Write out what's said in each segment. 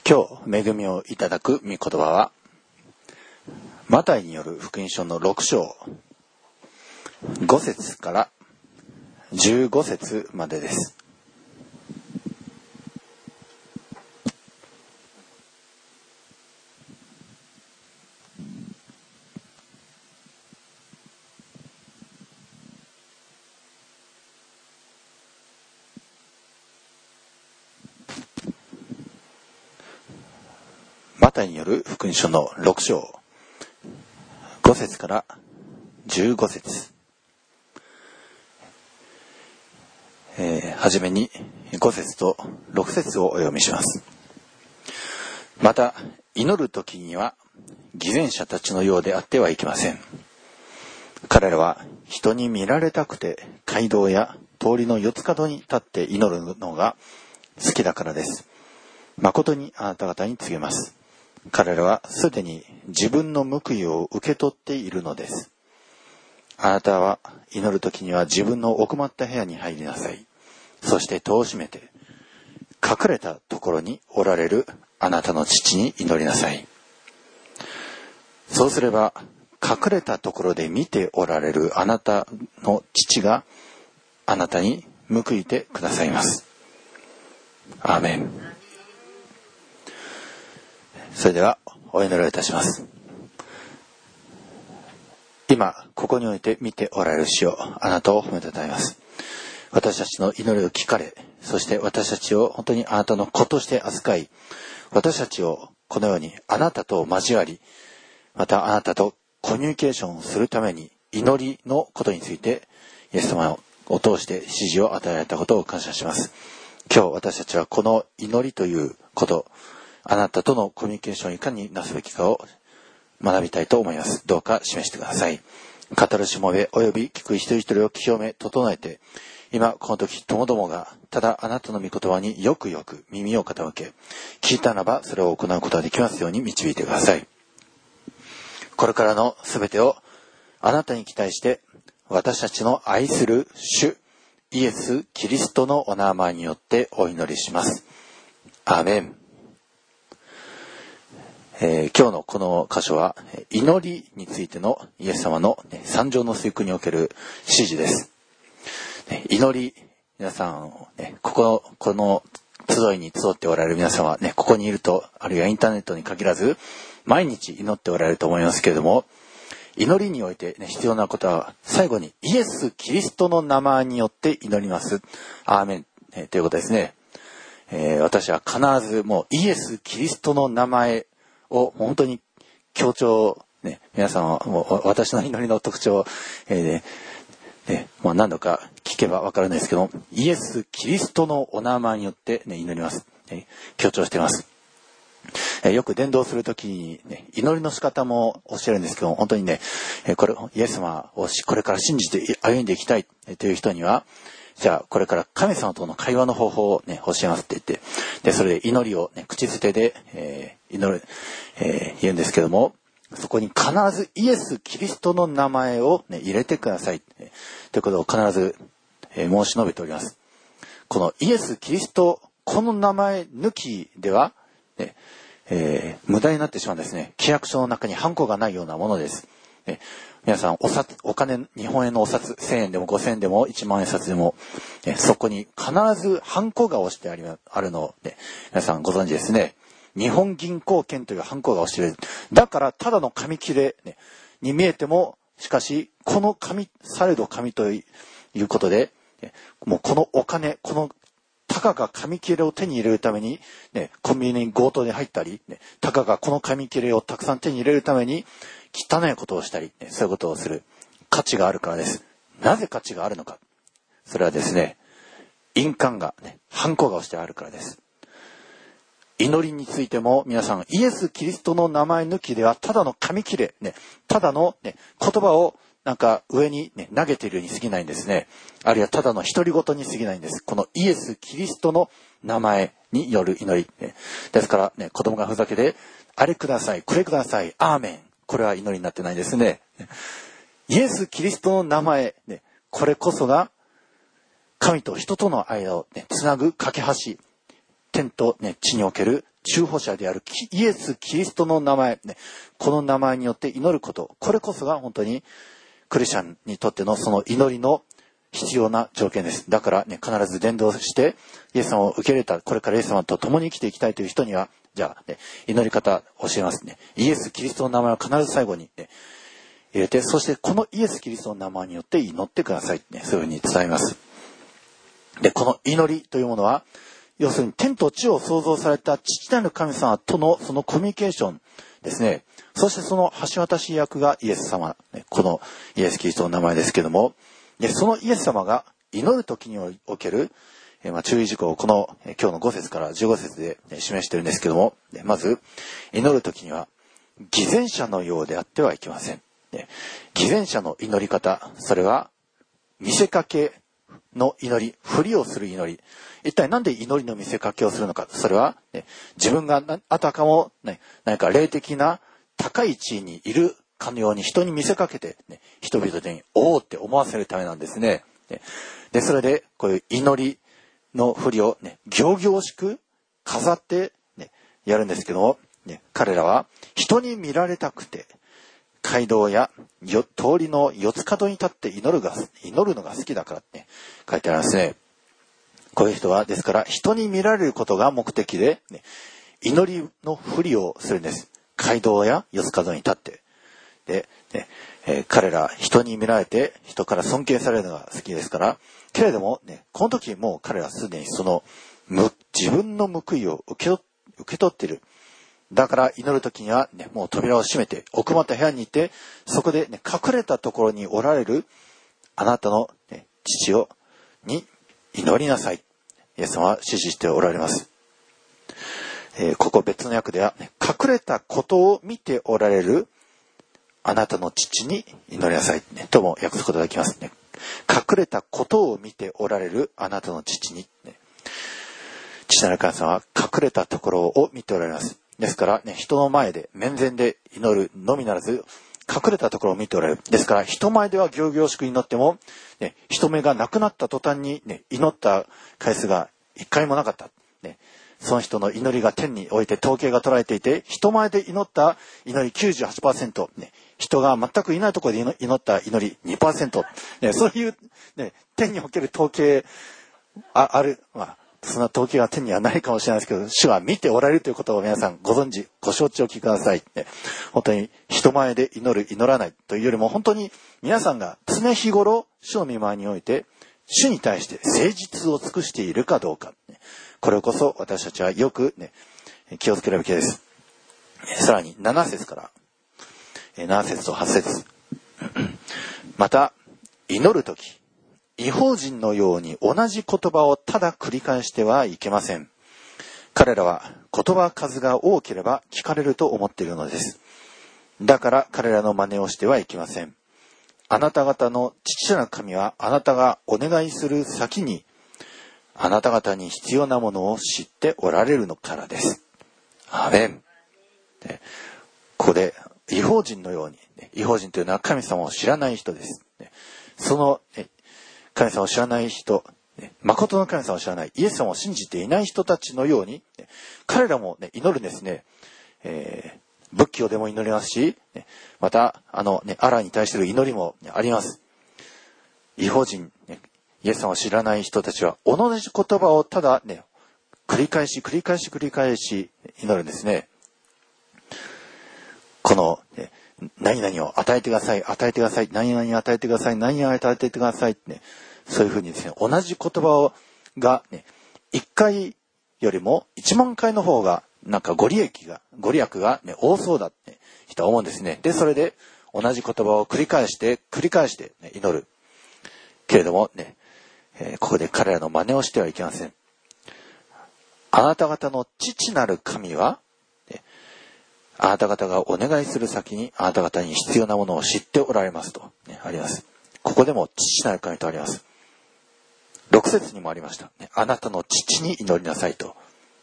今日恵みをいただく御言葉はマタイによる福音書の6章5節から15節までです。マタイによる福音書の6章5節から15節、はじめに5節と6節をお読みします。また祈る時には偽善者たちのようであってはいけません。彼らは人に見られたくて街道や通りの四つ角に立って祈るのが好きだからです。誠にあなた方に告げます。彼らはすでに自分の報いを受け取っているのです。あなたは祈る時には自分の奥まった部屋に入りなさい。そして戸を閉めて隠れたところにおられるあなたの父に祈りなさい。そうすれば隠れたところで見ておられるあなたの父があなたに報いてくださいます。アーメン。それではお祈りをいたします。今ここにおいて見ておられる主よ、あなたを褒めたたえます。私たちの祈りを聞かれ、そして私たちを本当にあなたの子として扱い、私たちをこのようにあなたと交わり、またあなたとコミュニケーションをするために祈りのことについてイエス様を通して指示を与えられたことを感謝します。今日私たちはこの祈りということ、あなたとのコミュニケーションをいかになすべきかを学びたいと思います。どうか示してください。語るしもべおよび聞く一人一人を清め整えて、今この時ともどもがただあなたの御言葉によくよく耳を傾け、聞いたならばそれを行うことができますように導いてください。これからのすべてをあなたに期待して私たちの愛する主イエス・キリストのお名前によってお祈りします。アーメン。今日のこの箇所は祈りについてのイエス様の三条の水訓における指示です。祈り、皆さん、この集いに集っておられる皆さんはここにいると、あるいはインターネットに限らず毎日祈っておられると思いますけれども、祈りにおいて、必要なことは最後にイエス・キリストの名前によって祈ります。アーメン、ということですね。私は必ずもうイエス・キリストの名前を本当に強調、皆さんはもう私の祈りの特徴を、何度か聞けば分かるんですけど、イエス・キリストのお名前によって、祈ります。強調しています。よく伝道するときに、祈りの仕方も教えるんですけど、本当にこれイエス様をこれから信じて歩んでいきたいという人には、じゃあこれから神様との会話の方法を教えますって言って、でそれで祈りを口づてで、言うんですけども、そこに必ずイエス・キリストの名前を、入れてください、ということを必ず、申し述べております。このイエス・キリスト、この名前抜きでは、無駄になってしまうんですね。契約書の中にハンコがないようなものです。皆さんお金、日本円のお札、1000円でも5000円でも1万円札でも、そこに必ずハンコが押してあるのを、皆さんご存知ですね。日本銀行券というハンコが押している。だからただの紙切れ、に見えても、しかしこの紙されど紙ということで、もうこのお金、このたかが紙切れを手に入れるために、コンビニに強盗に入ったり、たかがこの紙切れをたくさん手に入れるために汚いことをしたり、そういうことをする価値があるからです。なぜ価値があるのか。それはですね、印鑑が、ハンコが押してあるからです。祈りについても皆さん、イエス・キリストの名前抜きではただの紙切れ、ただの、言葉をなんか上に、投げているに過ぎないんですね。あるいはただの独り言に過ぎないんです。このイエス・キリストの名前による祈り。ですから、子供がふざけて、あれください、これください、アーメン。これは祈りになってないですね。イエス・キリストの名前、これこそが神と人との間を、つなぐ架け橋天と、地における中保者であるイエス・キリストの名前、この名前によって祈ること、これこそが本当にクリスチャンにとってのその祈りの必要な条件です。だから必ず伝道してイエス様を受け入れた、これからイエス様と共に生きていきたいという人には、じゃあ、祈り方教えますね。イエス・キリストの名前を必ず最後に、入れて、そしてこのイエス・キリストの名前によって祈ってください、そういうふうに伝えます。で、この祈りというものは、要するに天と地を創造された父なる神様とのそのコミュニケーションですね。そしてその橋渡し役がイエス様、このイエス・キリストの名前ですけども、でそのイエス様が祈る時における、注意事項をこの今日の5節から15節で示しているんですけども、まず祈る時には偽善者のようであってはいけません。偽善者の祈り方、それは見せかけの祈り、ふりをする祈り。一体なんで祈りの見せかけをするのか。それは、自分があたかも、何か霊的な高い地位にいるかのように人に見せかけて、人々におーって思わせるためなんですね。で、それでこういう祈りのふりを仰々しく飾って、やるんですけども、彼らは人に見られたくて、街道や通りの四つ角に立って祈るのが好きだからって書いてありますね。こういう人はですから人に見られることが目的で、祈りのふりをするんです。街道や四つ角に立って。で、彼ら人に見られて人から尊敬されるのが好きですから、けれどもこの時もう彼らはすでにその自分の報いを受け取っている。だから祈る時にはもう扉を閉めて奥まった部屋にいて、そこで隠れたところにおられるあなたの父に祈りなさい。イエス様は指示しておられます。ここ別の訳では隠れたことを見ておられるあなたの父に祈りなさい、とも訳すことができますね。隠れたことを見ておられるあなたの父に、父なる神様は隠れたところを見ておられます。ですから人の前で面前で祈るのみならず隠れたところを見ておられる。ですから人前では仰々しく祈っても、人目がなくなった途端に、祈った回数が一回もなかった。その人の祈りが天において統計が取られていて、人前で祈った祈り 98%、人が全くいないところで祈った祈り 2%、そういう、天における統計ある、そんな統計は天にはないかもしれないですけど、主は見ておられるということを皆さんご存知、ご承知おきください。本当に人前で祈る、祈らないというよりも、本当に皆さんが常日頃主の御前において主に対して誠実を尽くしているかどうか、これこそ私たちはよく、気をつけるべきです。さらに7節から7節と8節また祈るとき、異邦人のように同じ言葉をただ繰り返してはいけません。彼らは言葉数が多ければ聞かれると思っているのです。だから彼らの真似をしてはいけません。あなた方の父なる神はあなたがお願いする先にあなた方に必要なものを知っておられるのからです。アーメン。ここで異邦人のように、異邦人というのは神様を知らない人です。その神様を知らない人、誠の神様を知らない、イエス様を信じていない人たちのように、彼らも祈るんですね。仏教でも祈りますし、またアラーに対する祈りもあります。異邦人、イエス様を知らない人たちは同じ言葉をただ繰り返し祈るんですね。この何々を与えてください、与えてください、何々を与えてください、何々を与えてください、そういうふうにですね、同じ言葉が1回よりも1万回の方がなんかご利益が多そうだって人は思うんですね。で、それで同じ言葉を繰り返して祈る。けれどもここで彼らの真似をしてはいけません。あなた方の父なる神は、あなた方がお願いする先にあなた方に必要なものを知っておられますと、あります。ここでも父なる神とあります。6節にもありました。あなたの父に祈りなさいと。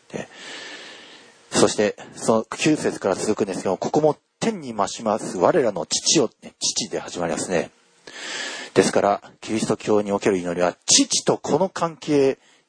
そしてその9節から続くんですけども、ここも天に増します我らの父を、父で始まりますね。ですからキリスト教における祈りは父と子の関係に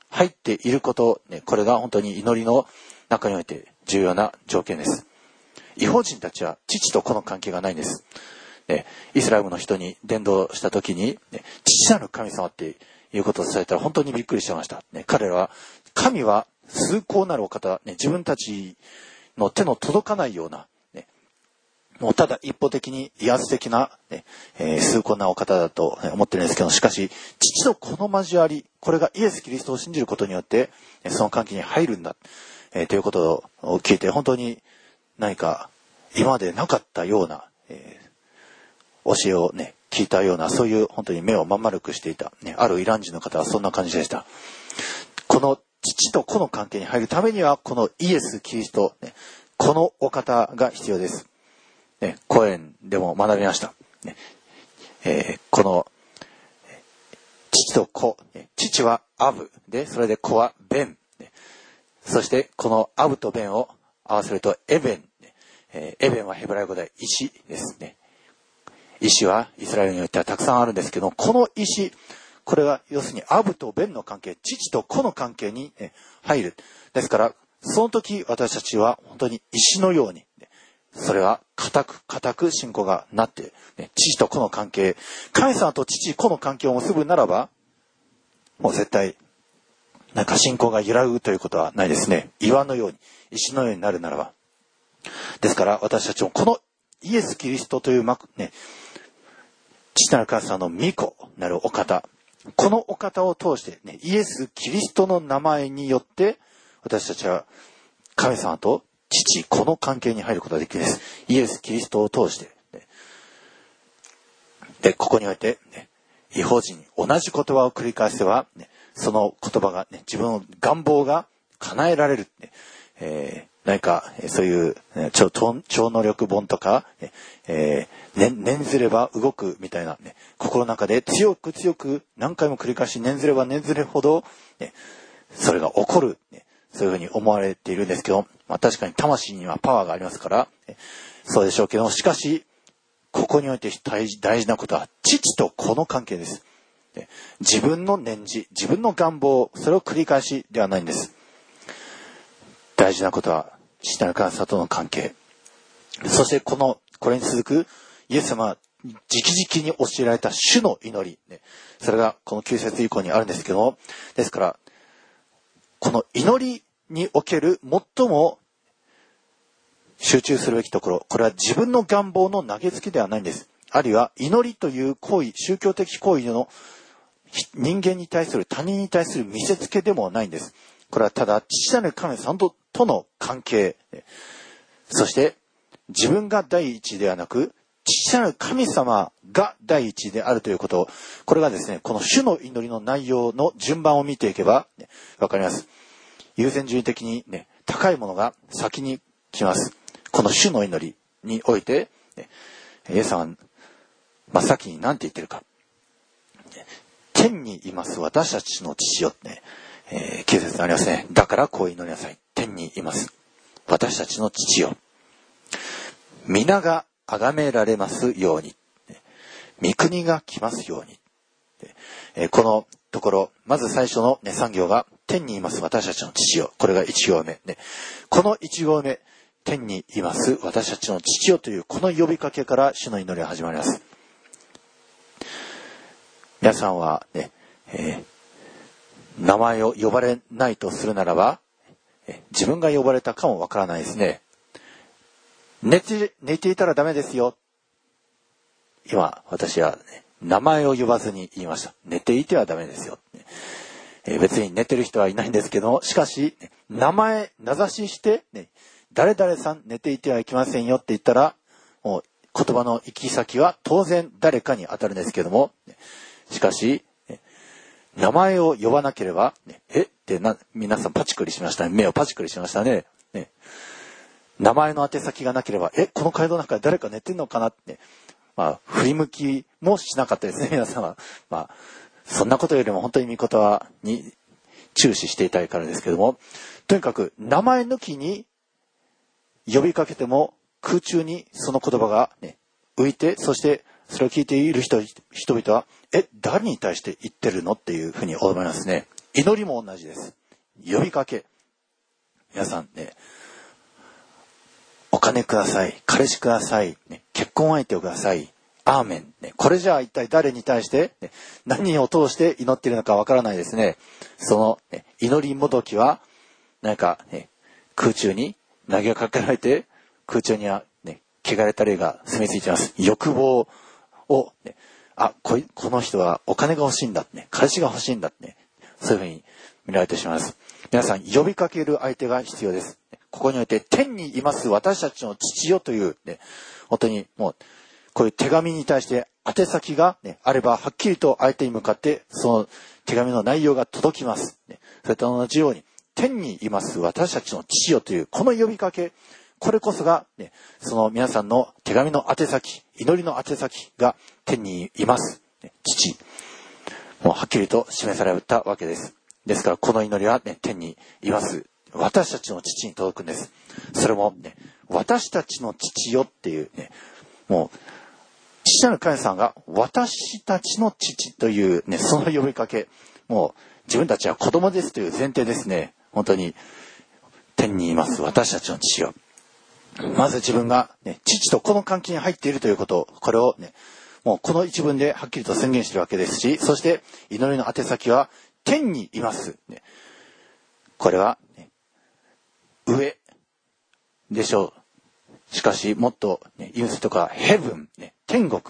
入っていること、これが本当に祈りの中において重要な条件です。異邦人たちは父と子の関係がないんです。イスラエルの人に伝道した時に、父なる神様っていうことを伝えたら本当にびっくりしてました。彼らは、神は崇高なるお方、自分たちの手の届かないような、もうただ一方的に威圧的な、崇高なお方だと思ってるんですけど、しかし、父と子の交わり、これがイエス・キリストを信じることによって、その関係に入るんだ、ということを聞いて、本当に何か今までなかったような、教えを聞いたような、そういう本当に目をまん丸くしていた、あるイラン人の方はそんな感じでした。この父と子の関係に入るためには、このイエス・キリスト、このお方が必要です。講演でも学びました。この父と子、父はアブで、それで子はベン、そしてこのアブとベンを合わせるとエベン、エベンはヘブライ語で石ですね。石はイスラエルにおいてはたくさんあるんですけど、この石、これは要するにアブとベンの関係、父と子の関係に入る。ですからその時私たちは本当に石のように、それは固く信仰がなって、父と子の関係、神様と父子の関係を結ぶならば、もう絶対なんか信仰が揺らぐということはないですね。岩のように、石のようになるならば。ですから私たちもこのイエス・キリストという父なる神様の御子なるお方、このお方を通して、イエス・キリストの名前によって私たちは神様と父子の関係に入ることができるんです。イエス・キリストを通して、でここにおいて、異邦人に同じ言葉を繰り返せば、その言葉が、自分の願望が叶えられる、何かそういう超能力本とか、念ずれば動くみたいな、心の中で強く何回も繰り返し念ずれば念ずれほど、それが起こる、そういうふうに思われているんですけど、確かに魂にはパワーがありますから、そうでしょうけど、しかしここにおいて大事なことは父と子の関係です。自分の念じ、自分の願望、それを繰り返しではないんです。大事なことは父なる神様との関係。そしてこれに続くイエス様は直々に教えられた主の祈り、それがこの9節以降にあるんですけども、ですからこの祈りにおける最も集中するべきところ、これは自分の願望の投げつけではないんです。あるいは祈りという行為、宗教的行為の人間に対する、他人に対する見せつけでもないんです。これはただ父なる神様との関係、そして自分が第一ではなく父なる神様が第一であるということ、これがですね、この主の祈りの内容の順番を見ていけばわかります。優先順位的に高いものが先に来ます。この主の祈りにおいて、イエス様は真っ先に何て言ってるか。天にいます私たちの父よって、9節にありますね。だからこう祈りなさい。天にいます私たちの父よ。皆が崇められますように。御国が来ますように。このところ、まず最初の3行が、天にいます私たちの父よ。これが1行目。この1行目、天にいます私たちの父よというこの呼びかけから主の祈りが始まります。皆さんは名前を呼ばれないとするならば、自分が呼ばれたかもわからないですね。寝ていたらダメですよ。今私は、名前を呼ばずに言いました。寝ていてはダメですよ。別に寝てる人はいないんですけども、しかし名指しして、誰々さん寝ていてはいけませんよって言ったら、もう言葉の行き先は当然誰かに当たるんですけども、しかし名前を呼ばなければ、って皆さんパチクリしましたね。目をパチクリしましたね。名前の宛先がなければ、この街道の中で誰か寝てんのかなって、振り向きもしなかったですね、皆さんは。そんなことよりも本当に御言葉に注視していたいからですけども、とにかく名前抜きに呼びかけても空中にその言葉が、浮いて、そしてそれを聞いている人々は、誰に対して言ってるのっていうふうに思いますね。 祈りも同じです。呼びかけ。皆さんね、お金ください、彼氏ください、ね、結婚相手をください、アーメン、ね、これじゃあ一体誰に対して、ね、何を通して祈っているのかわからないですね。その、ね、祈りもどきはなんか、ね、空中に投げかけられて、空中には、ね、汚れた霊が住み着いています。欲望を、ね、この人はお金が欲しいんだ、ね、彼氏が欲しいんだ、ね、そういうふうに見られてしまいます。皆さん、呼びかける相手が必要です。ここにおいて、天にいます私たちの父よという、ね、本当にもう、こういう手紙に対して宛先が、ね、あれば、はっきりと相手に向かって、その手紙の内容が届きます。ね、それと同じように、天にいます私たちの父よという、この呼びかけ、これこそが、ね、その皆さんの手紙の宛先、祈りの宛先が天にいます。ね、父。もうはっきりと示されたわけです。ですから、この祈りは、ね、天にいます私たちの父に届くんです。それも、ね、私たちの父よっていう、ね、もう、父なる神様が私たちの父という、ね、その呼びかけ、もう自分たちは子供ですという前提ですね。本当に、天にいます私たちの父よ。まず自分が、ね、父とこの関係に入っているということ、これをね、もうこの一文ではっきりと宣言しているわけですし、そして祈りの宛先は天にいます。ね、これは、ね、上でしょう。しかしもっと、ね、言うとかヘブン、ね、天国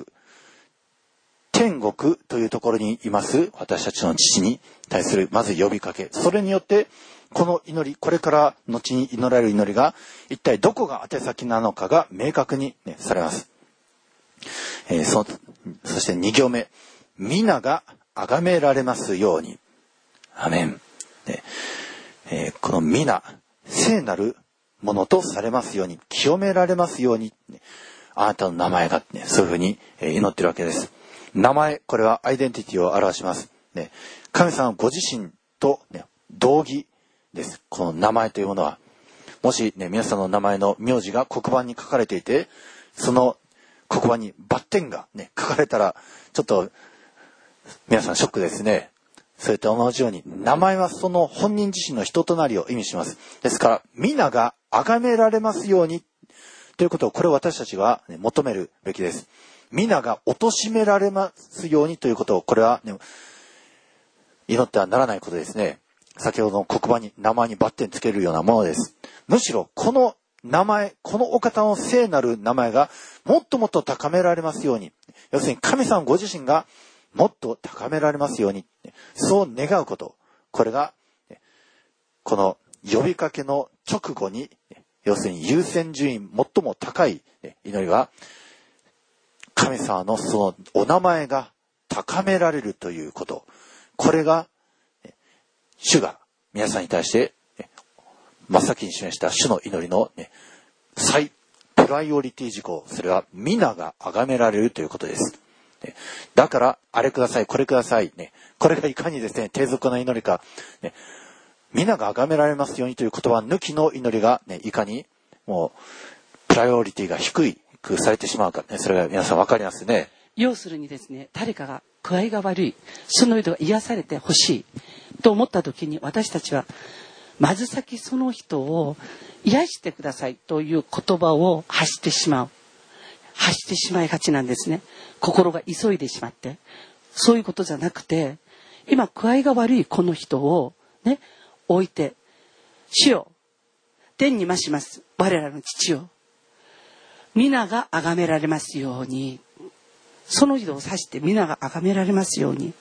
というところにいます私たちの父に対するまず呼びかけ、それによってこの祈り、これから後に祈られる祈りが一体どこが宛先なのかが明確に、ね、されます。そして2行目、皆が崇められますように、アメン、ね、この皆、聖なるものとされますように、清められますように、ね、あなたの名前が、ね、そういうふうに祈っているわけです。名前、これはアイデンティティを表します。ね、神様ご自身と、ね、同義です。この名前というものは。もし、ね、皆さんの名前の名字が黒板に書かれていて、その黒板にバッテンが、ね、書かれたら、ちょっと皆さんショックですね。それと同じように、名前はその本人自身の人となりを意味します。ですから、皆が崇められますようにということを、これを私たちは、ね、求めるべきです。皆が貶められますようにということを、これは、ね、祈ってはならないことですね。先ほどの黒板に名前にバッテンつけるようなものです。むしろこの名前、このお方の聖なる名前がもっともっと高められますように、要するに神様ご自身がもっと高められますように、そう願うこと、これがこの呼びかけの直後に、要するに優先順位最も高い祈りは、神様のそのお名前が高められるということ、これが主が皆さんに対して真っ先に示した主の祈りの、ね、最プライオリティ事項、それは皆が崇められるということです。だからあれください、これください、ね、これがいかにですね低俗な祈りか、ね、皆が崇められますようにという言葉抜きの祈りが、ね、いかにもうプライオリティが低くされてしまうか、ね、それが皆さん分かりますね。 要するにですね、誰かが具合が悪い、その人が癒されてほしいと思った時に、私たちはまず先その人を癒してくださいという言葉を発してしまいがちなんですね。心が急いでしまって、そういうことじゃなくて、今具合が悪いこの人をね置いて、主よ天にまします我らの父よ、皆が崇められますように、その人を指して皆が崇められますように、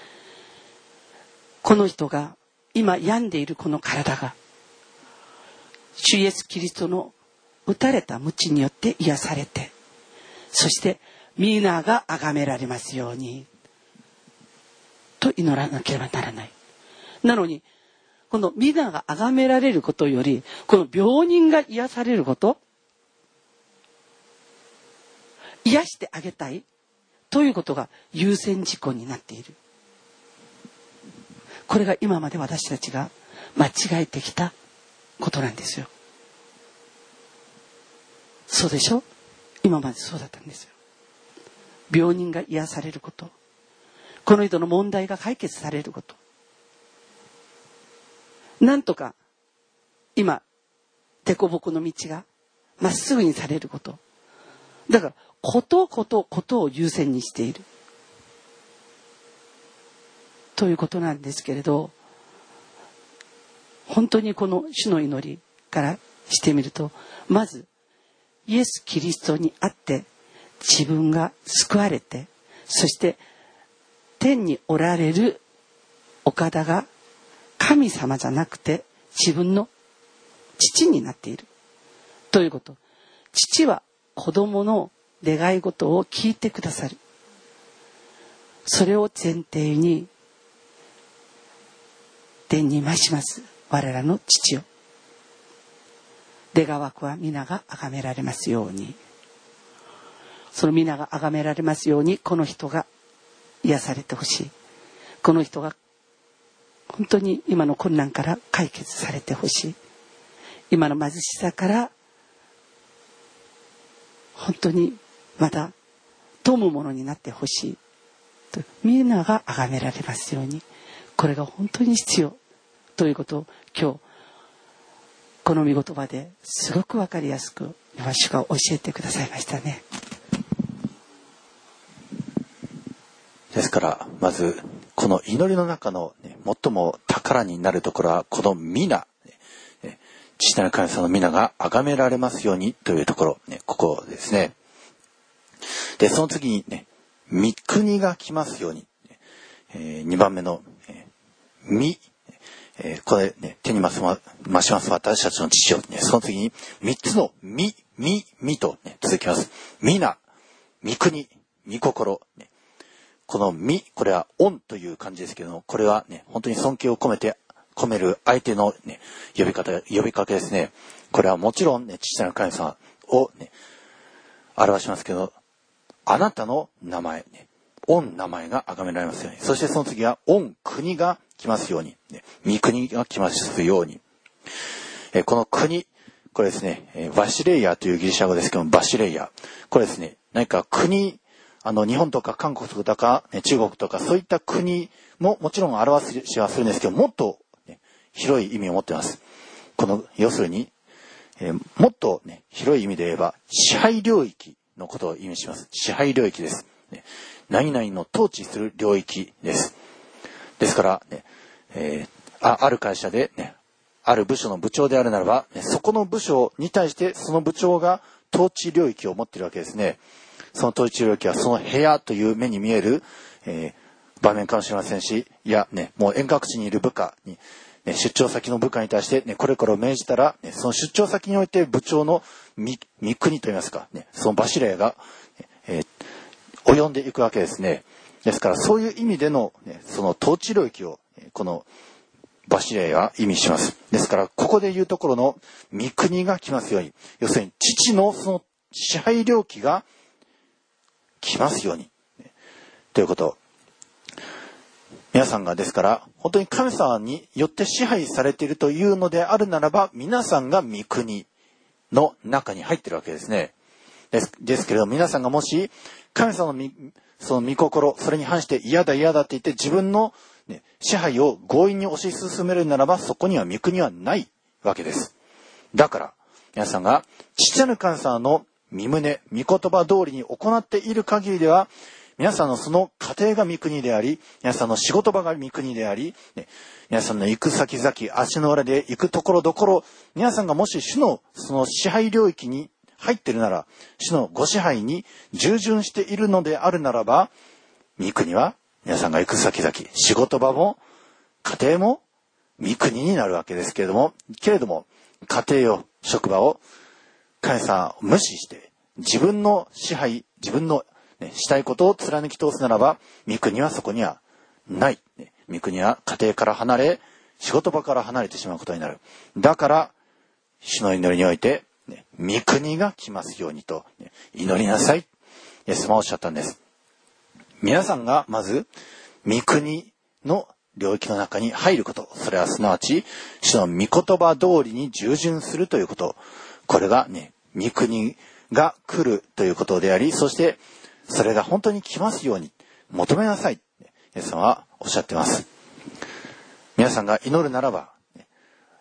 この人が今病んでいるこの体が主イエスキリストの打たれた鞭によって癒されて、そして皆が崇められますようにと祈らなければならない。なのにこの皆が崇められることより、この病人が癒されること、癒してあげたいということが優先事項になっている。これが今まで私たちが間違えてきたことなんですよ。そうでしょ？今までそうだったんですよ。病人が癒されること、この人の問題が解決されること、 なんとか今凸凹の道がまっすぐにされること。だからことを優先にしているということなんですけれど、本当にこの主の祈りからしてみると、まずイエス・キリストにあって自分が救われて、そして天におられるお方が神様じゃなくて自分の父になっているということ。父は子供の願い事を聞いてくださる。それを前提に天に増します我らの父よ、願わくは皆が崇められますように。その皆が崇められますように、この人が癒されてほしい。この人が本当に今の困難から解決されてほしい。今の貧しさから本当にまた富むものになってほしいと、みんなが崇められますように。これが本当に必要ということを今日この御言葉ですごくわかりやすく主が教えてくださいましたね。 ですからまずこの祈りの中の、最も宝になるところはこの皆、父なる神様の皆が崇められますようにというところ、ここですね。でその次に御国が来ますように、2番目の御、これ手に増します私たちの父を、その次に3つの御と、続きます。皆、御国、御心、この御、これは恩という感じですけども、これは本当に尊敬を込める相手の、呼びかけですね。これはもちろん父なる神様を表しますけど、あなたの名前、御名前が崇められますように。そしてその次は御国が来ますように、御国が来ますように。この国、これですね、バシレイヤというギリシャ語ですけども、バシレイヤ、これですね、何か国、日本とか韓国とか、中国とかそういった国ももちろん表しはするんですけど、もっと、広い意味を持っています。この要するに、もっと、広い意味で言えば支配領域のことを意味します。支配領域です。何々の統治する領域です。ですから、ある会社で、ある部署の部長であるならば、そこの部署に対してその部長が統治領域を持っているわけですね。その統治領域はその部屋という目に見える、場面かもしれませんし、いやもう遠隔地にいる部下に、出張先の部下に対して、これこれを命じたら、その出張先において部長の御国といいますか、そのバシレイが、及んでいくわけですね。ですからそういう意味での、その統治領域をこのバシレイは意味します。ですからここで言うところの御国が来ますように、要するに父のその支配領域が来ますように、ということ。皆さんがですから本当に神様によって支配されているというのであるならば、皆さんが御国の中に入っているわけですね。ですけれども、皆さんがもし神様のその御心、それに反して嫌だって言って自分の、支配を強引に推し進めるならば、そこには御国はないわけです。だから皆さんが父なる神様の御胸、御言葉通りに行っている限りでは、皆さんのその家庭が御国であり、皆さんの仕事場が御国であり、皆さんの行く先々、足の裏で行くところどころ、皆さんがもし主のその支配領域に入っているなら、主のご支配に従順しているのであるならば、御国は皆さんが行く先々、仕事場も家庭も御国になるわけですけれども、家庭を、職場を神様を無視して自分の支配、自分のしたいことを貫き通すならば、御国はそこにはない。御国は家庭から離れ、仕事場から離れてしまうことになる。だから主の祈りにおいて、御国が来ますようにと祈りなさい。イエス様はおっしゃったんです。皆さんがまず御国の領域の中に入ること、それはすなわち主の御言葉通りに従順するということ、これが御国が来るということであり、そしてそれが本当に来ますように求めなさい。イエス様はおっしゃっています。皆さんが祈るならば、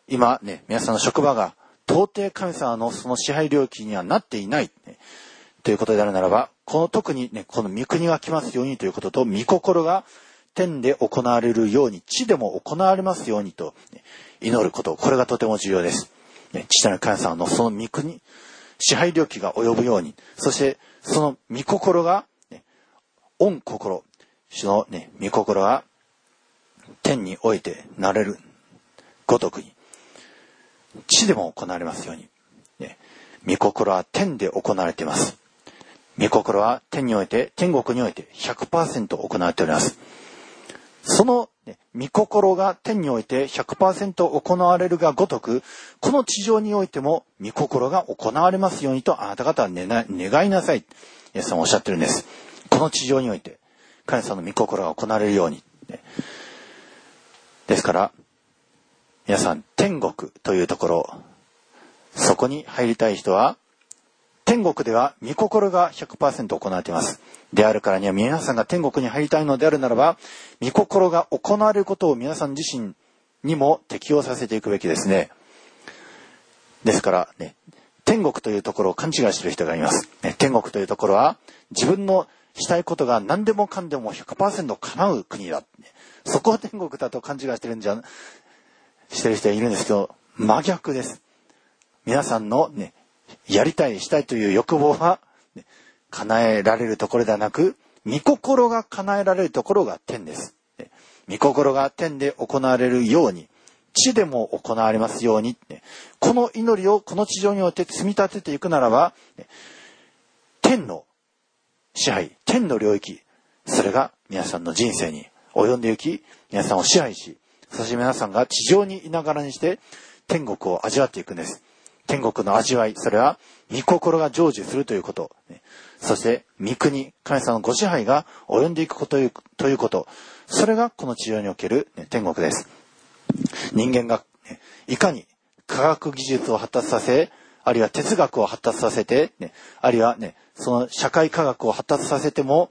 今ね、皆さんの職場が到底神様のその支配領域にはなっていない、ね、ということであるならば、特にね、この御国が来ますようにということと、御心が天で行われるように、地でも行われますようにと、ね、祈ること、これがとても重要です。ね、父なる神様のその御国、支配領域が及ぶように、そしてその御心が、ね、御心、主のね、御心が天においてなれるごとくに、地でも行われますように、ね、御心は天で行われています。御心は天において、天国において 100% 行われております。その、ね、御心が天において 100% 行われるがごとく、この地上においても御心が行われますようにとあなた方は願いなさい。イエス様はおっしゃってるんです。この地上において、神様の御心が行われるように。ね、ですから、皆さん、天国というところ、そこに入りたい人は、天国では御心が 100% 行われています。であるからには皆さんが天国に入りたいのであるならば、御心が行われることを皆さん自身にも適用させていくべきですね。ですからね、天国というところを勘違いしている人がいます。天国というところは、自分のしたいことが何でもかんでも 100% 叶う国だ。そこを天国だと勘違いしてる人がいるんですけど、真逆です。皆さんのね、やりたい、したいという欲望は、ね、叶えられるところではなく、御心が叶えられるところが天です。御心が天で行われるように、地でも行われますように、この祈りをこの地上において積み立てていくならば、天の支配、天の領域、それが皆さんの人生に及んでいき、皆さんを支配し、そして皆さんが地上にいながらにして天国を味わっていくんです。天国の味わい、それは御心が成就するということ、そして御国、神様のご支配が及んでいくことということ、それがこの地上における天国です。人間がいかに科学技術を発達させ、あるいは哲学を発達させて、あるいはその社会科学を発達させても、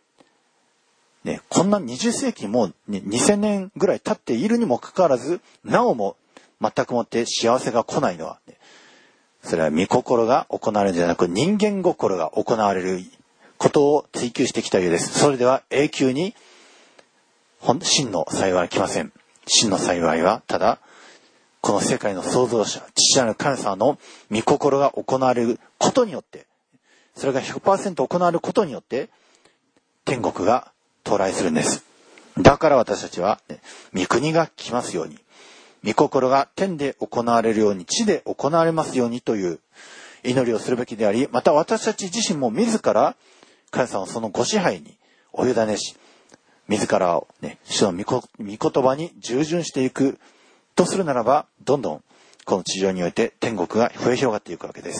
こんな20世紀も、2000年ぐらい経っているにもかかわらず、なおも全くもって幸せが来ないのは、それは御心が行われるのではなく、人間心が行われることを追求してきたようです。それでは永久に真の幸いは来ません。真の幸いはただ、この世界の創造者、父なる神様の御心が行われることによって、それが 100% 行われることによって、天国が到来するんです。だから私たちは、御国が来ますように、御心が天で行われるように、地で行われますようにという祈りをするべきであり、また私たち自身も自ら神様のそのご支配にお委ねし、自らを主の御言葉に従順していくとするならば、どんどんこの地上において天国が増え広がっていくわけです。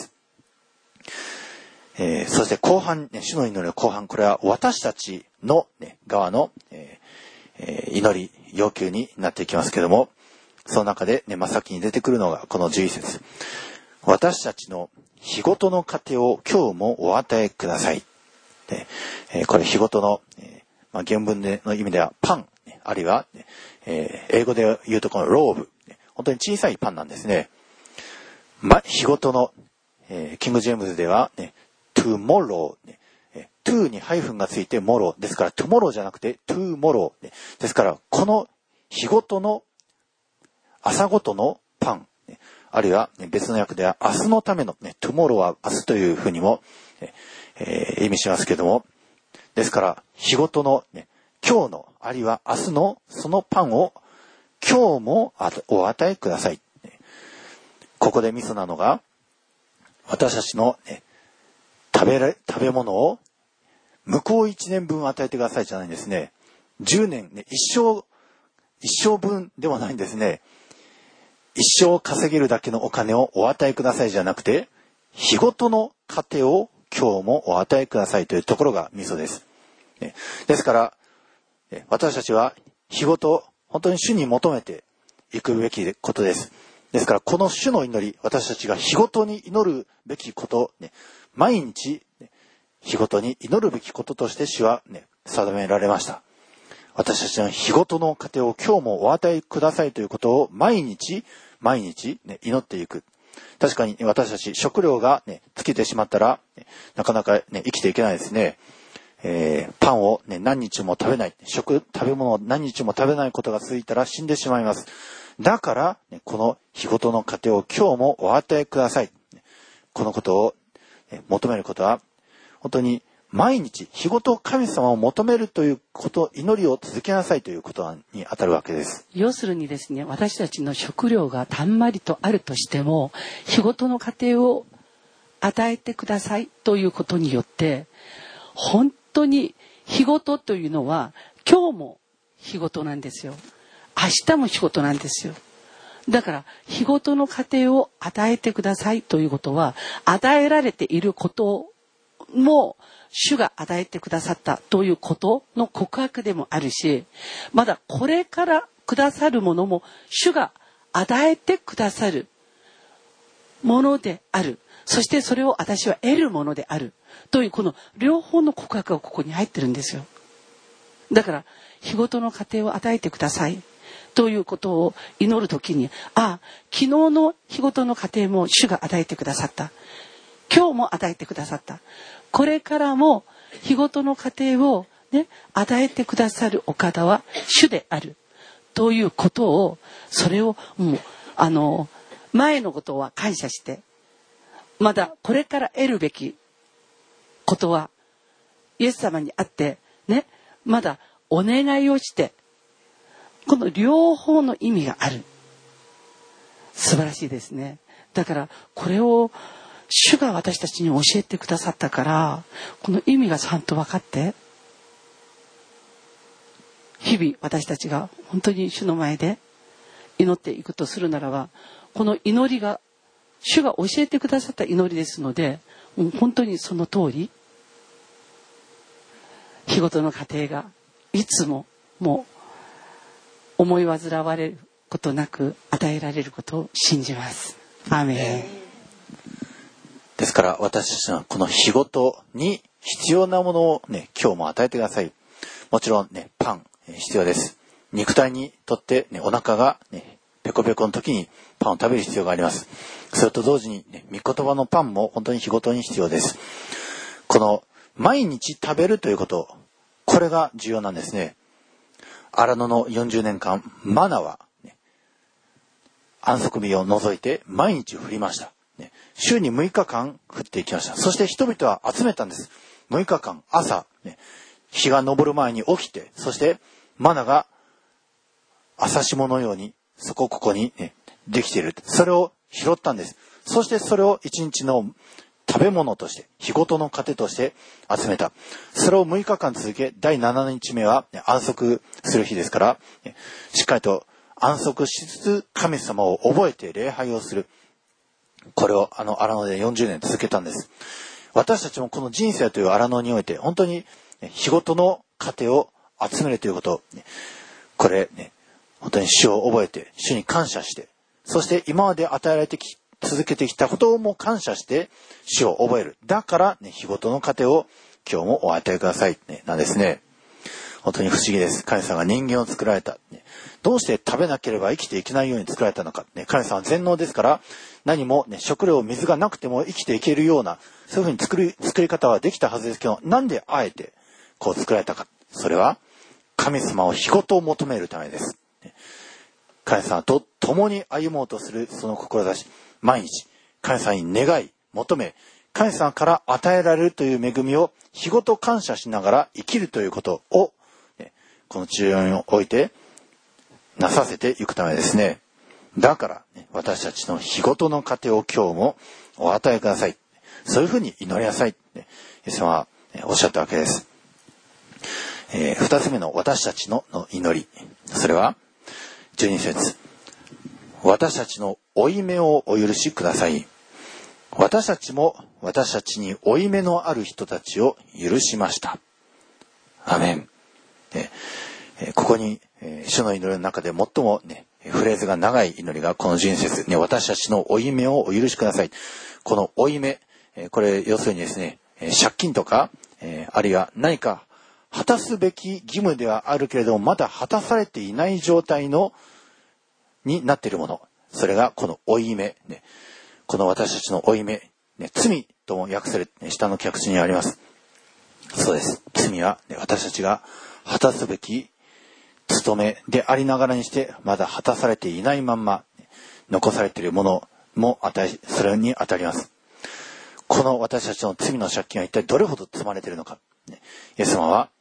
そして後半、主の祈りの後半、これは私たちの、側の、祈り、要求になっていきますけれども、その中で、真っ先に出てくるのがこの11節。私たちの日ごとの糧を今日もお与えください。これ日ごとの、原文の意味ではパン、あるいは、英語で言うとこのローブ、本当に小さいパンなんですね。日ごとの、キング・ジェームズでは、tomorrow、to にハイフンがついて morrow ですから tomorrow じゃなくて tomorrow ですから、この日ごとの朝ごとのパン、あるいは別の訳では明日のための、tomorrow は明日というふうにも、意味しますけども、ですから日ごとの、今日のあるいは明日のそのパンを今日もお与えください。ここでミソなのが、私たちの、食べ物を向こう1年分与えてくださいじゃないんですね。10年、一生分ではないんですね。一生稼げるだけのお金をお与えくださいじゃなくて、日ごとの糧を今日もお与えくださいというところがミソです。ですから、私たちは日ごと本当に主に求めていくべきことです。ですからこの主の祈り、私たちが日ごとに祈るべきこと、毎日日ごとに祈るべきこととして主は、定められました。私たちの日ごとの糧を今日もお与えくださいということを毎日毎日、ね、祈っていく。確かに私たち食料が、ね、尽きてしまったら、なかなか、ね、生きていけないですね。パンを、ね、何日も食べない。食べ物を何日も食べないことが続いたら死んでしまいます。だから、ね、この日ごとの糧を今日もお与えください。このことを、求めることは、本当に毎日日ごと神様を求めるということ、祈りを続けなさいということに当たるわけです。 要するにですね、私たちの食料がたんまりとあるとしても、日ごとの糧を与えてくださいということによって、本当に日ごとというのは今日も日ごとなんですよ。明日も日ごとなんですよ。だから日ごとの糧を与えてくださいということは、与えられていることも主が与えてくださったということの告白でもあるし、まだこれからくださるものも主が与えてくださるものである。そしてそれを私は得るものであるという、この両方の告白がここに入ってるんですよ。だから日ごとの糧を与えてくださいということを祈るときに、昨日の日ごとの糧も主が与えてくださった。今日も与えてくださった。これからも日ごとの糧を、ね、与えてくださるお方は主であるということを、それをもう前のことは感謝して、まだこれから得るべきことはイエス様にあってね、まだお願いをして、この両方の意味がある。素晴らしいですね。だからこれを主が私たちに教えてくださったから、この意味がちゃんと分かって、日々私たちが本当に主の前で祈っていくとするならば、この祈りが主が教えてくださった祈りですので、もう本当にその通り、日ごとの糧がいつももう思い煩われることなく与えられることを信じます。アーメン。 ですから私たちはこの日ごとに必要なものをね、今日も与えてください。もちろんね、パン必要です。肉体にとってね、お腹がね、ペコペコの時にパンを食べる必要があります。それと同時にね、御言葉のパンも本当に日ごとに必要です。この毎日食べるということ、これが重要なんですね。荒野の40年間、マナは、ね、安息日を除いて毎日降りました。ね、週に6日間降っていきました。そして人々は集めたんです。6日間朝、ね、日が昇る前に起きて、そしてマナが朝霜のようにそこここに、ね、できている。それを拾ったんです。そしてそれを一日の食べ物として、日ごとの糧として集めた。それを6日間続け、第7日目は、ね、安息する日ですから、ね、しっかりと安息しつつ神様を覚えて礼拝をする。これを荒野で40年続けたんです。私たちもこの人生という荒野において本当に日ごとの糧を集めるということ、これね、本当に主を覚えて、主に感謝して、そして今まで与えられて続けてきたことも感謝して主を覚える。だからね、日ごとの糧を今日もお与えください、ね、なんですね。本当に不思議です。神様が人間を作られた。どうして食べなければ生きていけないように作られたのか。神様は全能ですから、何も、食料、水がなくても生きていけるような、そういうふうに作り方はできたはずですけど、なんであえてこう作られたか。それは、神様を日ごと求めるためです。神様と共に歩もうとするその志、毎日、神様に願い、求め、神様から与えられるという恵みを日ごと感謝しながら生きるということを、この中央においてなさせていくためですね。だから、私たちの日ごとの糧を今日もお与えください。そういうふうに祈りなさい。イエス様はおっしゃったわけです。二つ目の私たちの祈り。それは、12節。私たちの負い目をお許しください。私たちも私たちに負い目のある人たちを許しました。アメン。ここに、主の祈りの中で最もね、フレーズが長い祈りがこの12節、私たちの負い目をお許しください。この負い目、これ要するにですね、借金とか、あるいは何か果たすべき義務ではあるけれどもまだ果たされていない状態になっているもの、 それがこの負い目、ね、この私たちの負い目、ね、罪とも訳されて、ね、下の脚地にあります。そうです。罪は、ね、私たちが果たすべき務めでありながらにしてまだ果たされていないまんま残されているものもそれに当たります。この私たちの罪の借金は一体どれほど積まれているのか。イエス様は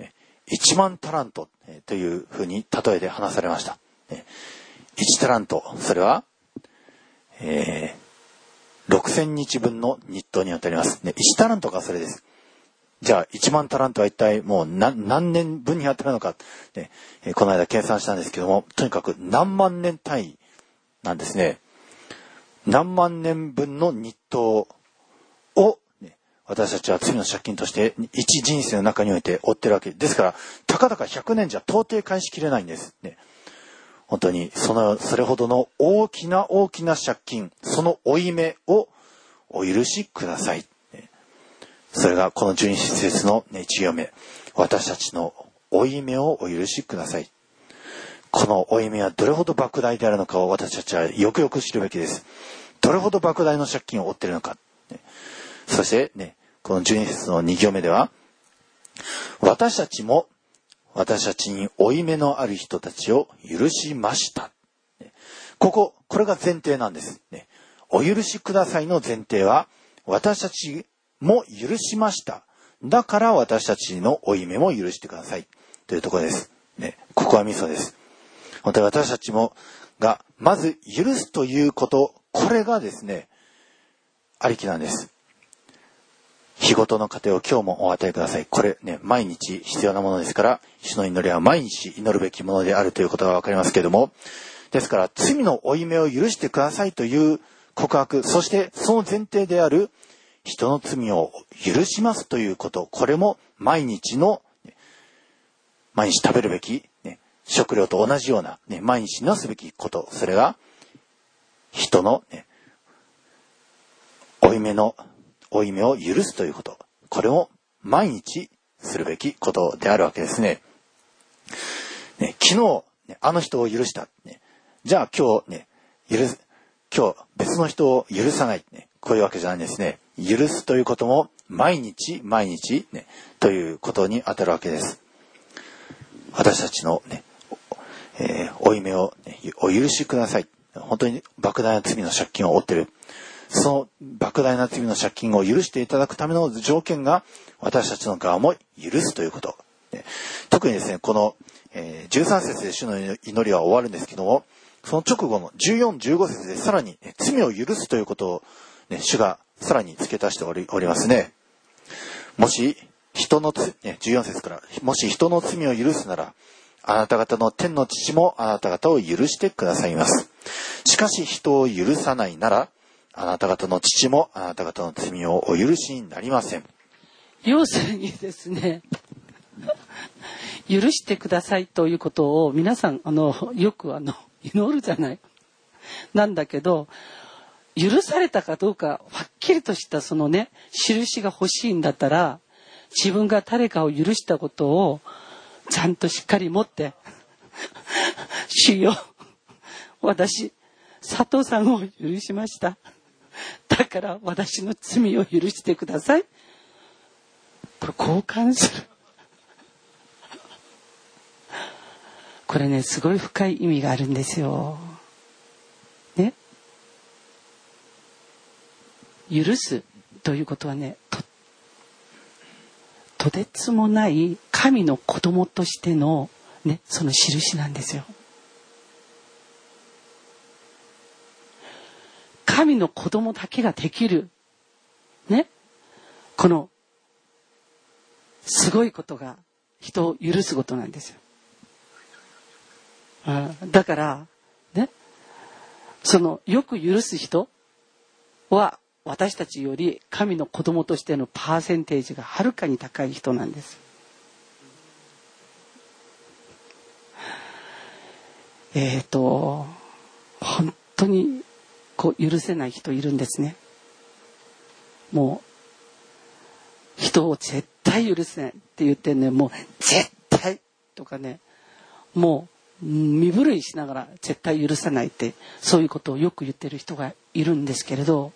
1万タラントというふうに例えで話されました。1タラント、それは、6000日分の日当に当たります。1タラントがそれです。じゃあ1万タラントは一体もう何年分に当たるのか、この間計算したんですけども、とにかく何万年単位なんですね。何万年分の日当を、私たちは罪の借金として一人生の中において負ってるわけですから、たかだか100年じゃ到底返しきれないんです。本当にそれほどの大きな借金、その負い目をお許しください。それがこの12節の1行目。私たちの負い目をお許しください。この負い目はどれほど莫大であるのかを私たちはよくよく知るべきです。どれほど莫大の借金を負っているのか。そしてね、この12節の2行目では、私たちも私たちに負い目のある人たちを許しました。これが前提なんです。お許しくださいの前提は、私たちも許しました。だから私たちの負い目も許してください。というところです。ここはミソです。本当に私たちがまず許すということ、これがですね、ありきなんです。日ごとの糧を今日もお与えください。これね、毎日必要なものですから、主の祈りは毎日祈るべきものであるということがわかりますけれども、ですから罪の負い目を許してくださいという告白、そしてその前提である人の罪を許しますということ、これも毎日食べるべき、食料と同じような、毎日のすべきこと、それが人の、負い目を許すということ、これを毎日するべきことであるわけですね。昨日、あの人を許した。じゃあ今日別の人を許さない。こういうわけじゃないんですね。許すということも毎日、ということに当たるわけです。私たちの負い目を、お許しください。本当に莫大な罪の借金を負っている。その莫大な罪の借金を許していただくための条件が、私たちの側も許すということ。特にですね、この13節で主の祈りは終わるんですけども、その直後の14、15節でさらに罪を許すということを、主がさらに付け足しておりますね。もし14節から、もし人の罪を許すなら、あなた方の天の父もあなた方を許してくださいます。しかし人を許さないなら、あなた方の父もあなた方の罪をお許しになりません。 要するにですね、許してくださいということを皆さんよく祈るじゃない。なんだけど、許されたかどうかはっきりとしたそのね、印が欲しいんだったら、自分が誰かを許したことをちゃんとしっかり持って主よ、私佐藤さんを許しました。だから私の罪を許してください。これ交換する。これね、すごい深い意味があるんですよ。ね。許すということはね、とてつもない神の子供としてのね、その印なんですよ。神の子供だけができるね、このすごいことが人を許すことなんですよ。だからね、そのよく許す人は私たちより神の子供としてのパーセンテージがはるかに高い人なんです。本当に許せない人いるんですね。もう人を絶対許せないって言ってね、もう絶対とかね、も身震いしながら絶対許さないって、そういうことをよく言ってる人がいるんですけれど、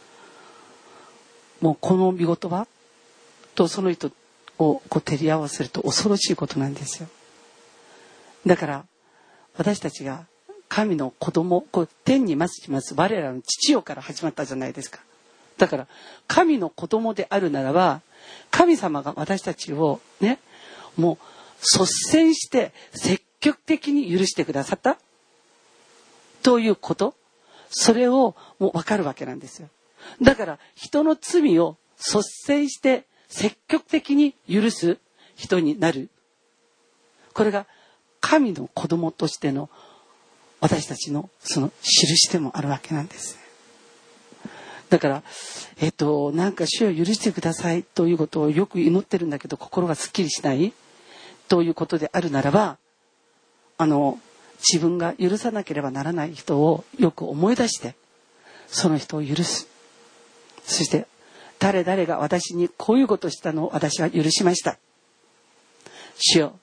もうこの御言葉とその人を照り合わせると恐ろしいことなんですよ。だから私たちが神の子供、天にまつきます我らの父よから始まったじゃないですか。だから神の子供であるならば、神様が私たちをね、もう率先して積極的に許してくださったということ、それをもう分かるわけなんですよ。だから人の罪を率先して積極的に許す人になる、これが神の子供としての私たちのその印でもあるわけなんです。だからなんか主を許してくださいということをよく祈ってるんだけど心がすっきりしないということであるならば、自分が許さなければならない人をよく思い出してその人を許す。そして誰々が私にこういうことをしたのを私は許しました。主よ、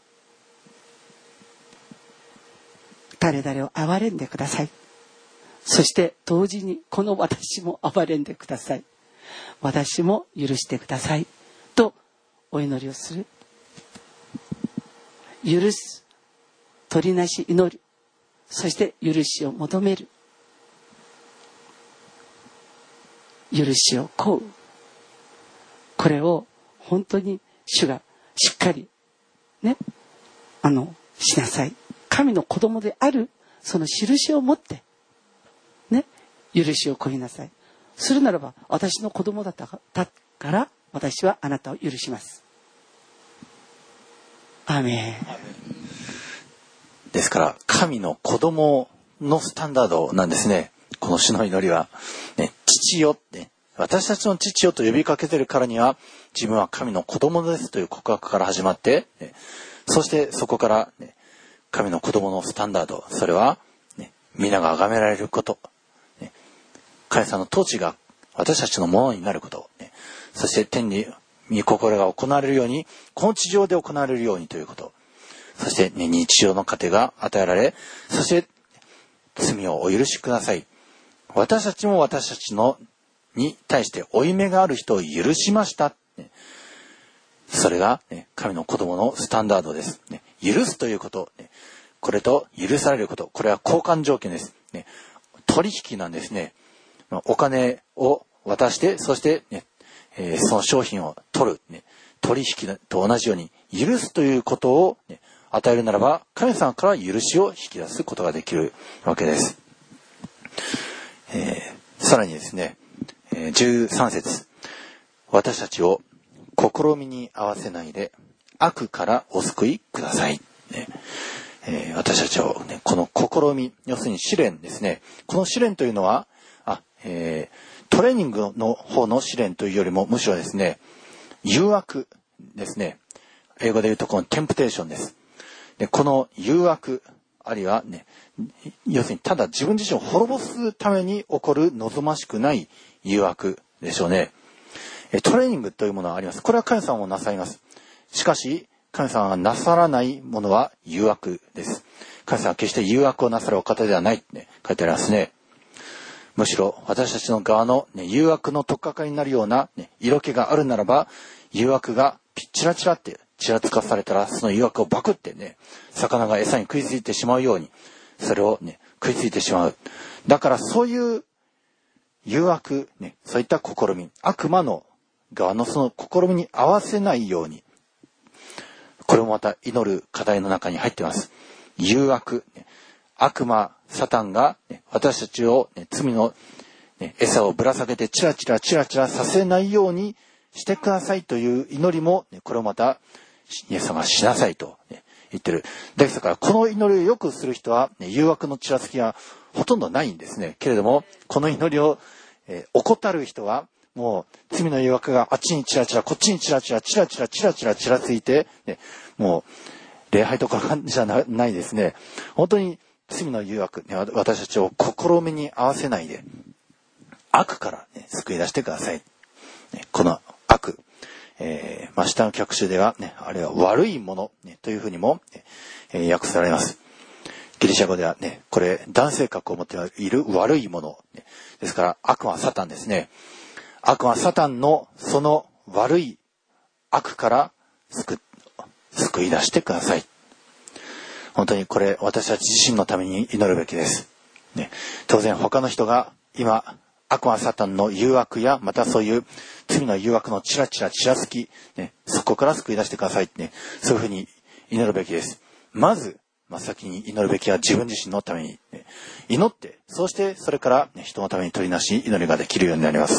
誰々を憐れんでください。そして同時にこの私も憐れんでください。私も許してくださいとお祈りをする。許す、取りなし祈る、そして許しを求める、許しを請う、これを本当に主がしっかりね、しなさい。神の子供であるその印を持ってね、許しを請いなさい。するならば私の子供だったから私はあなたを許します。アーメン。 ですから神の子供のスタンダードなんですね。この主の祈りは、ね、父よって、私たちの父よと呼びかけてるからには自分は神の子供ですという告白から始まって、ね、そしてそこから、ね、神の子供のスタンダード、それは、ね、皆が崇められること、ね、神様の統治が私たちのものになること、ね、そして天に御心が行われるようにこの地上で行われるようにということ、そして、ね、日常の糧が与えられ、そして罪をお許しください。私たちも私たちのに対して負い目がある人を許しました。それが、ね、神の子供のスタンダードです。ね、許すということ、ね、これと許されること、これは交換条件です。ね、取引なんですね。お金を渡して、そして、ね、その商品を取る、ね、取引と同じように許すということを、ね、与えるならば神様から許しを引き出すことができるわけです。さらにですね、13節、私たちを試みに合わせないで悪からお救いください、ね、私たちを、ね、この試み、要するに試練ですね。この試練というのはトレーニングの方の試練というよりもむしろですね、誘惑ですね。英語で言うとこのテンプテーションです。でこの誘惑、あるいはね、要するにただ自分自身を滅ぼすために起こる望ましくない誘惑でしょうね。トレーニングというものはあります。これは神様もなさいます。しかし神様がなさらないものは誘惑です。神様は決して誘惑をなさるお方ではないって書いてありますね。むしろ私たちの側の、ね、誘惑の取っかかりになるような、ね、色気があるならば、誘惑がチラチラってちらつかされたらその誘惑をバクってね、魚が餌に食いついてしまうようにそれをね食いついてしまう。だからそういう誘惑、ね、そういった試み、悪魔の側のその試みに合わせないように、これもまた祈る課題の中に入っています。誘惑、ね、悪魔サタンが、ね、私たちを、ね、罪の、ね、餌をぶら下げてチラチラさせないようにしてくださいという祈りも、ね、これをまたイエス様がしなさいと、ね、言ってる。ですからこの祈りをよくする人は、ね、誘惑のちらつきがほとんどないんですね。けれどもこの祈りを、怠る人はもう罪の誘惑があっちにチラチラこっちにチラチラちらついて、ね、もう礼拝とかじゃないですね。本当に罪の誘惑、ね、私たちを試みに合わせないで悪から、ね、救い出してください。ね、この悪、下の脚注では、ね、あれは悪いもの、ね、というふうにも、訳されます。 ギリシャ語ではね、これ男性格を持っている悪いもの、ですから悪魔はサタンですね。悪魔はサタンのその悪い悪から救い出してください。本当にこれ私たち自身のために祈るべきです、ね、当然他の人が今悪魔サタンの誘惑やまたそういう罪の誘惑のちらつき、ね、そこから救い出してくださいってね、そういうふうに祈るべきです。まず真っ先に祈るべきは自分自身のために、ね、祈ってそしてそれから、ね、人のために取りなし祈りができるようになります。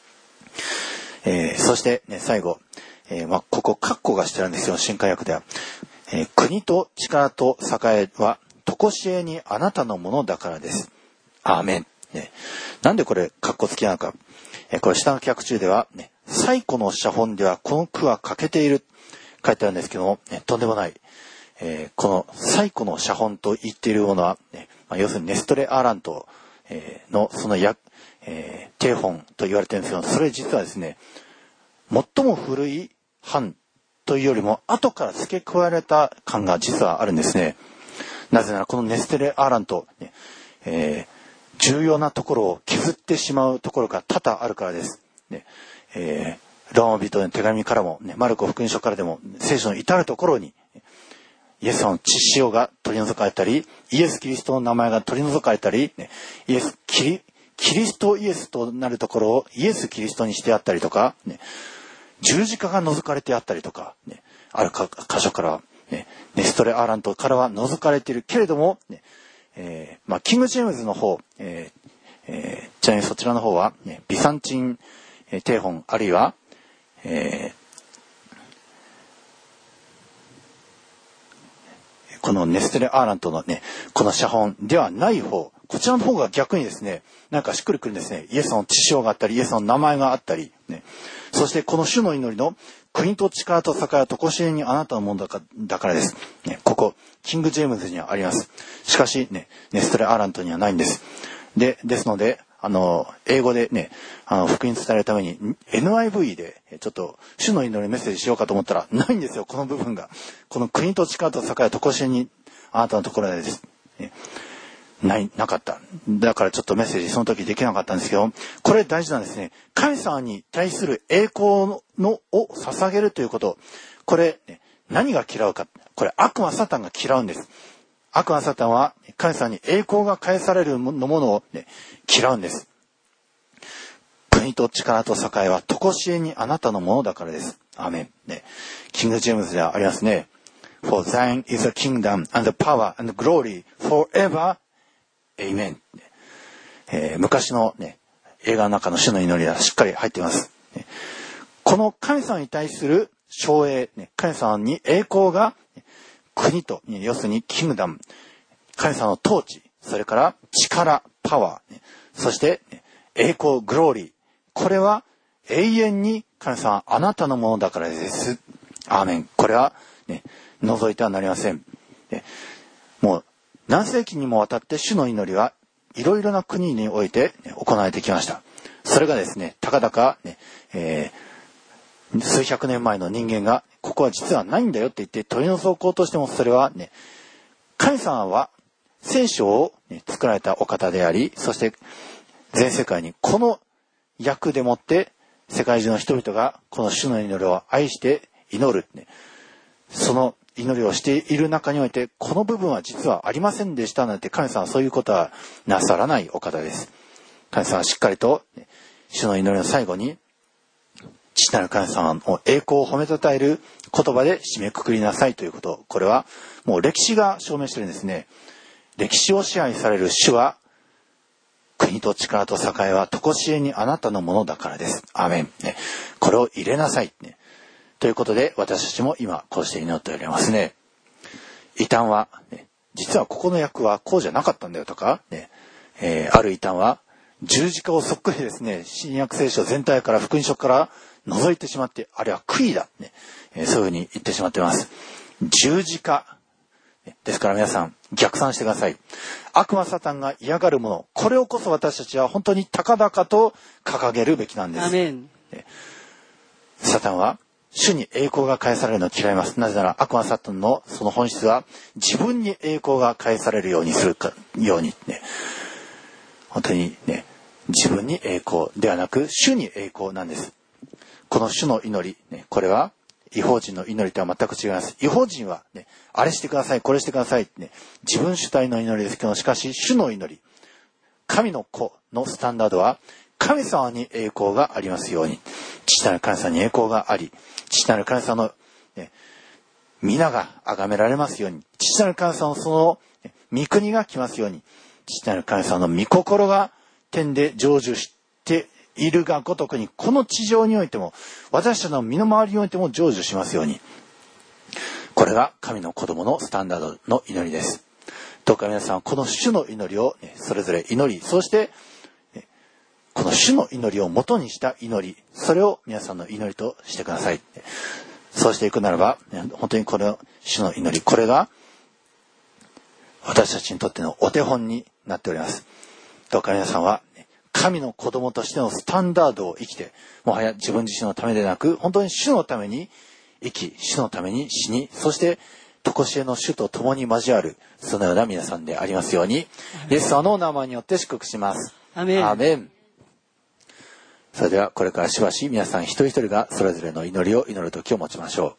そして、ね、最後、ここ括弧がしてあるんですよ、新海訳では。国と力と栄は常しえにあなたのものだからです。アーメン。ね、なんでこれ括弧付きなのか。これ下の脚注では、ね、最古の写本ではこの句は欠けている書いてあるんですけども、ね、とんでもない。この最古の写本と言っているものは、ね、要するにネストレ・アーラントのその定本と言われてるんですけど、それ実はですね、最も古い版というよりも後から付け加えられた感が実はあるんですね。なぜならこのネストレ・アーラント、ね、重要なところを削ってしまうところが多々あるからです。ね、ローマ人の手紙からも、ね、マルコ福音書からでも聖書の至るところにイエスの血潮が取り除かれたり、イエス・キリストの名前が取り除かれたり、ね、キリストイエスとなるところをイエス・キリストにしてあったりとか、ね、十字架が除かれてあったりとか、ね、ある箇所から、ね、ネストレ・アーラントからは除かれているけれども、ね、キング・ジェームズの方、ちなみにそちらの方は、ね、ビサンチン定本あるいは、このネストレ・アーラントのね、この写本ではない方、こちらの方が逆にですね、なんかしっくりくるんですね。イエスの血潮があったり、イエスの名前があったり、ね、そしてこの主の祈りの国と力と栄は常しえにあなたのものだからです、ね。ここキング・ジェームズにはあります。しかし、ね、ネストレ・アーラントにはないんです。ですので英語でね福音伝えるために NIV でちょっと主の祈りメッセージしようかと思ったらないんですよ、この部分が。この国と力と栄は常しえにあなたのところでです、ね、なかった。だからちょっとメッセージその時できなかったんですけど、これ大事なんですね。神様に対する栄光を捧げるということ。これ、ね、何が嫌うか。これ悪魔サタンが嫌うんです。悪魔サタンは神様に栄光が返されるものを、ね、嫌うんです。国と力と栄は常しえにあなたのものだからです。アーメン。ね、キング・ジェームズではありますね。For thine is the kingdom and the power and the glory forever. Amen。昔の、ね、映画の中の主の祈りはしっかり入っています。この神様に対する称栄、神様に栄光が国と、要するにキングダム、神様の統治、それから力、パワー、そして栄光、グローリー、これは永遠に神様あなたのものだからです。アーメン。これは、ね、除いてはなりません。もう何世紀にもわたって主の祈りはいろいろな国において、行われてきました。それがですね、たかだか、ね数百年前の人間がここは実はないんだよって言って取り除こうとしても、それはね、神様は聖書を、ね、作られたお方であり、そして全世界にこの役でもって世界中の人々がこの主の祈りを愛して祈る、ね、その祈りをしている中においてこの部分は実はありませんでしたなんて、神様はそういうことはなさらないお方です。神様はしっかりと主の祈りの最後に父なる神様の栄光を褒めたたえる言葉で締めくくりなさいということ。これはもう歴史が証明しているんですね。歴史を支配される主は国と力と栄は常しえにあなたのものだからです。アーメン。これを入れなさい。ということで私たちも今こうして祈っておりますね。異端は、実はここの訳はこうじゃなかったんだよとか、ある異端は十字架をそっくりですね、新約聖書全体から福音書から除いてしまって、あれは悔いだ、そういうふうに言ってしまっています。十字架ですから皆さん逆算してください。悪魔サタンが嫌がるもの、これをこそ私たちは本当に高々と掲げるべきなんです。 アメン。 サタンは主に栄光が返されるのを嫌います。なぜなら悪魔サタンのその本質は自分に栄光が返されるようにするようにね、本当にね、自分に栄光ではなく主に栄光なんです。この主の祈り、ね、これは異邦人の祈りとは全く違います。異邦人は、ね、あれしてください、これしてください、ね、自分主体の祈りですけど、しかし主の祈り、神の子のスタンダードは神様に栄光がありますように、父なる神様に栄光があり、父なる神様の、ね、皆が崇められますように、父なる神様のその、ね、御国が来ますように、父なる神様の御心が天で成就しているがごとくに、この地上においても私たちの身の回りにおいても成就しますように。これが神の子供のスタンダードの祈りです。どうか皆さんはこの主の祈りを、ね、それぞれ祈り、そしてこの主の祈りを元にした祈り、それを皆さんの祈りとしてください。そうしていくならば、本当にこの主の祈り、これが私たちにとってのお手本になっております。どうか皆さんは神の子供としてのスタンダードを生きて、もはや自分自身のためでなく、本当に主のために生き、主のために死に、そして常しえの主と共に交わる、そのような皆さんでありますように、イエス様のお名前によって祝福します。 アメン。 アメン。それではこれからしばし皆さん一人一人がそれぞれの祈りを祈る時を持ちましょう。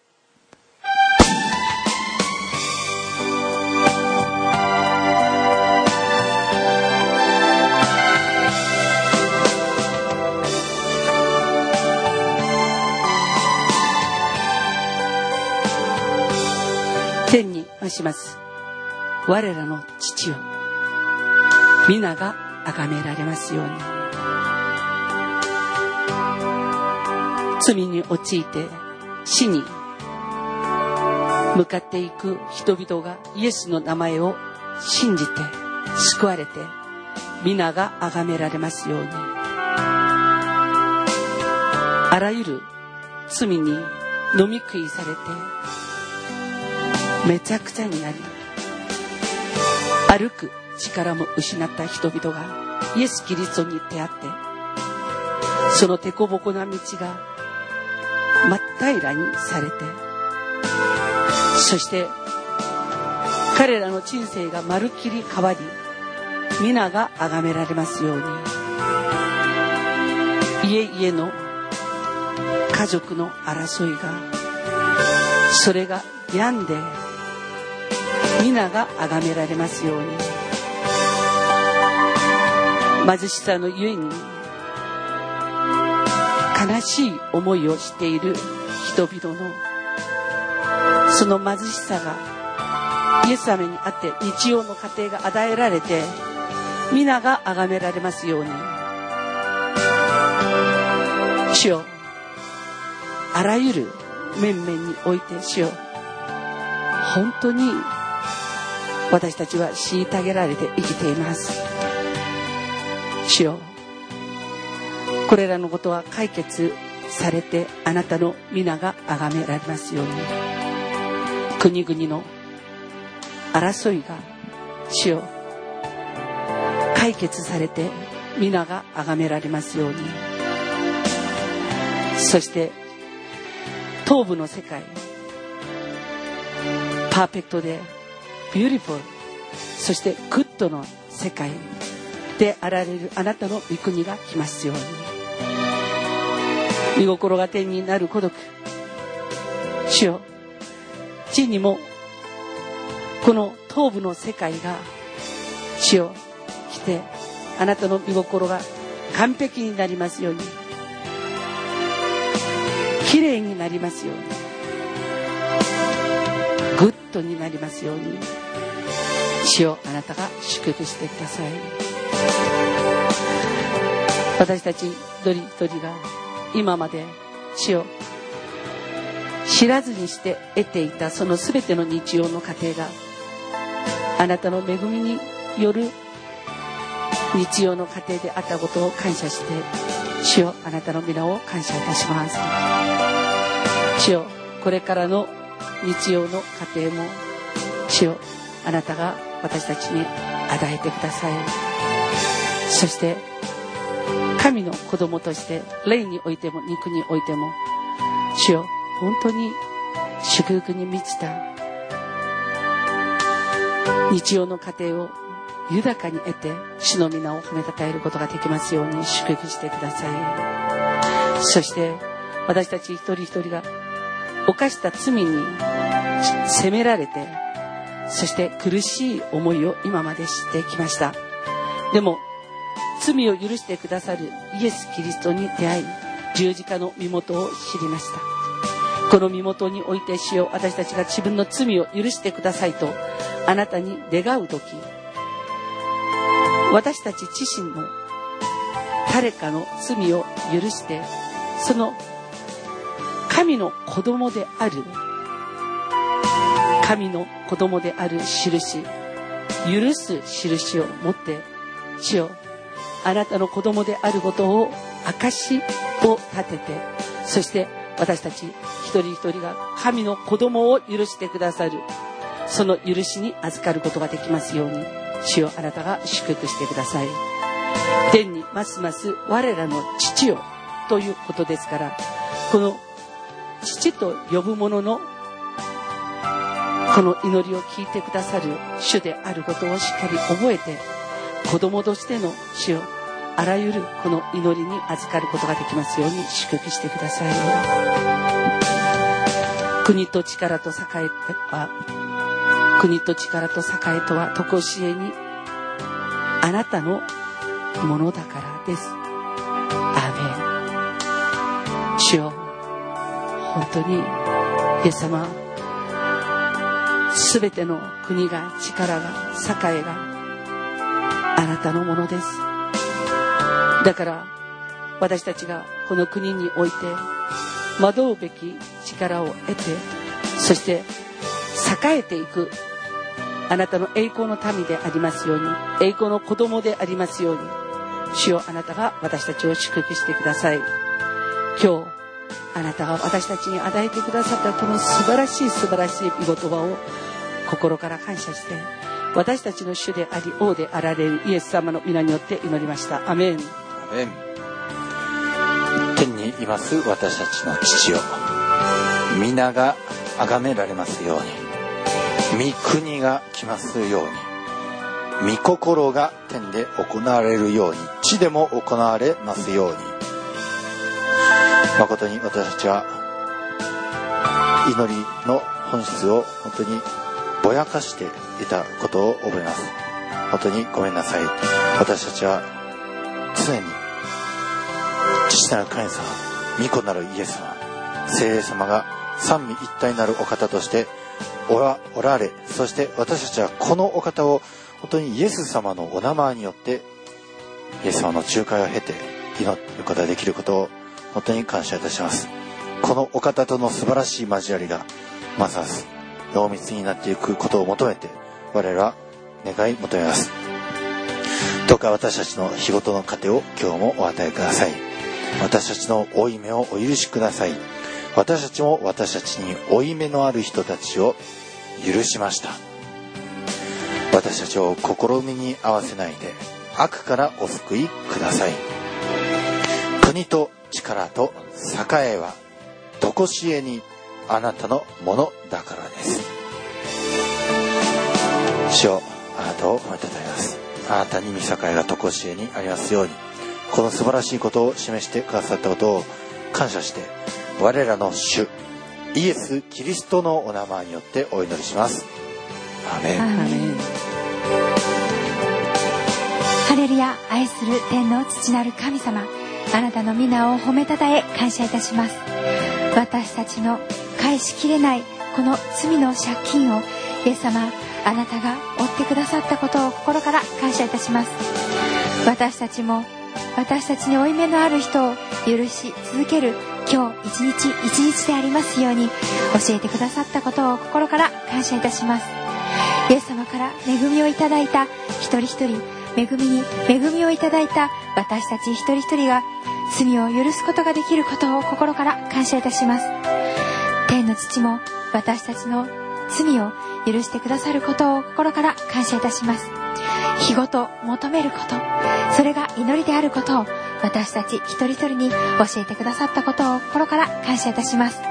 天に増します我らの父よ、皆が崇められますように。罪に陥って死に向かっていく人々がイエスの名前を信じて救われて、皆が崇められますように。あらゆる罪に飲み食いされてめちゃくちゃになり、歩く力も失った人々がイエス・キリストに出会って、その凸凹な道が真っ平らにされて、そして彼らの人生がまるっきり変わり、皆が崇められますように。家々の家族の争いが、それが病んで皆が崇められますように。貧しさのゆえに悲しい思いをしている人々のその貧しさがイエス様にあって日曜の家庭が与えられて、皆が崇められますように。主よ、あらゆる面々において主よ、本当に私たちは虐げられて生きています。主よ、これらのことは解決されて、あなたの皆が崇められますように。国々の争いが主よ解決されて、皆が崇められますように。そして東部の世界、パーフェクトでビューティフル、そしてグッドの世界であられるあなたの御国が来ますように。御心が天になるごとく、主よ、地にもこの東部の世界が主よ来て、あなたの御心が完璧になりますように、きれいになりますように、グッドになりますように。主よ、あなたが祝福してください。私たち一人一人が今まで主よ知らずにして得ていたそのすべての日曜の過程があなたの恵みによる日曜の過程であったことを感謝して、主よ、あなたの皆を感謝いたします。主よ、これからの日曜の過程も主よ、あなたが私たちに与えてください。そして神の子供として霊においても肉においても主よ、 本当に祝福に満ちた日曜の家庭を豊かに得て、主の皆を褒めたたえることができますように祝福してください。そして私たち一人一人が犯した罪に責められて、そして苦しい思いを今までしてきました。でも罪を許してくださるイエス・キリストに出会い、十字架の身元を知りました。この身元において、主よ、私たちが自分の罪を許してくださいとあなたに願うとき、私たち自身も誰かの罪を許して、その神の子供である印、許す印を持って、主よ、あなたの子供であることを証を立てて、そして私たち一人一人が神の子供を許してくださる、その許しに預かることができますように、主よ、あなたが祝福してください。天にますます我らの父よということですから、この父と呼ぶ者のこの祈りを聞いてくださる主であることをしっかり覚えて、子供としての主よ、あらゆるこの祈りに預かることができますように祝福してください。国と力と栄とは常しえにあなたのものだからです。アーメン。主よ、本当にイエス様、すべての国が、力が、栄があなたのものです。だから私たちがこの国において惑うべき力を得て、そして栄えていくあなたの栄光の民でありますように、栄光の子供でありますように、主よ、あなたが私たちを祝福してください。今日あなたが私たちに与えてくださったこの素晴らしい御言葉を心から感謝して、私たちの主であり王であられるイエス様の皆によって祈りました。アメン。 アメン。天にいます私たちの父よ、皆が崇められますように、御国が来ますように、御心が天で行われるように、地でも行われますように。誠に私たちは祈りの本質を本当にぼやかしていたことを覚えます。本当にごめんなさい。私たちは常に父なる神様、御子なるイエス様、聖霊様が三位一体なるお方としておられ、そして私たちはこのお方を本当にイエス様のお名前によってイエス様の仲介を経て祈ることができることを本当に感謝いたします。このお方との素晴らしい交わりがますます濃密になっていくことを求めて我々は願い求めます。どうか私たちの日ごとの糧を今日もお与えください。私たちの負い目をお許しください。私たちも私たちに負い目のある人たちを許しました。私たちを試みに合わせないで悪からお救いください。国と力と栄は常しえにあなたのものだからです。主よ、あなたを褒めたたえます。あなたに御栄が常しえにありますように、この素晴らしいことを示してくださったことを感謝して、我らの主イエス・キリストのお名前によってお祈りします。アーメン。 アーメン。ハレルヤ。愛する天の父なる神様、あなたの皆を褒めたたえ感謝いたします。私たちの返しきれないこの罪の借金をイエス様、あなたが負ってくださったことを心から感謝いたします。私たちも私たちに負い目のある人を許し続ける今日一日一日でありますように教えてくださったことを心から感謝いたします。イエス様から恵みをいただいた一人一人、恵みに恵みをいただいた私たち一人一人が罪を許すことができることを心から感謝いたします。天の父も私たちの罪を許してくださることを心から感謝いたします。日ごと求めること、それが祈りであることを私たち一人一人に教えてくださったことを心から感謝いたします。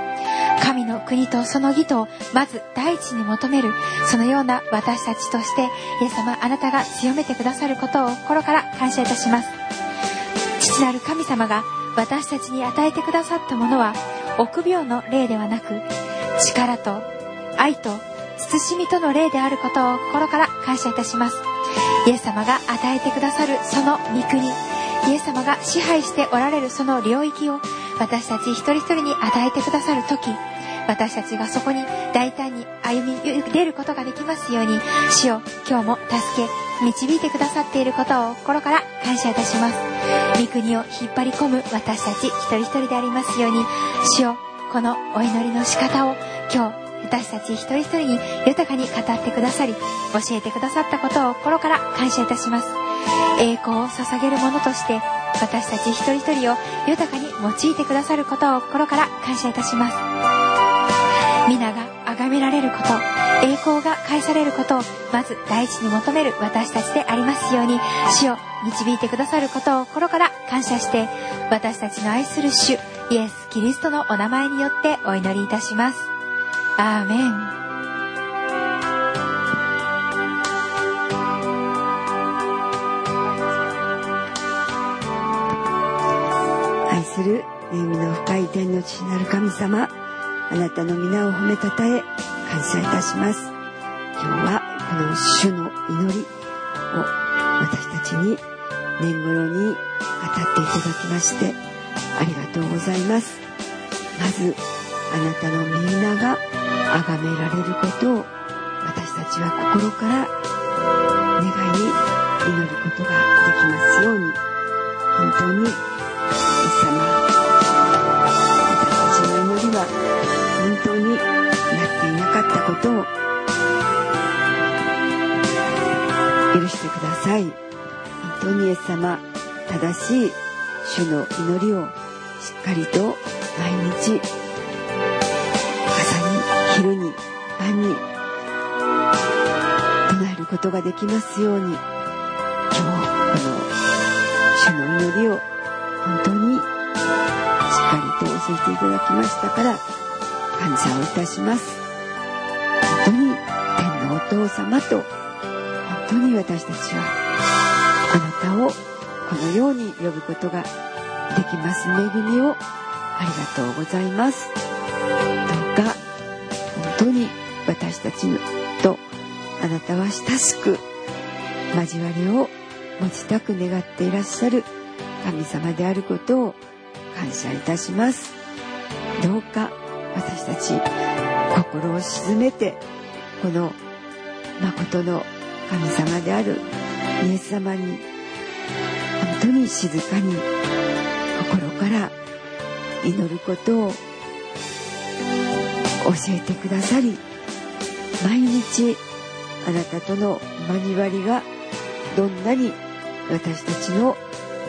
神の国とその義とをまず第一に求める、そのような私たちとしてイエス様、あなたが強めてくださることを心から感謝いたします。父なる神様が私たちに与えてくださったものは臆病の霊ではなく、力と愛と慎みとの霊であることを心から感謝いたします。イエス様が与えてくださるその御国、イエス様が支配しておられるその領域を私たち一人一人に与えてくださるとき、私たちがそこに大胆に歩み出ることができますように、主よ、今日も助け導いてくださっていることを心から感謝いたします。御国を引っ張り込む私たち一人一人でありますように、主よ、このお祈りの仕方を今日私たち一人一人に豊かに語ってくださり、教えてくださったことを心から感謝いたします。栄光を捧げるものとして私たち一人一人を豊かに用いてくださることを心から感謝いたします。皆が崇められること、栄光が返されることをまず第一に求める私たちでありますように、主を導いてくださることを心から感謝して、私たちの愛する主イエス・キリストのお名前によってお祈りいたします。アーメン。 愛する恵みの深い天の父なる神様、あなたの皆を褒めたたえ感謝いたします。今日はこの主の祈りを私たちに年頃に語っていただきましてありがとうございます。まずあなたの皆が崇められることを私たちは心から願い祈ることができますように、本当にイエス様、私たちの祈りは本当になっていなかったことを許してください。本当にイエス様、正しい主の祈りをしっかりと毎日、朝に昼に晩に唱えることができますように、今日この主の祈りを本当にしっかりと教えていただきましたから感謝をいたします。本当に天のお父様と、本当に私たちはあなたをこのように呼ぶことができます恵みをありがとうございます。どうか本当に私たちとあなたは親しく交わりを持ちたく願っていらっしゃる神様であることを感謝いたします。どうか私たち心を静めて、この誠の神様であるイエス様に本当に静かに心から祈ることを教えてくださり、毎日あなたとの交わりがどんなに私たちの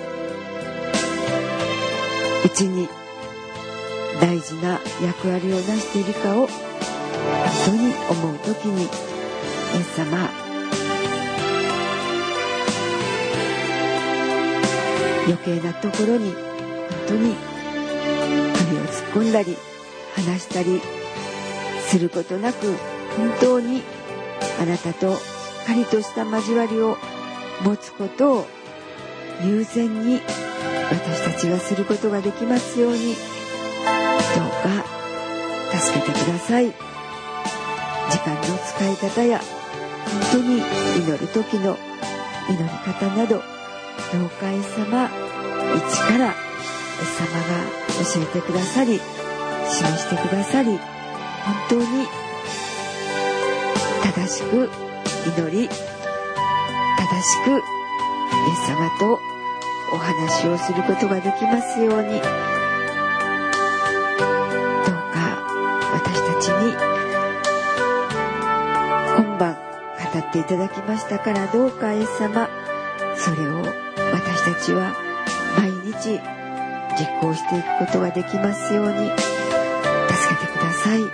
うちに大事な役割を成しているかを本当に思うときに、イエス様、余計なところに本当に首を突っ込んだり話したりすることなく、本当にあなたとしっかりとした交わりを持つことを優先に私たちがすることができますように、どうか助けてください。時間の使い方や本当に祈る時の祈り方など、どうかイエス様、一からイエス様が教えてくださり示してくださり、本当に正しく祈り、正しくイエス様とお話をすることができますように、どうか私たちに今晩語っていただきましたから、どうかイエス様、それを私たちは毎日実行していくことができますように助けてください。よ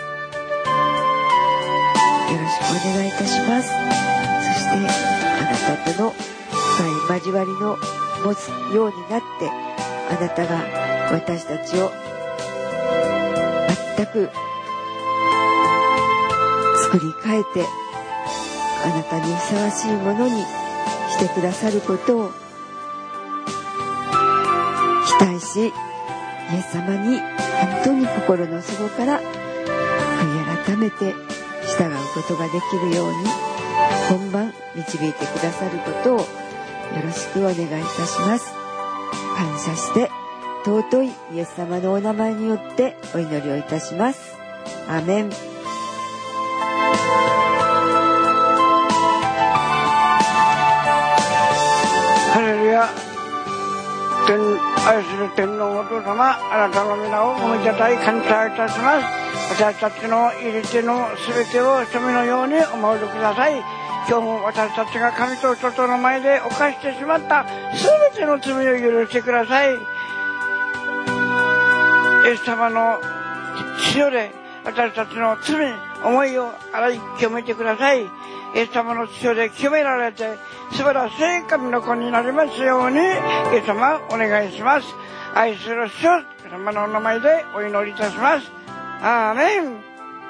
ろしくお願いいたします。そしてあなたとの深い交わりの持つようになって、あなたが私たちを全く作り変えてあなたにふさわしいものにしてくださることを期待し、イエス様に本当に心の底から悔い改めて従うことができるように本番導いてくださることをよろしくお願いいたします。感謝して尊いイエス様のお名前によってお祈りをいたします。アーメン。 ハレルヤ。愛する天皇お父様、あなたの皆をおめでたい感謝いたします。私たちの入れてのすべてを罪のようにお守りください。今日も私たちが神と人との前で犯してしまったすべての罪を許してください。イエス様の血で私たちの罪、思いを洗い清めてください。イエス様の血で清められて素晴らしい神の子になりますように、イエス様お願いします。愛する主、イエス様のお名前でお祈りいたします。アーメン。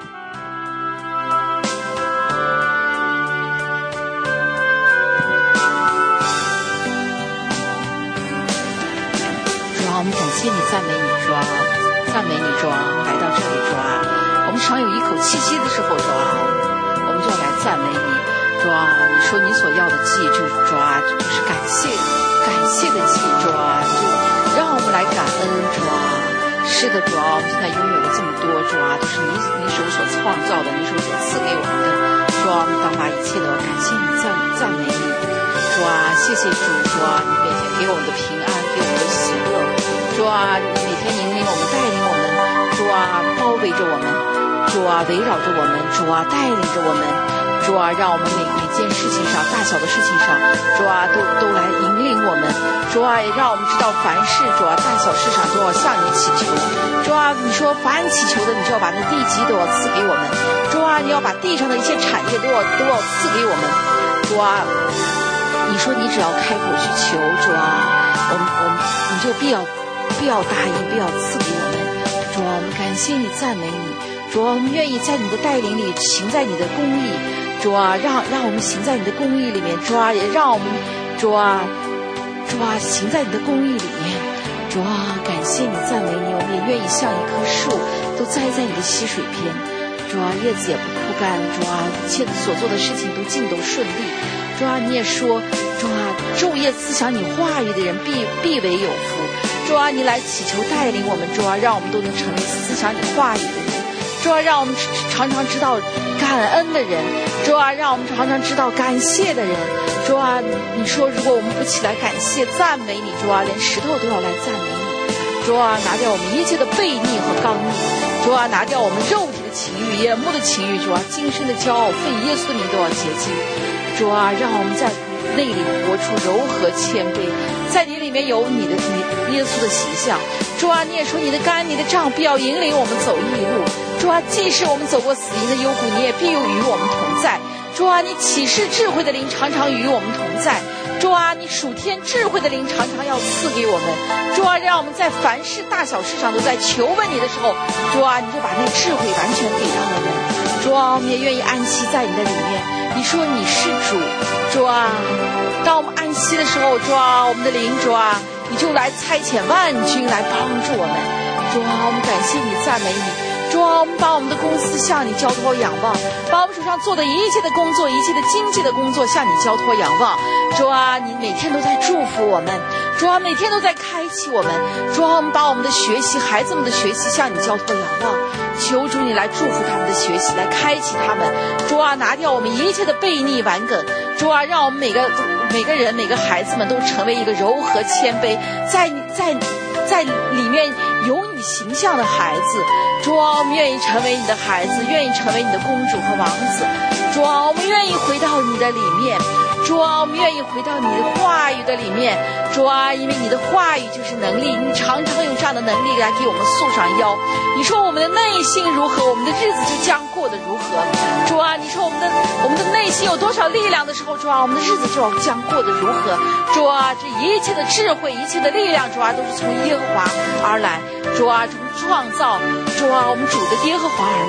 主啊，我们感谢你，赞美你，主啊，赞美你，主啊，来到这里，主啊，我们常有一口气息的时候，主啊，我们就要来赞美你，主啊，你说你所要的祭就是主啊，就是感谢的祭，主啊，就让我们来感恩，主啊，是的，主啊，我们现在拥有了这么多，主啊，都是你手所创造的，你手所赐给我们的，主啊，我们当把一切都感谢你，赞美你，主啊，谢谢主，主啊，你每天给我们的平安，给我们的喜乐，主啊，你每天引领我们，带领我们，主啊，包围着我们，主啊，围绕着我们，主啊，带领着我们，主啊，让我们每件事情上，大小的事情上，主啊，都来引领我们，主啊，也让我们知道凡事，主啊，大小事上都要向你祈求，主啊，你说凡祈求的，你就要把那地基都要赐给我们，主啊，你要把地上的一切产业都要赐给我们，主啊，你说你只要开口去求，主啊，你就必要答应，必要赐给我们，主啊，我们感谢你，赞美你，主啊，我们愿意在你的带领里行在你的公义，主啊，让我们行在你的公义里面，主啊，也让我们主啊行在你的公义里面，主啊，感谢你，赞美你，我们也愿意像一棵树都栽在你的溪水边，主啊，叶子也不枯干，主啊，一切所做的事情都尽都顺利，主啊，你也说，主啊，昼夜思想你话语的人必为有福，主啊，你来祈求带领我们，主啊，让我们都能成为思想你话语的人，主啊，让我们常常知道感恩的人，主啊，让我们常常知道感谢的人，主啊，你说如果我们不起来感谢赞美你，主啊，连石头都要来赞美你，主啊，拿掉我们一切的悖逆和刚逆，主啊，拿掉我们肉体的情欲、眼目的情欲，主啊，今生的骄傲奉耶稣的名都要洁净，主啊，让我们在内里活出柔和谦卑，在你里面有你耶稣的形象，主啊，你也说你的竿你的杖必要引领我们走义路，主啊，即使我们走过死荫的幽谷，你也必与我们同在，主啊，你启示智慧的灵常常与我们同在，主啊，你属天智慧的灵常常要赐给我们，主啊，让我们在凡事大小事上都在求问你的时候，主啊，你就把那智慧完全给到我们，主啊，我们也愿意安息在你的里面，你说你是主，主啊，当我们安息的时候，主啊，我们的灵，主啊，你就来差遣万军来帮助我们，主啊，我们感谢你，赞美你，主啊，我们把我们的公司向你交托仰望，把我们手上做的一切的工作，一切的经济的工作向你交托仰望，主啊，你每天都在祝福我们，主啊，每天都在开启我们，主啊，我们把我们的学习，孩子们的学习向你交托仰望，求主你来祝福他们的学习，来开启他们，主啊，拿掉我们一切的悖逆顽梗，主啊，让我们每个人每个孩子们都成为一个柔和谦卑，在里面有你形象的孩子，主啊，我们愿意成为你的孩子，愿意成为你的公主和王子，主啊，我们愿意回到你的里面，主啊，我们愿意回到你的话语的里面，主啊，因为你的话语就是能力，你常常用这样的能力来给我们束上腰，你说我们的内心如何，我们的日子就将过得如何，主啊，你说我们的内心有多少力量的时候，主啊，我们的日子就要将过得如何，主啊，这一切的智慧，一切的力量，主啊，都是从耶和华而来，主啊，从创造，主啊，我们主的耶和华而来，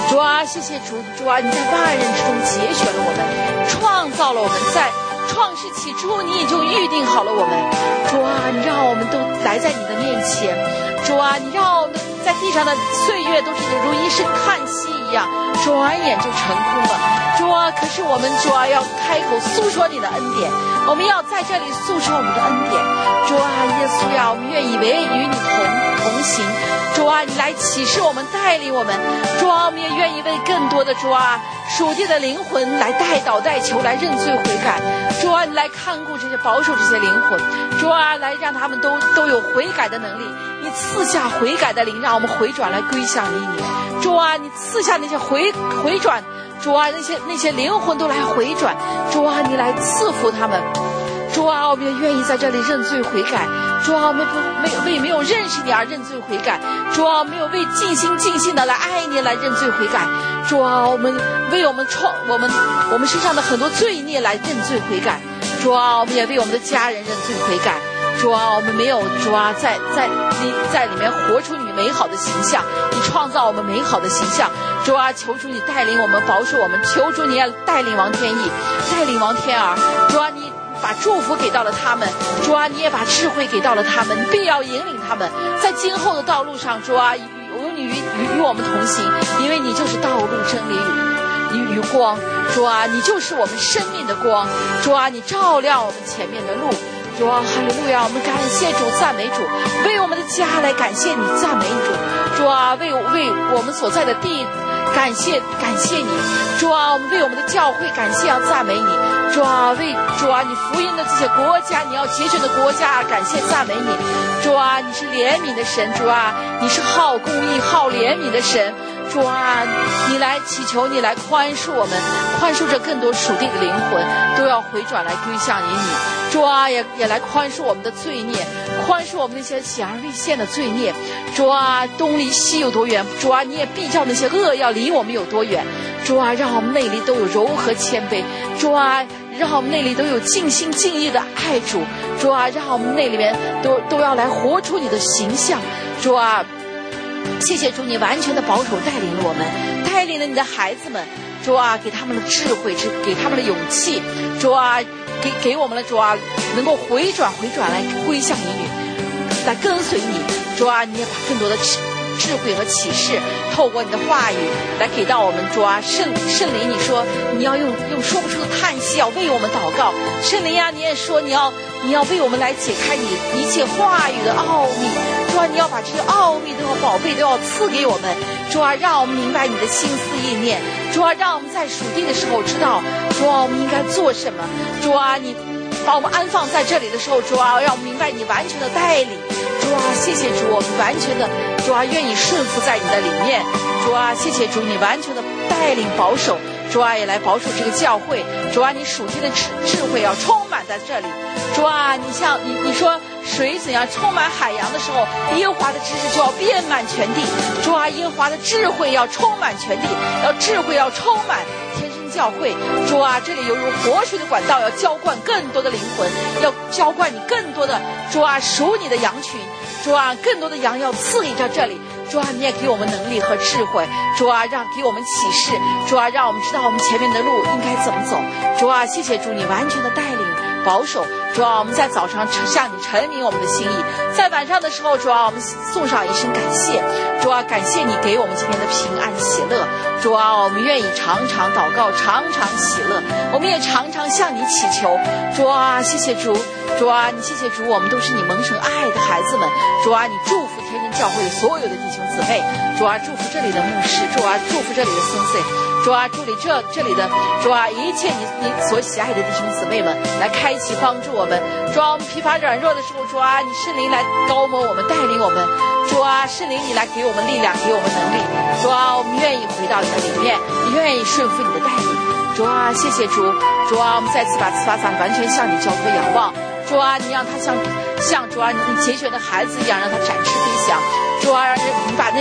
主啊，谢谢主，主啊，你在万人之中节选了我们，创造了我们，在创世起初你已经预定好了我们。主啊，你让我们都来在你的面前。主啊，你让我们在地上的岁月都是如一声叹息一样，转眼就成空了。主啊，可是我们主啊要开口诉说你的恩典，我们要在这里诉说我们的恩典。主啊，耶稣呀，我们愿意与你同行。主啊，你来启示我们，带领我们。主啊，我们也愿意为更多的主啊属地的灵魂来代祷代求，来认罪悔改。主啊，你来看顾这些，保守这些灵魂。主啊，来让他们都有悔改的能力。你赐下悔改的灵，让我们回转来归向你。主啊，你赐下那些回转。主啊，那些灵魂都来回转。主啊，你来赐福他们。主啊，我们也愿意在这里认罪悔改。主啊，我们没有认识你而认罪悔改。主啊，没有为尽心的来爱你来认罪悔改。主啊，我们为我们身上的很多罪孽来认罪悔改。主啊，我们也为我们的家人认罪悔改。主啊，我们没有主啊，在里面活出你美好的形象，你创造我们美好的形象。主啊，求主你带领我们，保守我们。求主你也带领王天意，带领王天儿。主啊，你把祝福给到了他们。主啊，你也把智慧给到了他们，你必要引领他们在今后的道路上。主啊，与我们同行，因为你就是道路真理与光。主啊，你就是我们生命的光。主啊，你照亮我们前面的路。主啊，哈利路亚！我们感谢主，赞美主，为我们的家来感谢你，赞美主。主啊，为我们所在的地感谢你。主啊，我们为我们的教会感谢，要赞美你。主啊，你福音的这些国家，你要节选的国家，感谢赞美你。主啊，你是怜悯的神。主啊，你是好公义好怜悯的神。主啊，你来祈求，你来宽恕我们，宽恕着更多属地的灵魂都要回转来归向你。主啊，也来宽恕我们的罪孽，宽恕我们那些显而未现的罪孽。主啊，东离西有多远？主啊，你也必叫那些恶要离我们有多远。主啊，让我们内里都有柔和谦卑。主啊，让我们内里都有尽心尽意的爱主。主啊，让我们内里面都要来活出你的形象。主啊，谢谢主，你完全的保守带领了我们，带领了你的孩子们。主啊，给他们的智慧，给他们的勇气。主啊，给我们的主啊，能够回转来归向你，来跟随你。主啊，你也把更多的智慧和启示透过你的话语来给到我们。主啊，圣灵，你说你要用说不出的叹息要为我们祷告。圣灵啊，你也说你要为我们来解开你一切话语的奥秘。主啊，你要把这些奥秘都要宝贝都要赐给我们。主啊，让我们明白你的心思意念。主啊，让我们在属地的时候知道，主啊，我们应该做什么。主啊，你把我们安放在这里的时候，主啊，让我们明白你完全的带领。主啊，谢谢主，我们完全的主啊愿意顺服在你的里面。主啊，谢谢主，你完全的带领保守。主啊，也来保守这个教会。主啊，你属天的智慧要充满在这里。主啊，你说水怎样充满海洋的时候，耶和华的知识就要遍满全地。主啊，耶和华的智慧要充满全地，智慧要充满天生教会。主啊，这里有如活水的管道，要浇灌更多的灵魂，要浇灌你更多的主啊属你的羊群。主啊，更多的羊要赐给这里。主啊，你也给我们能力和智慧。主啊，给我们启示。主啊，让我们知道我们前面的路应该怎么走。主啊，谢谢主，你完全的带领保守。主啊，我们在早上向你陈明我们的心意，在晚上的时候，主啊，我们送上一声感谢。主啊，感谢你给我们今天的平安喜乐。主啊，我们愿意常常祷告，常常喜乐，我们也常常向你祈求。主啊，谢谢主。主啊，你谢谢主，我们都是你蒙神爱的孩子们。主啊，你祝福天真教会所有的弟兄姊妹。主啊，祝福这里的牧师。主啊，祝福这里的孙子。主啊，祝福这里的主啊，一切你所喜爱的弟兄姊妹们来开启帮助我们。主啊，我们疲乏软弱的时候，主啊，你圣灵来高摩我们，带领我们。主啊，圣灵你来给我们力量，给我们能力。主啊，我们愿意回到你的里面，你愿意顺服你的带领。主啊，谢谢主。主啊，我们再次把慈法伞完全向你交托仰望。主啊，你让他像主啊你节选的孩子一样，让他展翅飞翔。主啊，让你把那个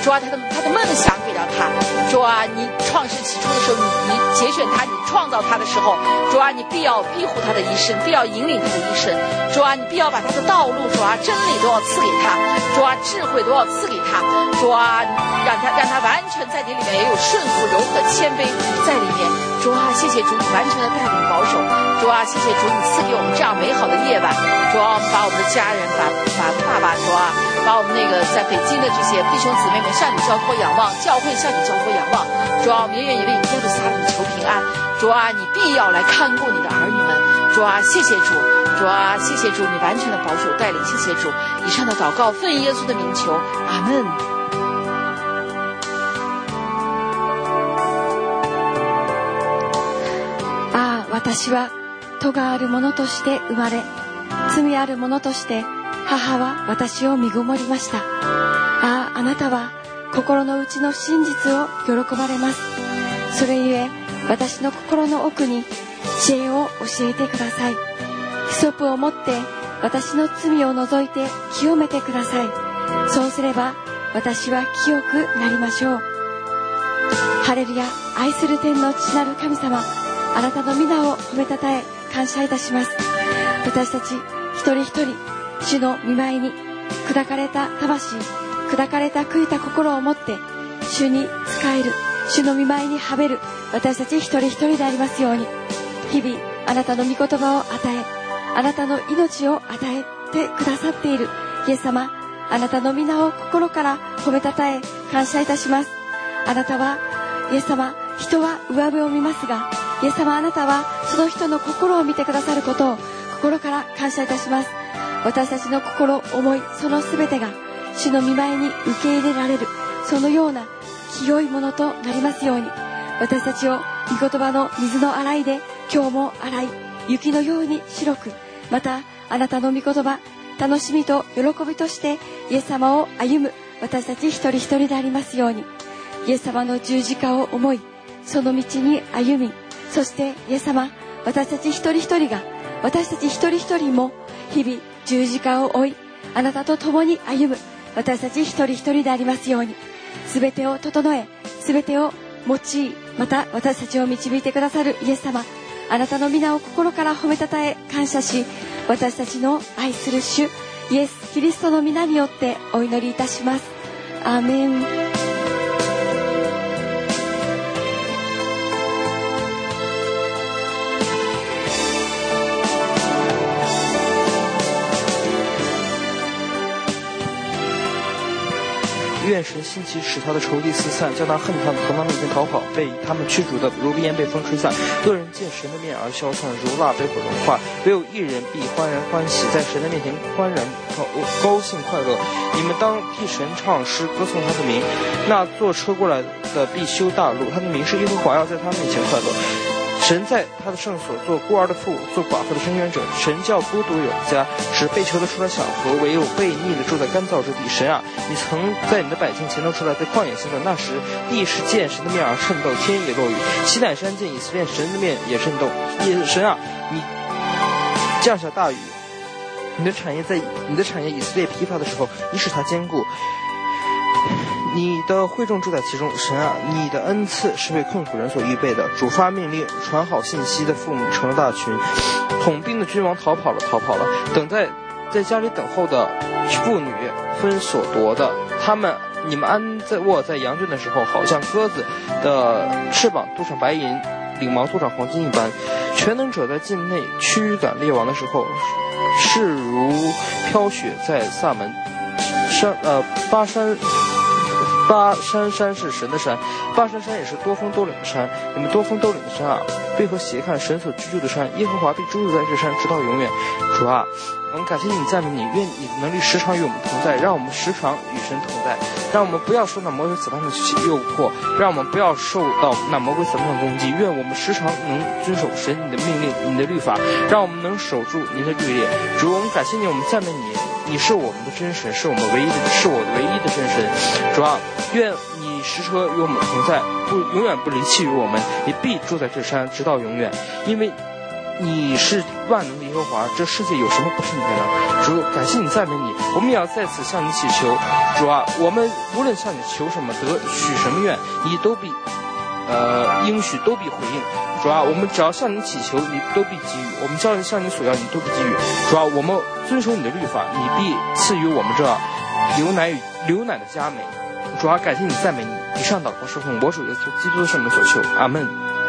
主啊，他的梦想给到他，主啊，你创世起初的时候，你拣选他，你创造他的时候，主啊，你必要庇护他的一生，必要引领他的一生，主啊，你必要把他的道路，主啊，真理都要赐给他，主啊，智慧都要赐给他，主啊，让他完全在你里面也有顺服、柔和、谦卑在里面。主啊，谢谢主，你完全的带领保守。主啊，谢谢主，你赐给我们这样美好的夜晚。主啊，我们把我们的家人，把爸爸，主啊，把我们那个在北京的这些弟兄姊妹们向你交托仰望，教会向你交托仰望。主啊，我们也愿意为耶路撒冷求平安。主啊，你必要来看顾你的儿女们。主啊，谢谢主。主啊，谢谢主，你完全的保守带领。谢谢主，以上的祷告奉耶稣的名求，阿门。 私は咎ある者として生まれ、罪ある者として母は私を身ごもりました。あなたは心の内の真実を喜ばれます。それゆえ私の心の奥に知恵を教えてください。ヒソプを持って私の罪を除いて清めてください。そうすれば私は清くなりましょう。ハレルヤ。愛する天の父なる神様、あなたの皆を褒めたたえ感謝いたします。私たち一人一人、主の御前に砕かれた魂、砕かれた悔いた心を持って主に仕える、主の御前にはべる私たち一人一人でありますように。日々あなたの御言葉を与え、あなたの命を与えてくださっているイエス様、あなたの皆を心から褒めたたえ感謝いたします。あなたはイエス様、人は上辺を見ますが、イエス様、あなたはその人の心を見てくださることを心から感謝いたします。私たちの心、思い、そのすべてが主の御前に受け入れられる、そのような清いものとなりますように。私たちを御言葉の水の洗いで今日も洗い、雪のように白く、またあなたの御言葉、楽しみと喜びとしてイエス様を歩む私たち一人一人でありますように。イエス様の十字架を思い、その道に歩み、そしてイエス様、私たち一人一人が、私たち一人一人も日々十字架を追い、あなたと共に歩む私たち一人一人でありますように。すべてを整え、すべてを用い、また私たちを導いてくださるイエス様、あなたの皆を心から褒めたたえ感謝し、私たちの愛する主イエス・キリストの皆によってお祈りいたします。アーメン。 愿神兴起，使他的仇敌四散，叫那恨他的从他面前逃跑，被他们驱逐的如烟被风吹散。恶人见神的面而消散，如蜡被火融化。唯有一人必欢然欢喜，在神的面前欢然高兴快乐。你们当替神唱诗，歌颂他的名。那坐车过来的必修大路，他的名是耶和华，要在他面前快乐。神在他的圣所做孤儿的父，做寡妇的伸冤者。神叫孤独有家，使被囚的出来享福，唯有被逆的住在干燥之地。神啊，你曾在你的百姓前头出来，在旷野行走。那时地是见神的面而震动，天也落雨。西乃山见以色列神的面也震动。神啊，你降下大雨，你的产业以色列疲乏的时候，你使它坚固。你的会众住在其中。神啊，你的恩赐是为困苦人所预备的。主发命令，传好信息的父母成了大群，统兵的君王逃跑了。等在家里等候的妇女分所夺的。你们安卧在羊圈的时候，好像鸽子的翅膀镀上白银，领毛镀上黄金一般。全能者在境内驱赶列王的时候，势如飘雪在萨门山。巴山山是神的山，巴山山也是多峰多岭的山。你们多峰多岭的山啊，为何斜看神所居住的山？耶和华必居住在这山，直到永远。主啊，我们感谢你，赞美你，愿你的能力时常与我们同在，让我们时常与神同在，让我们不要受那魔鬼撒旦的诱惑，让我们不要受到那魔鬼撒旦的攻击。愿我们时常能遵守神你的命令，你的律法，让我们能守住您的律例。主，我们感谢你，我们赞美你。你是我们的真神，是我的唯一的真神。主啊，愿你时刻与我们同在，永远不离弃于我们，你必住在这山直到永远。因为你是万能的耶和华，这世界有什么不是你的呢？主，感谢你，赞美你，我们也要再次向你祈求。主啊，我们无论向你求什么，得许什么愿，你都必应许，都必回应。主啊，我们只要向你祈求，你都必给予；我们只要向你所要，你都必给予。主啊，我们遵守你的律法，你必赐予我们这流奶的佳美。主啊，感谢你，赞美你。以上祷告是奉我主耶稣基督的圣名所求，阿门。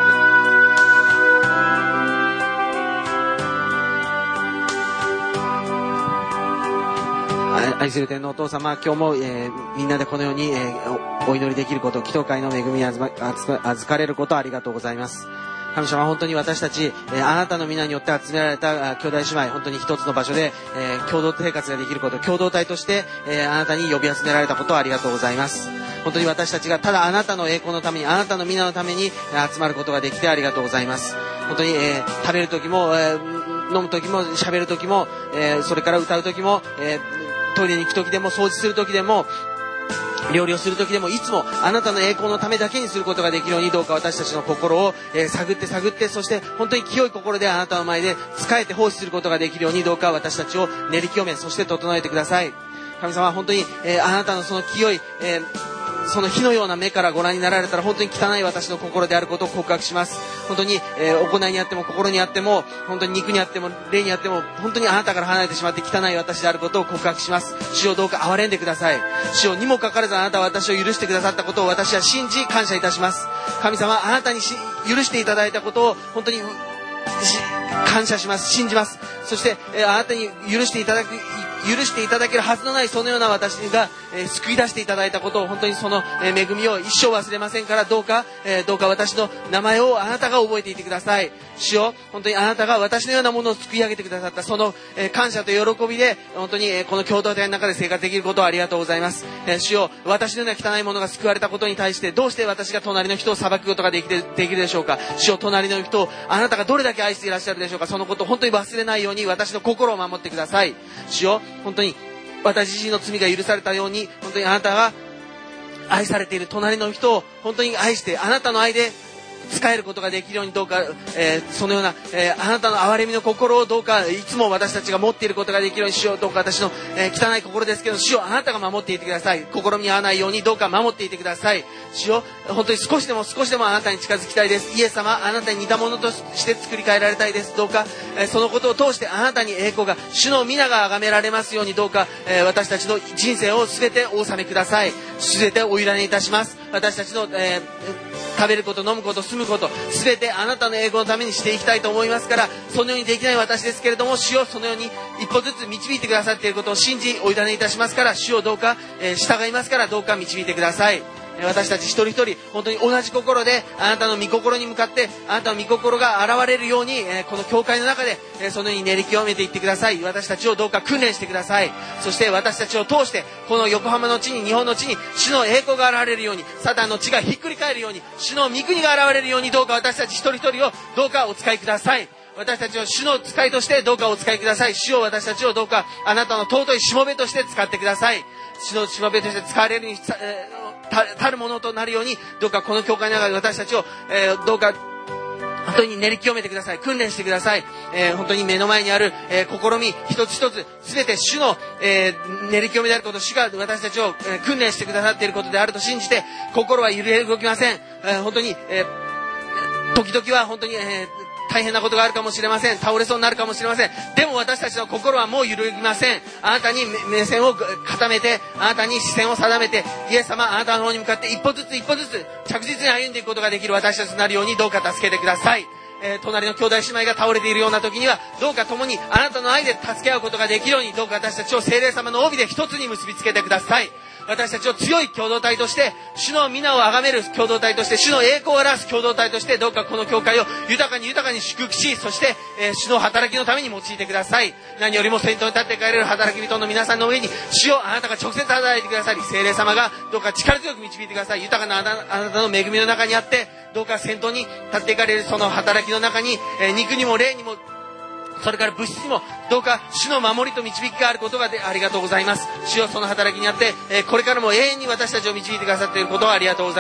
愛する天のお父様、今日も、みんなでこのように、お祈りできること、祈祷会の恵みに預かれることありがとうございます。神様、本当に私たち、あなたの皆によって集められた兄弟姉妹、本当に一つの場所で、共同生活ができること、共同体として、あなたに呼び集められたことをありがとうございます。本当に私たちがただあなたの栄光のために、あなたの皆のために集まることができてありがとうございます。本当に、食べる時も、飲む時も、喋る時も、それから歌う時も、トイレに行く時でも、掃除する時でも、料理をする時でも、いつもあなたの栄光のためだけにすることができるように、どうか私たちの心を、探って、そして本当に清い心であなたの前で仕えて奉仕することができるように、どうか私たちを練り清め、そして整えてください。神様は本当に、あなたのその清い、その火のような目からご覧になられたら、本当に汚い私の心であることを告白します。本当に、行いにあっても心にあっても、本当に肉にあっても霊にあっても、本当にあなたから離れてしまって汚い私であることを告白します。主をどうか憐れんでください。主をにもかかわらずあなたは私を許してくださったことを私は信じ感謝いたします。神様、あなたに許していただいたことを本当に感謝します。信じます。そして、あなたに許していただけるはずのないそのような私が、救い出していただいたことを、本当にその、恵みを一生忘れませんから、どうか私の名前をあなたが覚えていてください。主よ、本当にあなたが私のようなものを救い上げてくださったその、感謝と喜びで本当に、この共同体の中で生活できることをありがとうございます。主よ、私のような汚いものが救われたことに対して、どうして私が隣の人を裁くことができるでしょうか。主よ、隣の人をあなたがどれだけ愛していらっしゃるでしょうか。そのことを本当に忘れないように私の心を守ってください。主よ、本当に私自身の罪が許されたように、本当にあなたが愛されている隣の人を本当に愛して、あなたの愛で使えることができるように、どうか、そのような、あなたの憐れみの心をどうかいつも私たちが持っていることができるように。主よ、どうか私の、汚い心ですけど、主よ、あなたが守っていてください。心に合わないようにどうか守っていてください。主よ、本当に少しでもあなたに近づきたいです。イエス様、あなたに似たものとして作り変えられたいです。どうか、そのことを通してあなたに栄光が、主の皆が崇められますように、どうか、私たちの人生を全てお納めください。全てお委ねいたします。私たちの、食べること、飲むこと、住むこと、すべてあなたの栄光のためにしていきたいと思いますから、そのようにできない私ですけれども、主よ、そのように一歩ずつ導いてくださっていることを信じお委ねいたしますから、主をどうか、従いますから、どうか導いてください。私たち一人一人本当に同じ心であなたの御心に向かって、あなたの御心が現れるように、この教会の中で、そのように練り清めていってください。私たちをどうか訓練してください。そして私たちを通してこの横浜の地に、日本の地に主の栄光が現れるように、サタンの地がひっくり返るように、主の御国が現れるように、どうか私たち一人一人をどうかお使いください。私たちを主の使いとしてどうかお使いください。主を私たちをどうかあなたの尊いしもべとして使ってください。主のしもべとして使われるにたるものとなるように、どうかこの教会の中で私たちを、どうか本当に練り清めてください。訓練してください。本当に目の前にある、試み一つ一つ全て主の、練り清めであること、主が私たちを、訓練してくださっていることであると信じて、心は揺れ動きません。本当に、時々は本当に、大変なことがあるかもしれません。倒れそうになるかもしれません。でも私たちの心はもう揺るぎません。あなたに目線を固めて、あなたに視線を定めて、イエス様、あなたの方に向かって一歩ずつ着実に歩んでいくことができる私たちになるように、どうか助けてください。隣の兄弟姉妹が倒れているような時には、どうか共にあなたの愛で助け合うことができるように、どうか私たちを聖霊様の帯で一つに結びつけてください。私たちを強い共同体として、主の皆を崇める共同体として、主の栄光を表す共同体として、どうかこの教会を豊かに祝福し、そして、主の働きのために用いてください。何よりも先頭に立って帰れる働き人の皆さんの上に、主をあなたが直接働いてくださり、聖霊様がどうか力強く導いてください。豊かなあなたの恵みの中にあって、どうか先頭に立っていかれるその働きの中に、肉にも霊にも、それから物質にもどうか主の守りと導きがあることがありがとうございます。主よ、その働きにあって、これからも永遠に私たちを導いてくださっていることをありがとうございます。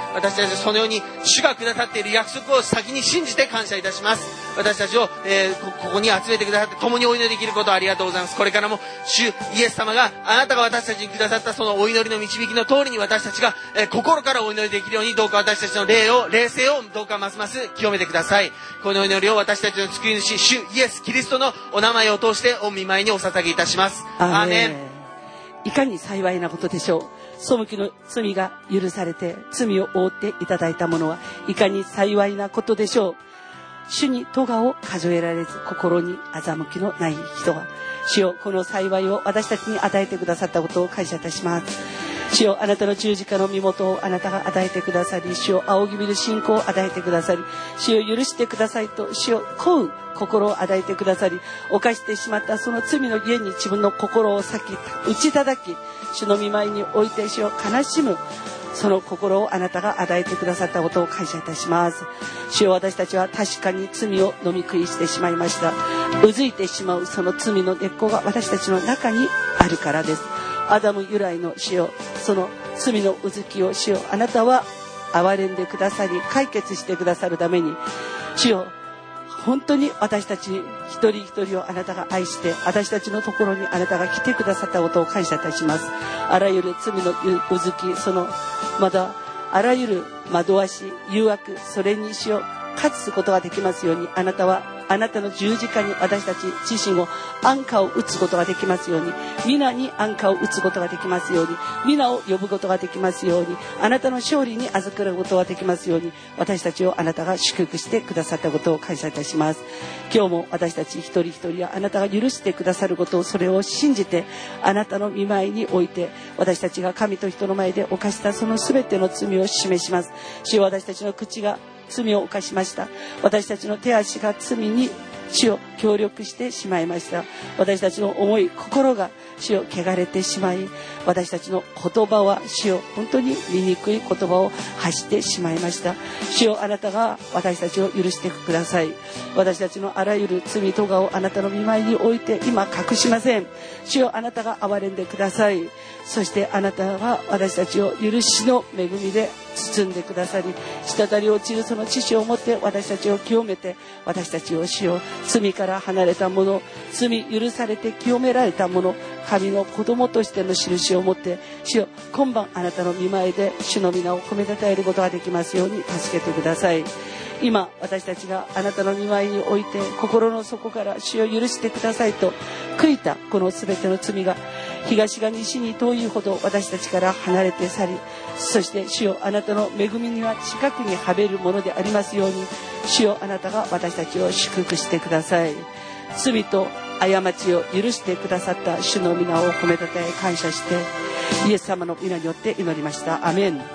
私たちはそのように主がくださっている約束を先に信じて感謝いたします。私たちを、ここに集めてくださって共にお祈りできることをありがとうございます。これからも主イエス様があなたが私たちにくださったそのお祈りの導きの通りに私たちが、心からお祈りできるように、どうか私たちの霊性をどうかますます清めてください。この祈りを私たちの救い主主イエスキリストのお名前を通して御御前にお捧げいたします。アーメン。 いかに幸いなことでしょう。背きの罪が許されて罪を負っていただいたものはいかに幸いなことでしょう。主に咎を数えられず心に欺きのない人は、主よこの幸いを私たちに与えてくださったことを感謝いたします。主よあなたの十字架の身元をあなたが与えてくださり、主よ仰ぎ見る信仰を与えてくださり、主よ許してくださいと主よ請う心を与えてくださり、犯してしまったその罪のゆえに自分の心を先打ち叩き、主の御前に置いて主を悲しむその心をあなたが与えてくださったことを感謝いたします。主よ私たちは確かに罪を飲み食いしてしまいました。うずいてしまうその罪の根っこが私たちの中にあるからです。アダム由来の主よ、その罪のうずきを主よあなたは憐れんでくださり解決してくださるために、主よ本当に私たち一人一人をあなたが愛して私たちのところにあなたが来てくださったことを感謝いたします。あらゆる罪のうずき、そのまだあらゆる惑わし誘惑、それに主を勝つことができますように、あなたはあなたの十字架に私たち自身を安価を打つことができますように、皆に安価を打つことができますように、皆を呼ぶことができますように、あなたの勝利に預かることができますように、私たちをあなたが祝福してくださったことを感謝いたします。今日も私たち一人一人はあなたが許してくださることを、それを信じてあなたの御前に置いて、私たちが神と人の前で犯したその全ての罪を示します。主よ私たちの口が罪を犯しました。私たちの手足が罪に主を協力してしまいました。私たちの思い心が主を汚れてしまい、私たちの言葉は主を本当に醜い言葉を発してしまいました。主よあなたが私たちを許してください。私たちのあらゆる罪とがをあなたの御前に置いて今隠しません。主よあなたが憐れんでください。そしてあなたが私たちを許しの恵みで包んでくださり、滴り落ちるその知識を持って私たちを清めて、私たちを主よ罪から離れたもの、罪許されて清められたもの、神の子供としての印を持って主よ今晩あなたの御前で主の皆を褒めたたえることができますように助けてください。今私たちがあなたの御前に置いて心の底から主を許してくださいと悔いたこの全ての罪が東が西に遠いほど私たちから離れて去り、そして主よあなたの恵みには近くにはべるものでありますように、主よあなたが私たちを祝福してください。罪と過ちを許してくださった主の皆を褒めたたえ感謝してイエス様の皆によって祈りました。アメン。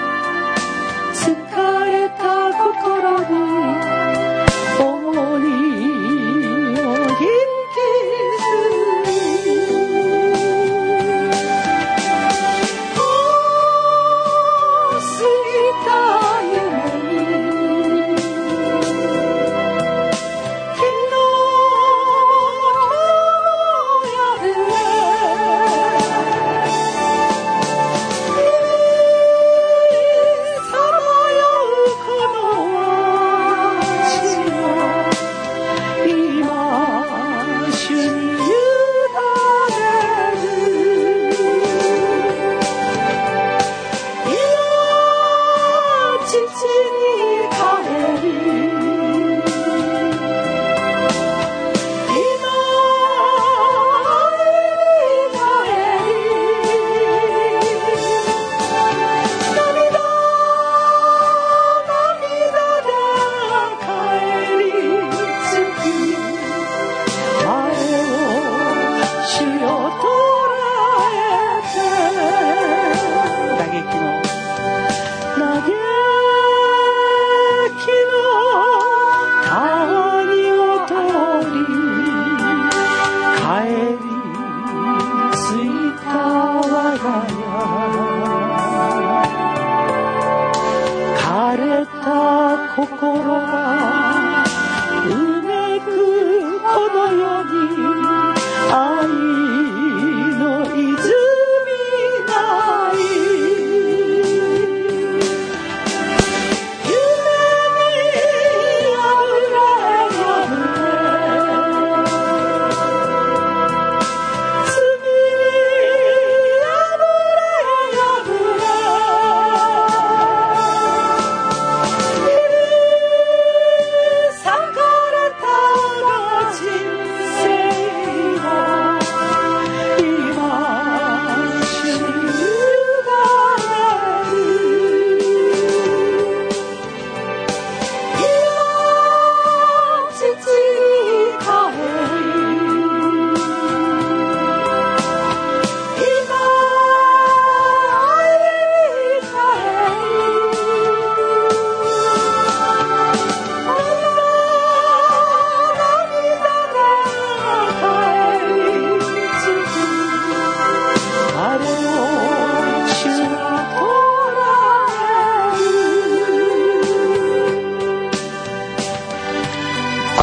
疲れた心に重荷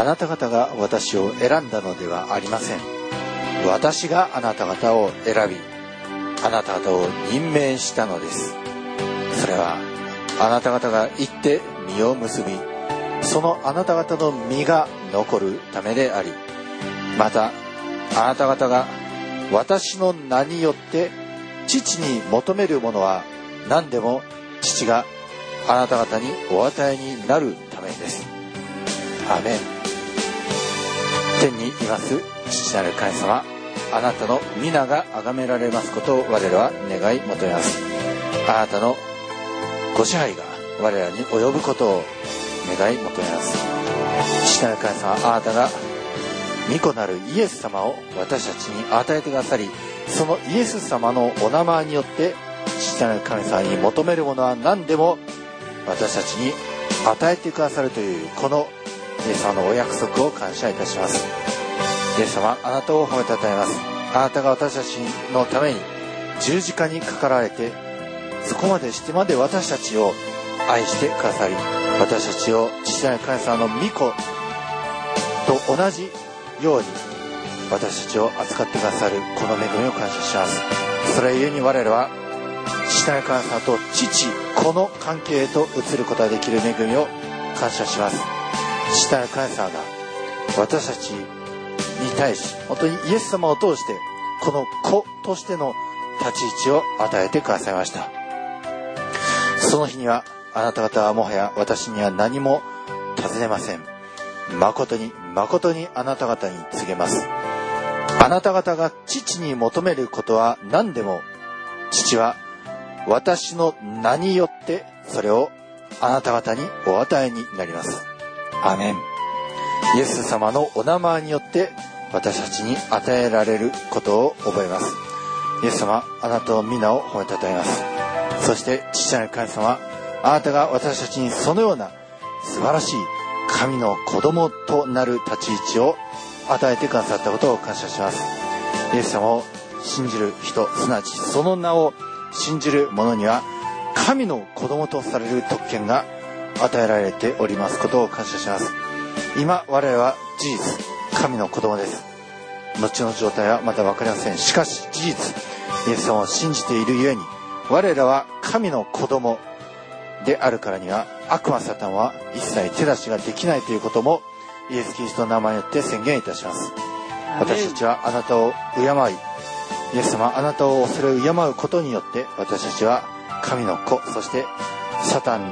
あなた方が私を選んだのではありません。私があなた方を選び、あなた方を任命したのです。それはあなた方が行って実を結び、そのあなた方の実が残るためであり、またあなた方が私の名によって父に求めるものは何でも父があなた方にお与えになるためです。アーメン。天にいます父なる神様、あなたの皆が崇められますことを我らは願い求めます。あなたのご支配が我らに及ぶことを願い求めます。父なる神様、あなたが御子なるイエス様を私たちに与えてくださり、そのイエス様のお名前によって父なる神様に求めるものは何でも私たちに与えてくださるというこのイエス様のお約束を感謝いたします。イエス様、あなたを褒めたたえます。あなたが私たちのために十字架にかかられて、そこまでしてまで私たちを愛してくださり、私たちを父なる神様の御子と同じように私たちを扱ってくださるこの恵みを感謝します。それゆえに我らは父なる神様と父子の関係へと移ることができる恵みを感謝します。父なる神様が私たちに対し本当にイエス様を通してこの子としての立ち位置を与えてくださいました。その日にはあなた方はもはや私には何も尋ねません。誠に誠にあなた方に告げます。あなた方が父に求めることは何でも父は私の名によってそれをあなた方にお与えになります。アーメン。イエス様のお名前によって私たちに与えられることを覚えます。イエス様、あなたの皆を褒めたたえます。そして父なる神様、あなたが私たちにそのような素晴らしい神の子供となる立ち位置を与えてくださったことを感謝します。イエス様を信じる人、すなわちその名を信じる者には神の子供とされる特権が与えられておりますことを感謝します。今我々は事実神の子供です。後の状態はまだ分かりません。しかし事実イエス様を信じているゆえに我らは神の子供であるからには悪魔サタンは一切手出しができないということもイエス・キリストの名前によって宣言いたします。私たちはあなたを敬い、イエス様あなたをそれを敬うことによって私たちは神の子、そしてサタン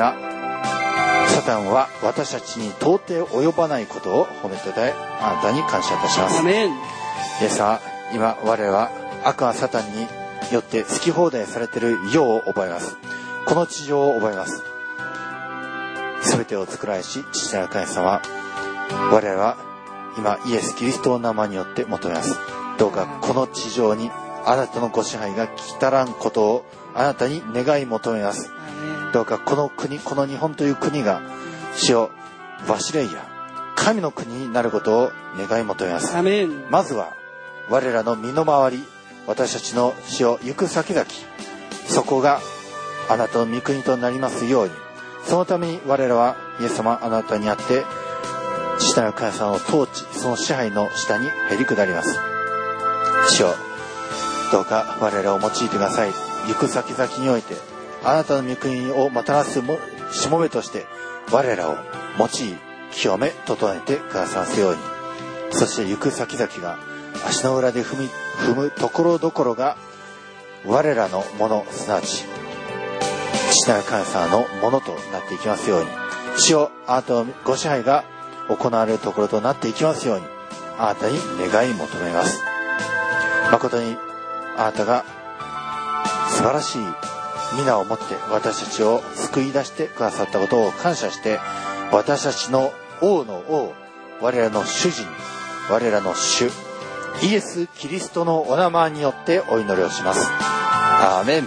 は私たちに到底及ばないことを褒めたたえあなたに感謝いたします。イエス様、今我々は悪魔サタンによって好き放題されている世を覚えます。この地上を覚えます。すべてを作られし父なる神様、我々は今イエス・キリストの名前によって求めます。どうかこの地上にあなたのご支配が来たらんことをあなたに願い求めます。どうかこの国、この日本という国が主よバシレイヤ神の国になることを願い求めます。まずは我らの身の回り、私たちの主を行く先々、そこがあなたの御国となりますように、そのために我らはイエス様あなたにあって父なる神様の統治、その支配の下にへり下ります。主よどうか我らを用いてください。行く先々においてあなたの御国をもたらすしもべとして我らを用い清め整えてくださいますように。そして行く先々が足の裏で踏むところどころが我らのもの、すなわち父なる神様のものとなっていきますように。主よあなたのご支配が行われるところとなっていきますようにあなたに願い求めます。誠にあなたが素晴らしい皆をもって私たちを救い出してくださったことを感謝して、私たちの王の王、我らの主人、我らの主イエス・キリストのお名前によってお祈りをします。アーメン。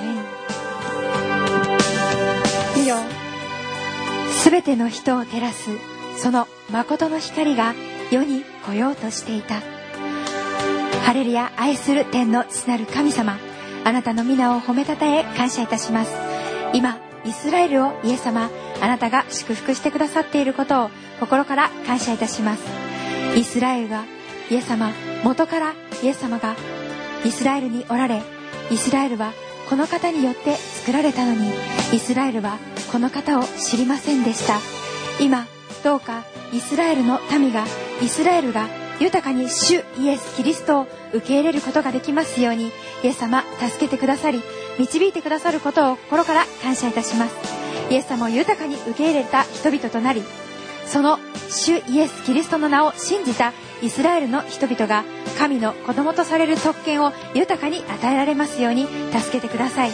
主よ、すべての人を照らすその誠の光が世に来ようとしていた。ハレルヤ、愛する天の父なる神様、あなたの皆を褒めたたえ感謝いたします。今イスラエルをイエス様あなたが祝福してくださっていることを心から感謝いたします。イスラエルがイエス様、元からイエス様がイスラエルにおられ、イスラエルはこの方によって作られたのに、イスラエルはこの方を知りませんでした。今どうかイスラエルの民が、イスラエルが豊かに主イエス・キリストを受け入れることができますように、イエス様助けてくださり、導いてくださることを心から感謝いたします。イエス様を豊かに受け入れた人々となり、その主イエス・キリストの名を信じたイスラエルの人々が神の子供とされる特権を豊かに与えられますように助けてください。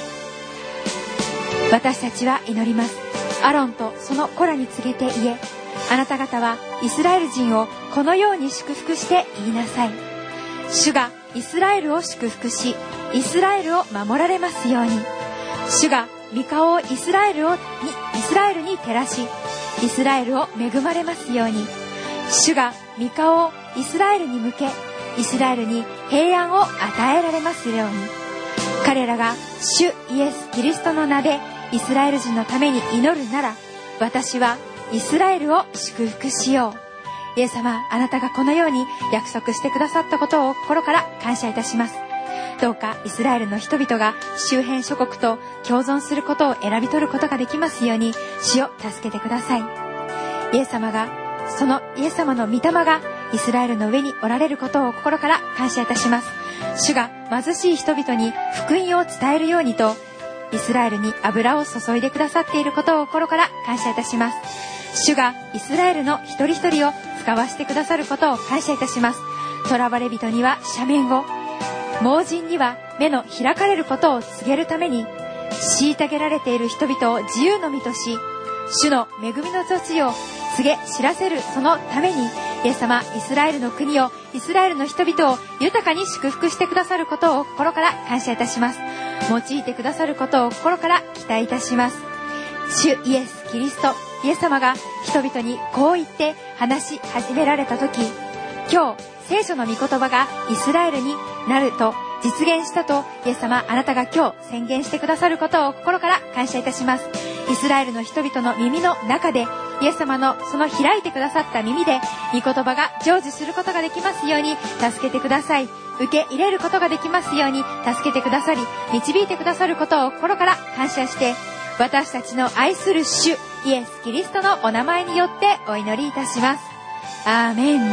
私たちは祈ります。アロンとその子らに告げて言え、あなた方はイスラエル人をこのように祝福して言いなさい。主がイスラエルを祝福し、イスラエルを守られますように。主が御顔をイスラエルに照らし、イスラエルを恵まれますように。主が御顔をイスラエルに向け、イスラエルに平安を与えられますように。彼らが主イエス・キリストの名でイスラエル人のために祈るなら、私はイスラエルを祝福しよう。イエス様、あなたがこのように約束してくださったことを心から感謝いたします。どうかイスラエルの人々が周辺諸国と共存することを選び取ることができますように、主を助けてください。イエス様の御霊がイスラエルの上におられることを心から感謝いたします。主が貧しい人々に福音を伝えるようにとイスラエルに油を注いでくださっていることを心から感謝いたします。主がイスラエルの一人一人を使わしてくださることを感謝いたします。囚われ人には赦免を、盲人には目の開かれることを告げるために、虐げられている人々を自由の身とし、主の恵みの土を告げ知らせるそのために、イエス様、イスラエルの国を、イスラエルの人々を豊かに祝福してくださることを心から感謝いたします。用いてくださることを心から期待いたします。主イエス・キリスト、イエス様が人々にこう言って話し始められたとき、今日聖書の御言葉がイスラエルになると実現したと、イエス様、あなたが今日宣言してくださることを心から感謝いたします。イスラエルの人々の耳の中で、イエス様のその開いてくださった耳で御言葉が成就することができますように助けてください。受け入れることができますように助けてくださり、導いてくださることを心から感謝して、私たちの愛する主イエス・キリストのお名前によってお祈りいたします。アーメン。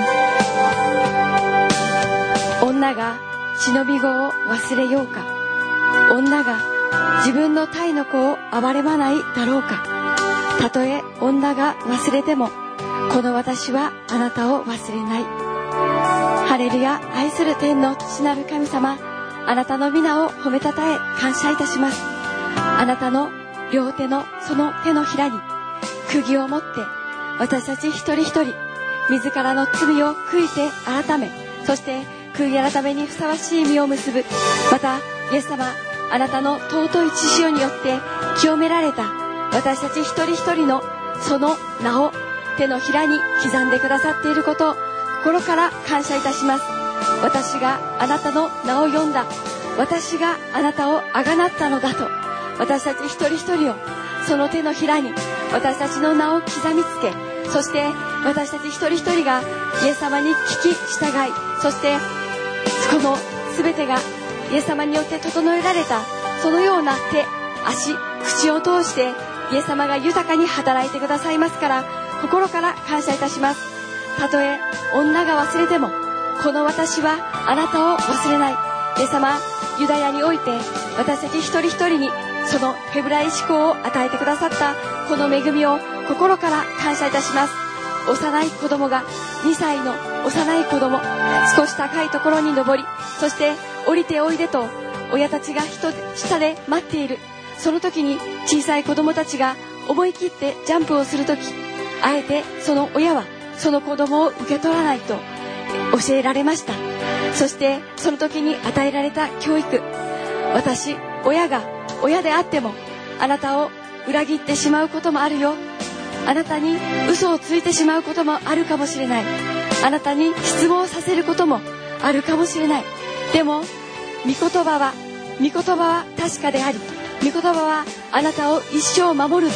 女が忍び子を忘れようか、女が自分の胎の子を憐れまないだろうか。たとえ女が忘れても、この私はあなたを忘れない。ハレルヤ。愛する天の父なる神様、あなたの皆を褒めたたえ感謝いたします。あなたの両手のその手のひらに釘を持って、私たち一人一人自らの罪を悔いて改め、そして悔い改めにふさわしい実を結ぶ。またイエス様、あなたの尊い血潮によって清められた私たち一人一人のその名を手のひらに刻んでくださっていることを心から感謝いたします。私があなたの名を呼んだ、私があなたをあがなったのだと、私たち一人一人をその手のひらに私たちの名を刻みつけ、そして私たち一人一人がイエス様に聞き従い、そしてこの全てがイエス様によって整えられたそのような手、足、口を通してイエス様が豊かに働いてくださいますから、心から感謝いたします。たとえ女が忘れても、この私はあなたを忘れない。イエス様、ユダヤにおいて私たち一人一人にそのヘブライ思考を与えてくださったこの恵みを心から感謝いたします。幼い子供が、2歳の幼い子供、少し高いところに登り、そして降りておいでと親たちが下で待っている。その時に小さい子供たちが思い切ってジャンプをする時、あえてその親はその子供を受け取らないと教えられました。そしてその時に与えられた教育、私、親が親であってもあなたを裏切ってしまうこともあるよ。あなたに嘘をついてしまうこともあるかもしれない。あなたに失望させることもあるかもしれない。でも御言葉は確かであり、御言葉はあなたを一生守ると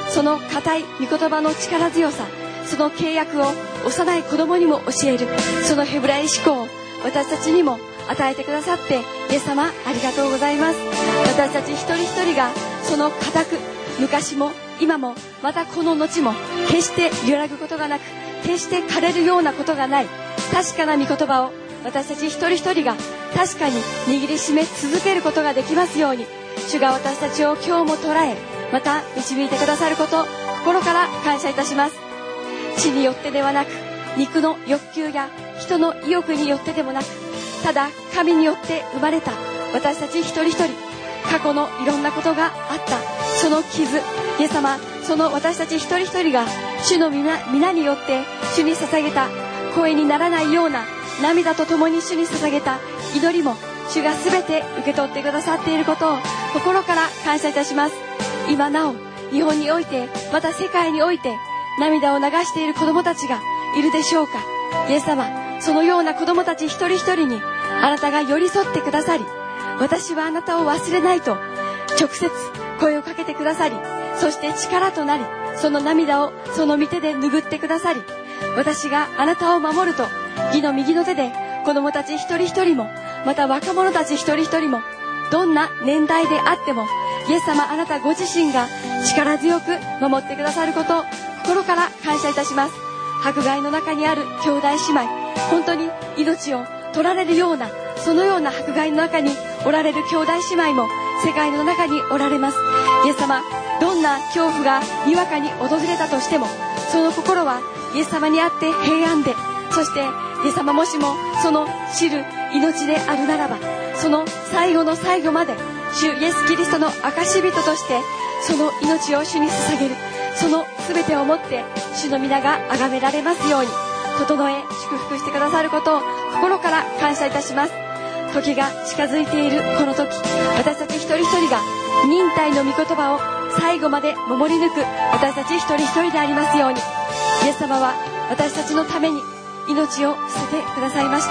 その固い御言葉の力強さ、その契約を幼い子供にも教える、そのヘブライ思考を私たちにも与えてくださって、イエス様ありがとうございます。私たち一人一人がその固く、昔も今もまたこの後も決して揺らぐことがなく、決して枯れるようなことがない確かな御言葉を私たち一人一人が確かに握りしめ続けることができますように、主が私たちを今日も捉え、また導いてくださること、心から感謝いたします。地によってではなく、肉の欲求や人の意欲によってでもなく、ただ神によって生まれた私たち一人一人、過去のいろんなことがあったその傷、イエス様、その私たち一人一人が主の皆によって主に捧げた声にならないような涙とともに主に捧げた祈りも、主がすべて受け取ってくださっていることを心から感謝いたします。今なお日本において、また世界において涙を流している子供たちがいるでしょうか。イエス様、そのような子供たち一人一人にあなたが寄り添ってくださり、私はあなたを忘れないと直接声をかけてくださり、そして力となり、その涙をその御手で拭ってくださり、私があなたを守ると義の右の手で子供たち一人一人も、また若者たち一人一人も、どんな年代であっても、イエス様あなたご自身が力強く守ってくださることを心から感謝いたします。迫害の中にある兄弟姉妹、本当に命を取られるような、そのような迫害の中におられる兄弟姉妹も世界の中におられます。イエス様、どんな恐怖がにわかに訪れたとしても、その心はイエス様にあって平安で、そしてイエス様、もしもその知る命であるならば、その最後の最後まで主イエスキリストの証人としてその命を主に捧げる、その全てをもって主の皆が崇められますように、整え祝福してくださることを心から感謝いたします。時が近づいているこの時、私たち一人一人が忍耐の御言葉を最後まで守り抜く私たち一人一人でありますように。イエス様は私たちのために命を捨ててくださいました。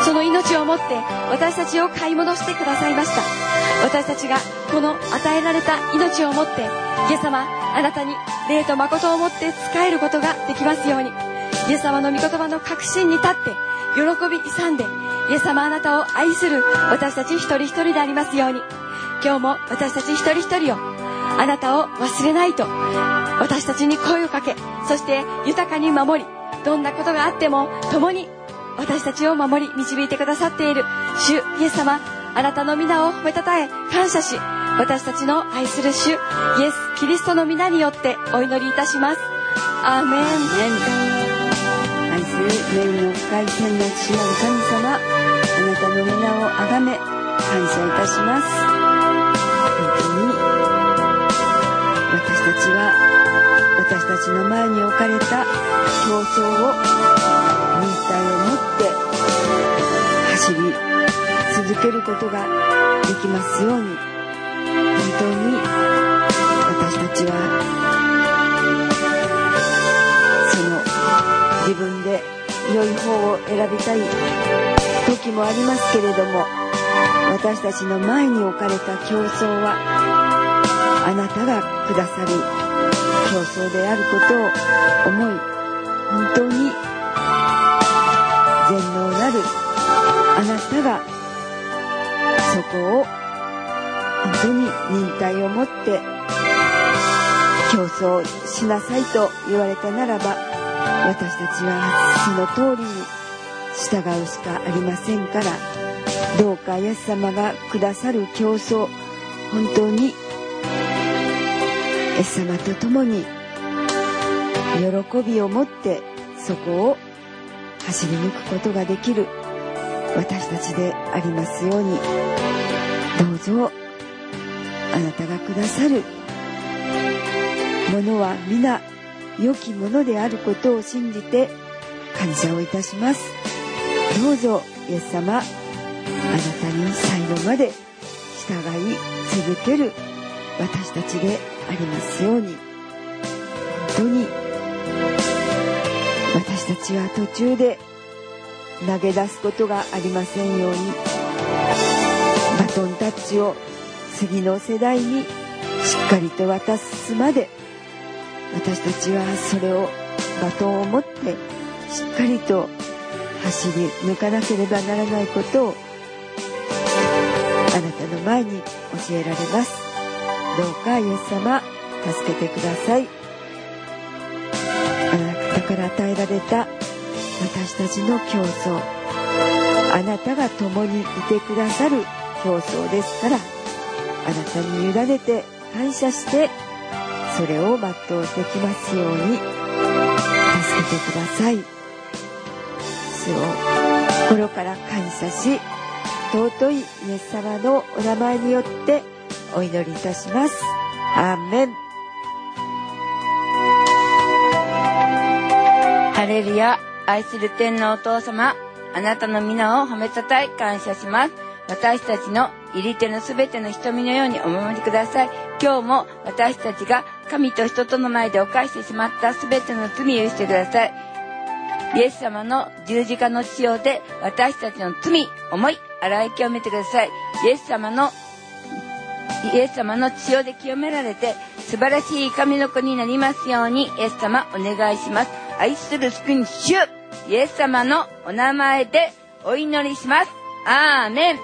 その命をもって私たちを買い戻してくださいました。私たちがこの与えられた命をもって、イエス様、あなたに霊と誠をもって仕えることができますように。イエス様の御言葉の確信に立って喜び勇んで、イエス様あなたを愛する私たち一人一人でありますように。今日も私たち一人一人をあなたを忘れないと私たちに声をかけ、そして豊かに守り、どんなことがあっても共に私たちを守り導いてくださっている主イエス様、あなたの皆を褒めたたえ感謝し、私たちの愛する主イエスキリストの皆によってお祈りいたします。アーメン。 愛する恵みの深い天の父なる神様、あなたの皆をあがめ感謝いたします。本当に私たちは私たちの前に置かれた競争を忍耐を持って走り続けることができますように。本当に私たちはその自分で良い方を選びたい時もありますけれども、私たちの前に置かれた競争はあなたがくださる競争であることを思い、本当に全能なるあなたがそこを本当に忍耐を持って競争しなさいと言われたならば、私たちはその通りに従うしかありませんから、どうかイエス様がくださる競争、本当にイエス様と共に喜びを持ってそこを走り抜くことができる私たちでありますように。どうぞあなたがくださるものは皆良きものであることを信じて感謝をいたします。どうぞイエス様、あなたに最後まで従い続ける私たちでありますように。本当に私たちは途中で投げ出すことがありませんように、バトンタッチを次の世代にしっかりと渡すまで私たちはそれをバトンを持ってしっかりと走り抜かなければならないことをあなたの前に教えられます。どうかイエス様助けてください。あなたから与えられた私たちの競争、あなたが共にいてくださる競争ですから、あなたに委ねて感謝してそれを全うできますように助けてください。主を心から感謝し、尊いイエス様のお名前によってお祈りいたします。アーメン。 ハレルヤ。愛する天のお父様、あなたの皆を褒めたたえ感謝します。私たちの入り手のすべての瞳のようにお守りください。今日も私たちが神と人との前で犯してしまったすべての罪を許してください。イエス様の十字架の血潮で私たちの罪、思い、洗い清めてください。イエス様の血潮で清められて素晴らしい神の子になりますように、イエス様お願いします。愛する救い主イエス様のお名前でお祈りします。アーメン。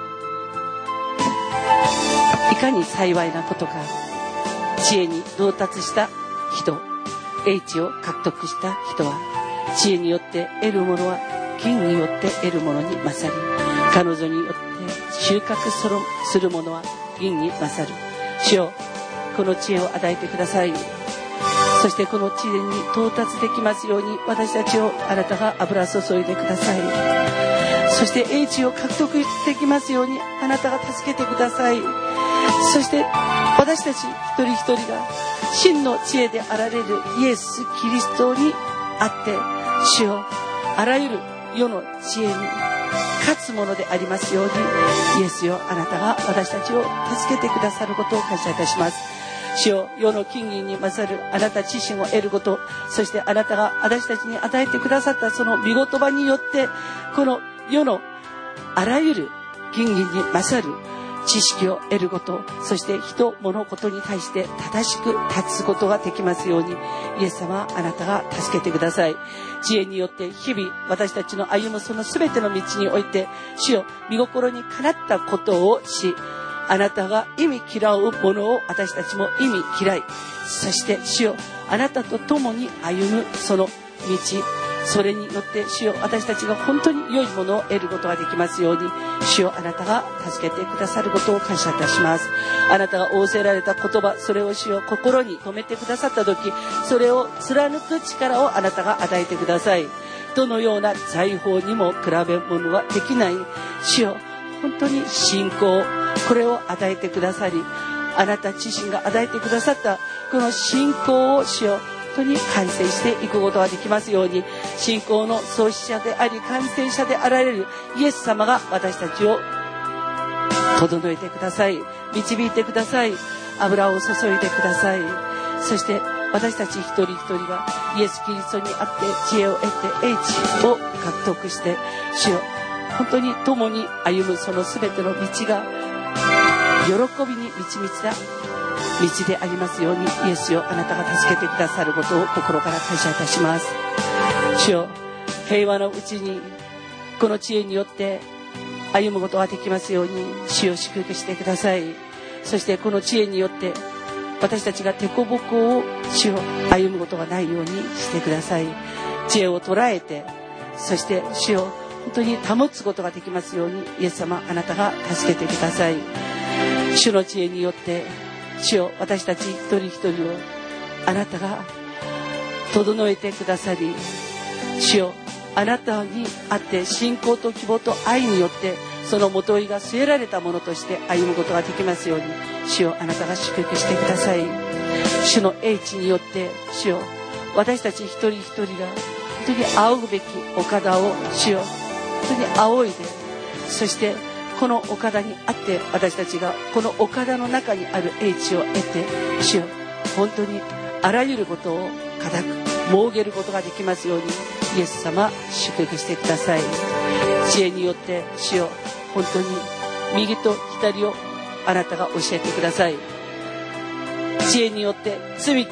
いかに幸いなことか。知恵に到達した人、英知を獲得した人は、知恵によって得るものは金によって得るものに勝り、彼女によって収穫するものは銀に勝る。主よ、この知恵を与えてください。そしてこの知恵に到達できますように、私たちをあなたが油注いでください。そして英知を獲得できますように、あなたが助けてください。そして私たち一人一人が真の知恵であられるイエス・キリストにあって、主よ、あらゆる世の知恵に勝つものでありますように、イエスよ、あなたが私たちを助けてくださることを感謝いたします。主よ、世の金銀に勝るあなた自身を得ること、そしてあなたが私たちに与えてくださったその御言葉によって、この世のあらゆる金銀に勝る知識を得ること、そして人物事に対して正しく立つことができますように、イエス様、あなたが助けてください。知恵によって日々私たちの歩むその全ての道において、主よ、御心にかなったことをし、あなたが意味嫌うものを私たちも意味嫌い、そして主よ、あなたと共に歩むその道、それによって主よ、私たちが本当に良いものを得ることができますように、主よ、あなたが助けてくださることを感謝いたします。あなたが仰せられた言葉、それを主よ、心に留めてくださった時、それを貫く力をあなたが与えてください。どのような財宝にも比べ物はできない主よ、本当に信仰、これを与えてくださり、あなた自身が与えてくださったこの信仰を主よ、本当に完成していくことができますように、信仰の創始者であり完成者であられるイエス様が私たちを整えてください、導いてください、油を注いでください。そして私たち一人一人がイエス・キリストにあって知恵を得て英知を獲得して、主よ、本当に共に歩むその全ての道が喜びに満ち満ちた道でありますように、イエスよ、あなたが助けてくださることを心から感謝いたします。主よ、平和のうちにこの知恵によって歩むことができますように、主を祝福してください。そしてこの知恵によって私たちが凸凹を主を歩むことがないようにしてください。知恵を捉えて、そして主を本当に保つことができますように、イエス様、あなたが助けてください。主の知恵によって主よ、私たち一人一人をあなたが整えてくださり、主よ、あなたにあって信仰と希望と愛によってその元いが据えられたものとして歩むことができますように、主よ、あなたが祝福してください。主の英知によって主よ、私たち一人一人が本当に仰ぐべき岡田を主よ、本当に仰いで、そしてこの岡田にあって私たちがこの岡田の中にある英知を得て、主よ、本当にあらゆることを固く設けることができますように、イエス様、祝福してください。知恵によって主よ、本当に右と左をあなたが教えてください。知恵によって罪と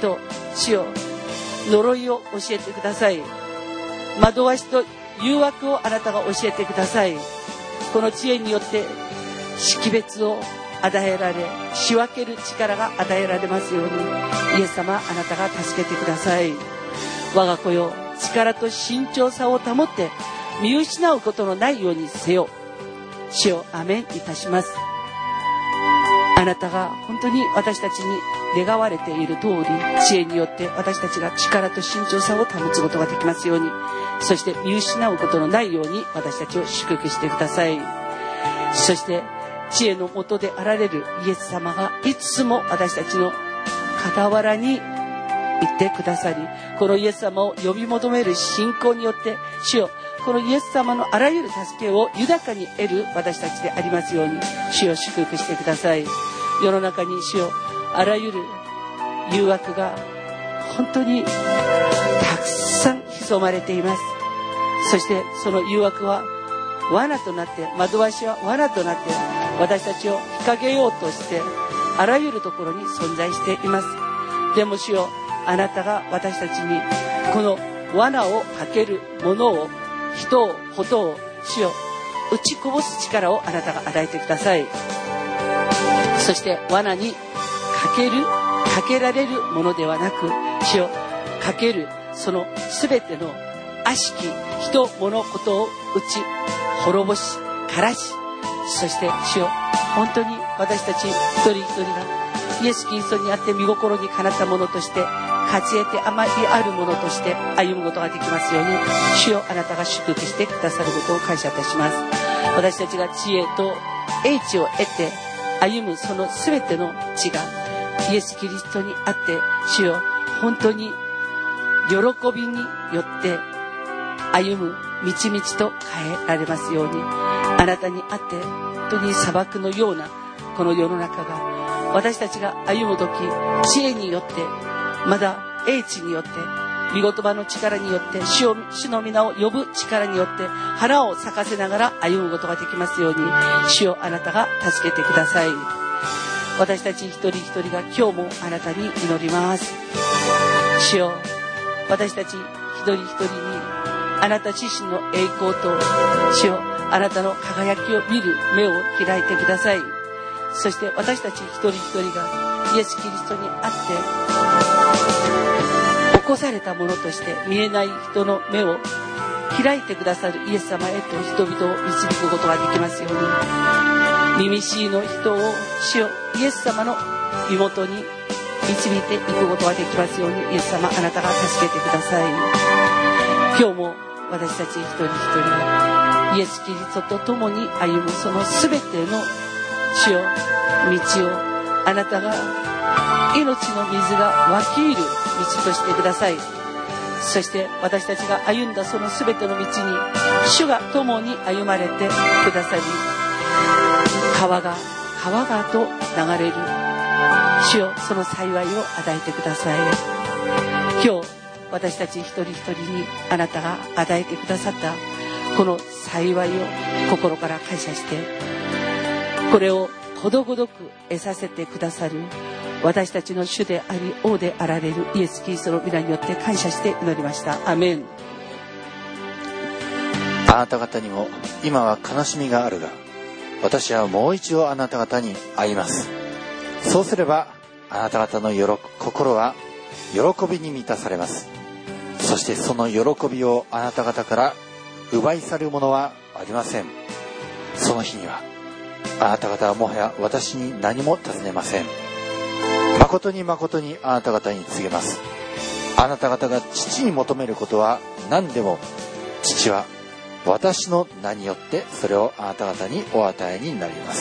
主よ、呪いを教えてください。惑わしと誘惑をあなたが教えてください。この知恵によって識別を与えられ、仕分ける力が与えられますように、イエス様、あなたが助けてください。我が子よ、力と慎重さを保って見失うことのないようにせよ。主よ、アメンいたします。あなたが本当に私たちに願われている通り、知恵によって私たちが力と慎重さを保つことができますように、そして見失うことのないように私たちを祝福してください。そして知恵の元であられるイエス様がいつも私たちの傍らにいてくださり、このイエス様を呼び求める信仰によって、主よ、このイエス様のあらゆる助けを豊かに得る私たちでありますように、主よ、祝福してください。世の中に主よ、あらゆる誘惑が本当にたくさん潜まれています。そしてその誘惑は罠となって、惑わしは罠となって私たちを引っ掛けようとしてあらゆるところに存在しています。でも主よ、あなたが私たちにこの罠をかけるものを、人を、ことを、主よ、打ちこぼす力をあなたが与えてください。そして罠にかけられるものではなく、主よ、かけるそのすべての悪しき人物ことを打ち滅ぼし枯らし、そして主よ、本当に私たち一人一人がイエス・キリストにあって御心にかなったものとして、勝ち得てあまりあるものとして歩むことができますように、主よ、あなたが祝福してくださることを感謝いたします。私たちが知恵と英知を得て歩むそのすべての地がイエス・キリストにあって、主よ、本当に喜びによって歩む満ち満ちと変えられますように、あなたにあって本当に砂漠のようなこの世の中が、私たちが歩むとき、知恵によって、まだ英知によって、御言葉の力によって、主の皆を呼ぶ力によって花を咲かせながら歩むことができますように、主よ、あなたが助けてください。私たち一人一人が今日もあなたに祈ります。主よ、私たち一人一人にあなた自身の栄光と、主よ、あなたの輝きを見る目を開いてください。そして私たち一人一人がイエス・キリストにあって起こされたものとして、見えない人の目を開いてくださるイエス様へと人々を導くことができますように、耳しいの人を主よ、イエス様の身元に導いていくことができますように、イエス様、あなたが助けてください。今日も私たち一人一人がイエス・キリストと共に歩むそのすべての主よ、道をあなたが命の水が湧き入る道としてください。そして私たちが歩んだそのすべての道に主が共に歩まれてくださり、川がと流れる主よ、その幸いを与えてください。今日私たち一人一人にあなたが与えてくださったこの幸いを心から感謝して、これをことごとく得させてくださる私たちの主であり王であられるイエス・キリストの皆によって感謝して祈りました。アメン。 あなた方にも今は悲しみがあるが、私はもう一度あなた方に会います。そうすればあなた方の心は喜びに満たされます。そしてその喜びをあなた方から奪い去るものはありません。その日にはあなた方はもはや私に何も尋ねません。誠に誠にあなた方に告げます。あなた方が父に求めることは何でも、父は私の名によってそれをあなた方にお与えになります。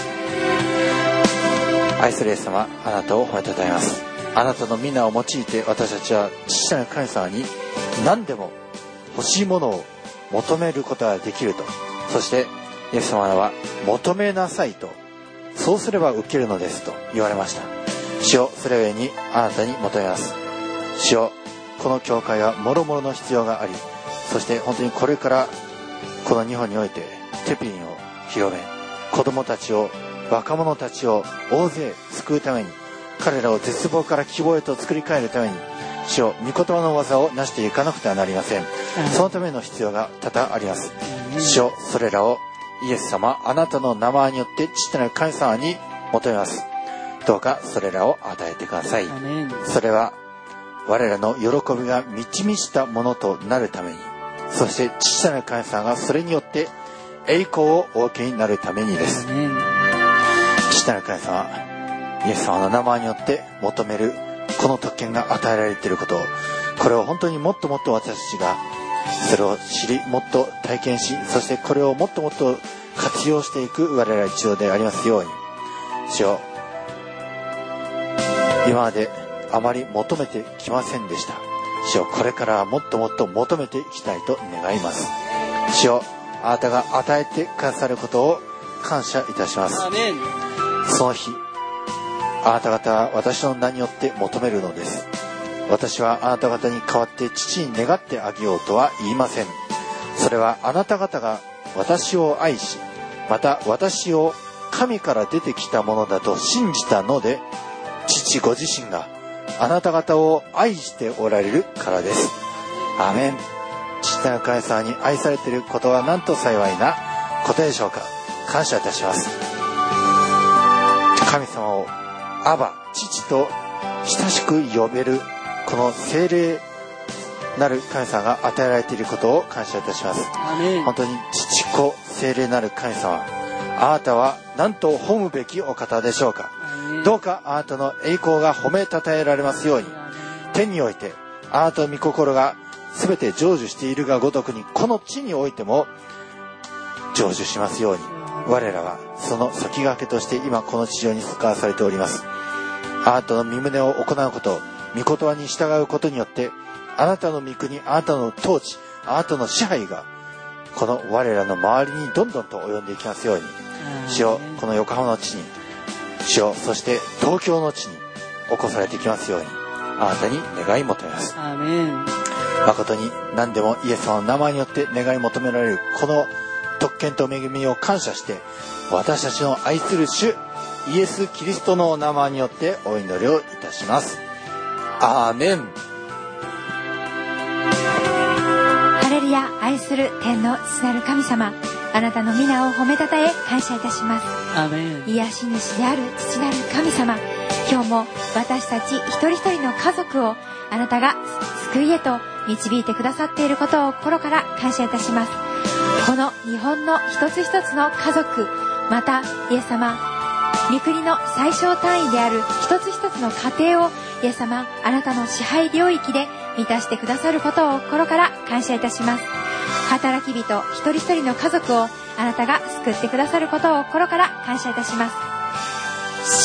愛するイエス様、あなたを褒めたたえます。あなたの皆を用いて私たちは父なる神様に何でも欲しいものを求めることができると。そしてイエス様は求めなさいと、そうすれば受けるのですと言われました。主よ、それゆえにあなたに求めます。主よ、この教会はもろもろの必要があり、そして本当にこれからこの日本においてテピリンを広め、子供たちを、若者たちを大勢救うために彼らを絶望から希望へと作り変えるために、主よ、御言葉の技を成していかなくてはなりません。そのための必要が多々あります。主よ、それらをイエス様、あなたの名前によって父なる神様に求めます。どうかそれらを与えてください。それは我らの喜びが満ち満ちたものとなるために、そして父なる神様がそれによって栄光をお受けになるためにです。父なる神様、イエス様の名前によって求めるこの特権が与えられていることを、これを本当にもっともっと私たちがそれを知り、もっと体験し、そしてこれをもっともっと活用していく我ら一同でありますように。主よ、今まであまり求めてきませんでした。主よ、これからはもっともっと求めていきたいと願います。主よ、あなたが与えてくださることを感謝いたします。その日、あなた方は私の名によって求めるのです。私はあなた方に代わって父に願ってあげようとは言いません。それはあなた方が私を愛し、また私を神から出てきたものだと信じたので、父ご自身があなた方を愛しておられるからです。アーメン。父なる神様に愛されていることはなんと幸いなことでしょうか。感謝いたします。神様をアバ、父と親しく呼べるこの聖霊なる神様が与えられていることを感謝いたします。本当に父子聖霊なる神様、あなたは何と褒むべきお方でしょうか。どうかあなたの栄光が褒めたたえられますように、天においてあなたの御心が全て成就しているがごとくに、この地においても成就しますように、我らはその先駆けとして今この地上に使わされております。あなたの御胸を行うこと、御言葉に従うことによって、あなたの御国、あなたの統治、あなたの支配がこの我らの周りにどんどんと及んでいきますように。主よ、この横浜の地に、主よ、そして東京の地に起こされていきますように、あなたに願い求めます。 アーメン。 誠に何でもイエス様の名前によって願い求められるこの特権と恵みを感謝して、私たちの愛する主イエス・キリストのお名前によってお祈りをいたします。アーメン。 ハレルヤ。愛する天の父なる神様、あなたの皆を褒めたたえ感謝いたします。 アーメン。 癒し主である父なる神様、今日も私たち一人一人の家族をあなたが救いへと導いてくださっていることを心から感謝いたします。この日本の一つ一つの家族、またイエス様、御国の最小単位である一つ一つの家庭をイエス様、あなたの支配領域で満たしてくださることを心から感謝いたします。働き人一人一人の家族をあなたが救ってくださることを心から感謝いたします。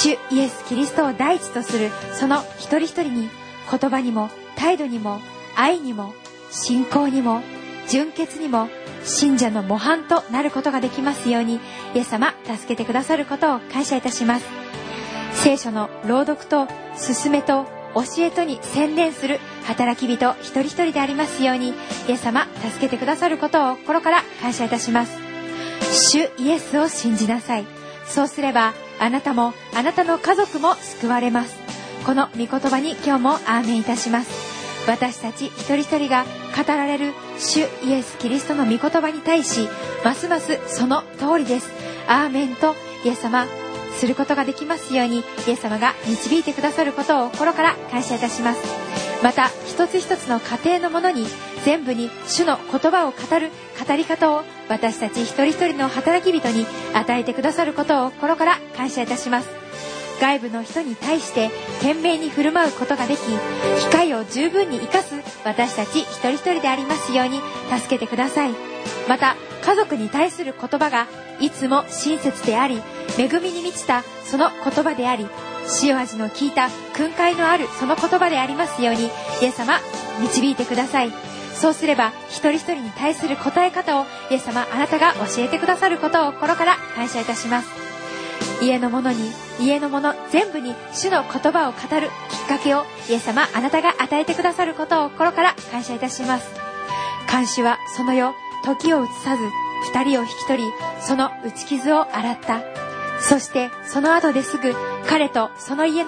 主イエス・キリストを第一とするその一人一人に、言葉にも態度にも愛にも信仰にも純潔にも信者の模範となることができますように、イエス様助けてくださることを感謝いたします。聖書の朗読と勧めと教えとに専念する働き人一人一人でありますように、イエス様助けてくださることを心から感謝いたします。主イエスを信じなさい。そうすればあなたもあなたの家族も救われます。この御言葉に今日もアーメンいたします。私たち一人一人が語られる主イエス・キリストの御言葉に対し、ますますその通りです、アーメンとイエス様することができますように、イエス様が導いてくださることを心から感謝いたします。また一つ一つの家庭のものに、全部に主の言葉を語る語り方を私たち一人一人の働き人に与えてくださることを心から感謝いたします。外部の人に対して賢明に振る舞うことができ、機会を十分に生かす私たち一人一人でありますように助けてください。また家族に対する言葉がいつも親切であり、恵みに満ちたその言葉であり、塩味の効いた訓戒のあるその言葉でありますように、イエス様導いてください。そうすれば一人一人に対する答え方をイエス様あなたが教えてくださることを心から感謝いたします。家の者に、家の者全部に主の言葉を語るきっかけをイエス様あなたが与えてくださることを心から感謝いたします。看守はその夜時を移さず二人を引き取り、その打ち傷を洗った。そしてその後ですぐ彼とその家の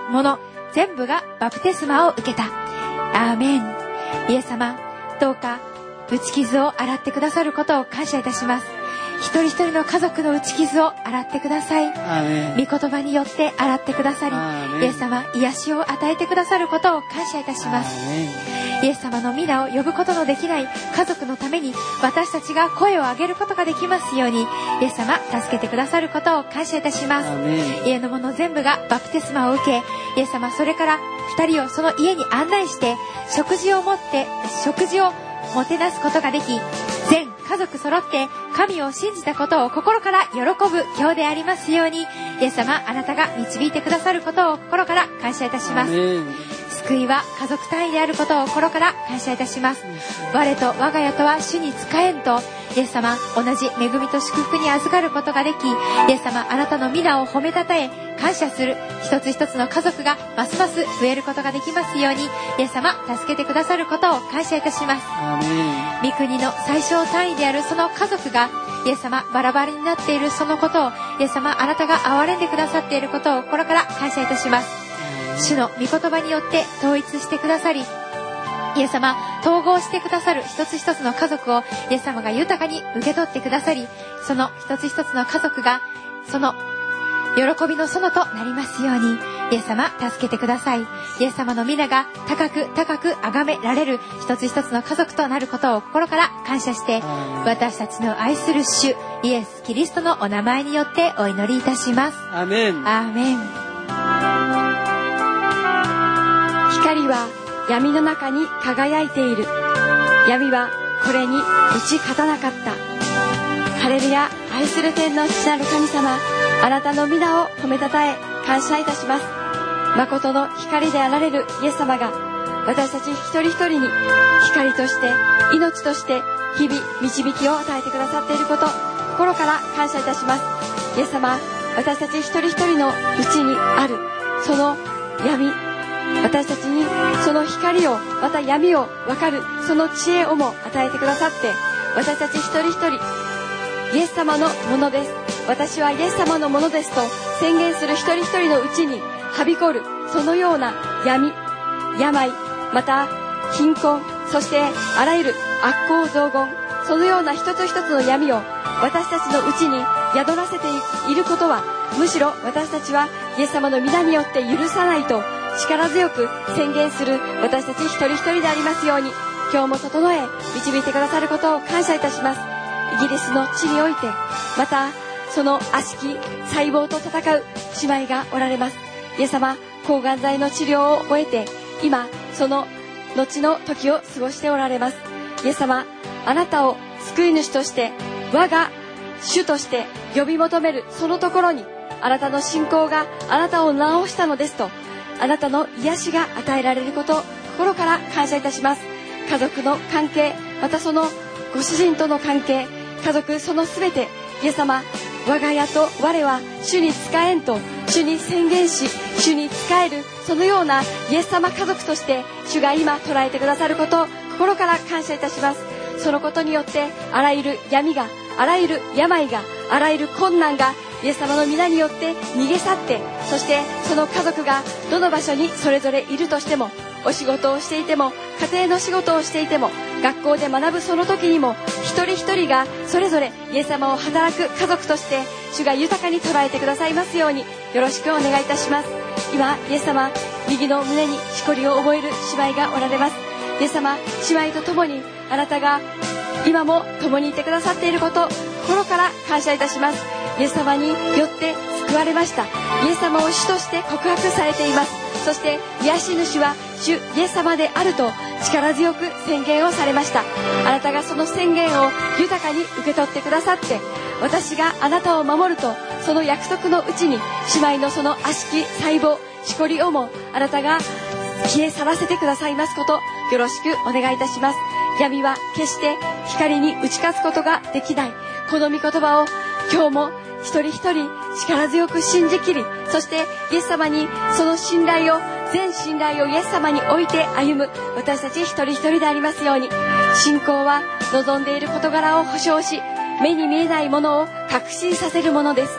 者全部がバプテスマを受けた。アーメン。イエス様、どうか打ち傷を洗ってくださることを感謝いたします。一人一人の家族の打ち傷を洗ってください。御言葉によって洗ってくださり、イエス様、癒しを与えてくださることを感謝いたします。イエス様の皆を呼ぶことのできない家族のために、私たちが声を上げることができますように、イエス様、助けてくださることを感謝いたします。家の者全部がバプテスマを受け、イエス様、それから2人をその家に案内して、食事をもてなすことができ、全家族揃って神を信じたことを心から喜ぶ今日でありますように、イエス様、あなたが導いてくださることを心から感謝いたします。救いは家族単位であることを心から感謝いたします。我と我が家とは主に仕えんと、イエス様、同じ恵みと祝福に預かることができ、イエス様、あなたの皆を褒めたたえ感謝する一つ一つの家族がますます増えることができますように、イエス様、助けてくださることを感謝いたします。御国の最小単位であるその家族が、イエス様、バラバラになっているそのことを、イエス様、あなたが憐れんでくださっていることを心から感謝いたします。主の御言葉によって統一してくださり、イエス様、統合してくださる一つ一つの家族をイエス様が豊かに受け取ってくださり、その一つ一つの家族がその喜びの園となりますように、イエス様、助けてください。イエス様の皆が高く高く崇められる一つ一つの家族となることを心から感謝して、私たちの愛する主イエス・キリストのお名前によってお祈りいたします。 アーメン。 アーメン。 光は闇の中に輝いている。闇はこれに打ち勝たなかった。ハレルヤ。愛する天の父なる神様、あなたの皆を褒めたたえ感謝いたします。誠の光であられるイエス様が、私たち一人一人に光として命として日々導きを与えてくださっていること、心から感謝いたします。イエス様、私たち一人一人のうちにあるその闇、私たちにその光を、また闇を分かるその知恵をも与えてくださって、私たち一人一人イエス様のものです、私はイエス様のものですと宣言する一人一人のうちにはびこるそのような闇、病、また貧困、そしてあらゆる悪行増言、そのような一つ一つの闇を私たちのうちに宿らせていることは、むしろ私たちはイエス様の皆によって許さないと力強く宣言する私たち一人一人でありますように、今日も整え導いてくださることを感謝いたします。イギリスの地において、またその悪しき細胞と戦う姉妹がおられます。イエス様、抗がん剤の治療を終えて今その後の時を過ごしておられます。イエス様、あなたを救い主として我が主として呼び求めるそのところに、あなたの信仰があなたを治したのですと、あなたの癒しが与えられることを心から感謝いたします。家族の関係、またそのご主人との関係、家族そのすべて、イエス様、我が家と我は主に仕えんと主に宣言し、主に仕えるそのようなイエス様家族として主が今捉えてくださることを心から感謝いたします。そのことによってあらゆる闇が、あらゆる病が、あらゆる困難がイエス様の皆によって逃げ去って、そしてその家族がどの場所にそれぞれいるとしても、お仕事をしていても、家庭の仕事をしていても、学校で学ぶその時にも、一人一人がそれぞれイエス様を働く家族として主が豊かに捉えてくださいますようによろしくお願いいたします。今イエス様、右の胸にしこりを覚える姉妹がおられます。イエス様、姉妹と共にあなたが今も共にいてくださっていること、心から感謝いたします。イエス様によって救われました。イエス様を主として告白されています。そして癒し主は主イエス様であると力強く宣言をされました。あなたがその宣言を豊かに受け取ってくださって、私があなたを守ると、その約束のうちに姉妹のその悪しき細胞、しこりをもあなたが消え去らせてくださいますこと、よろしくお願いいたします。闇は決して光に打ち勝つことができない、この御言葉を今日も一人一人力強く信じきり、そしてイエス様にその信頼を、全信頼をイエス様に置いて歩む私たち一人一人でありますように。信仰は望んでいる事柄を保証し、目に見えないものを確信させるものです。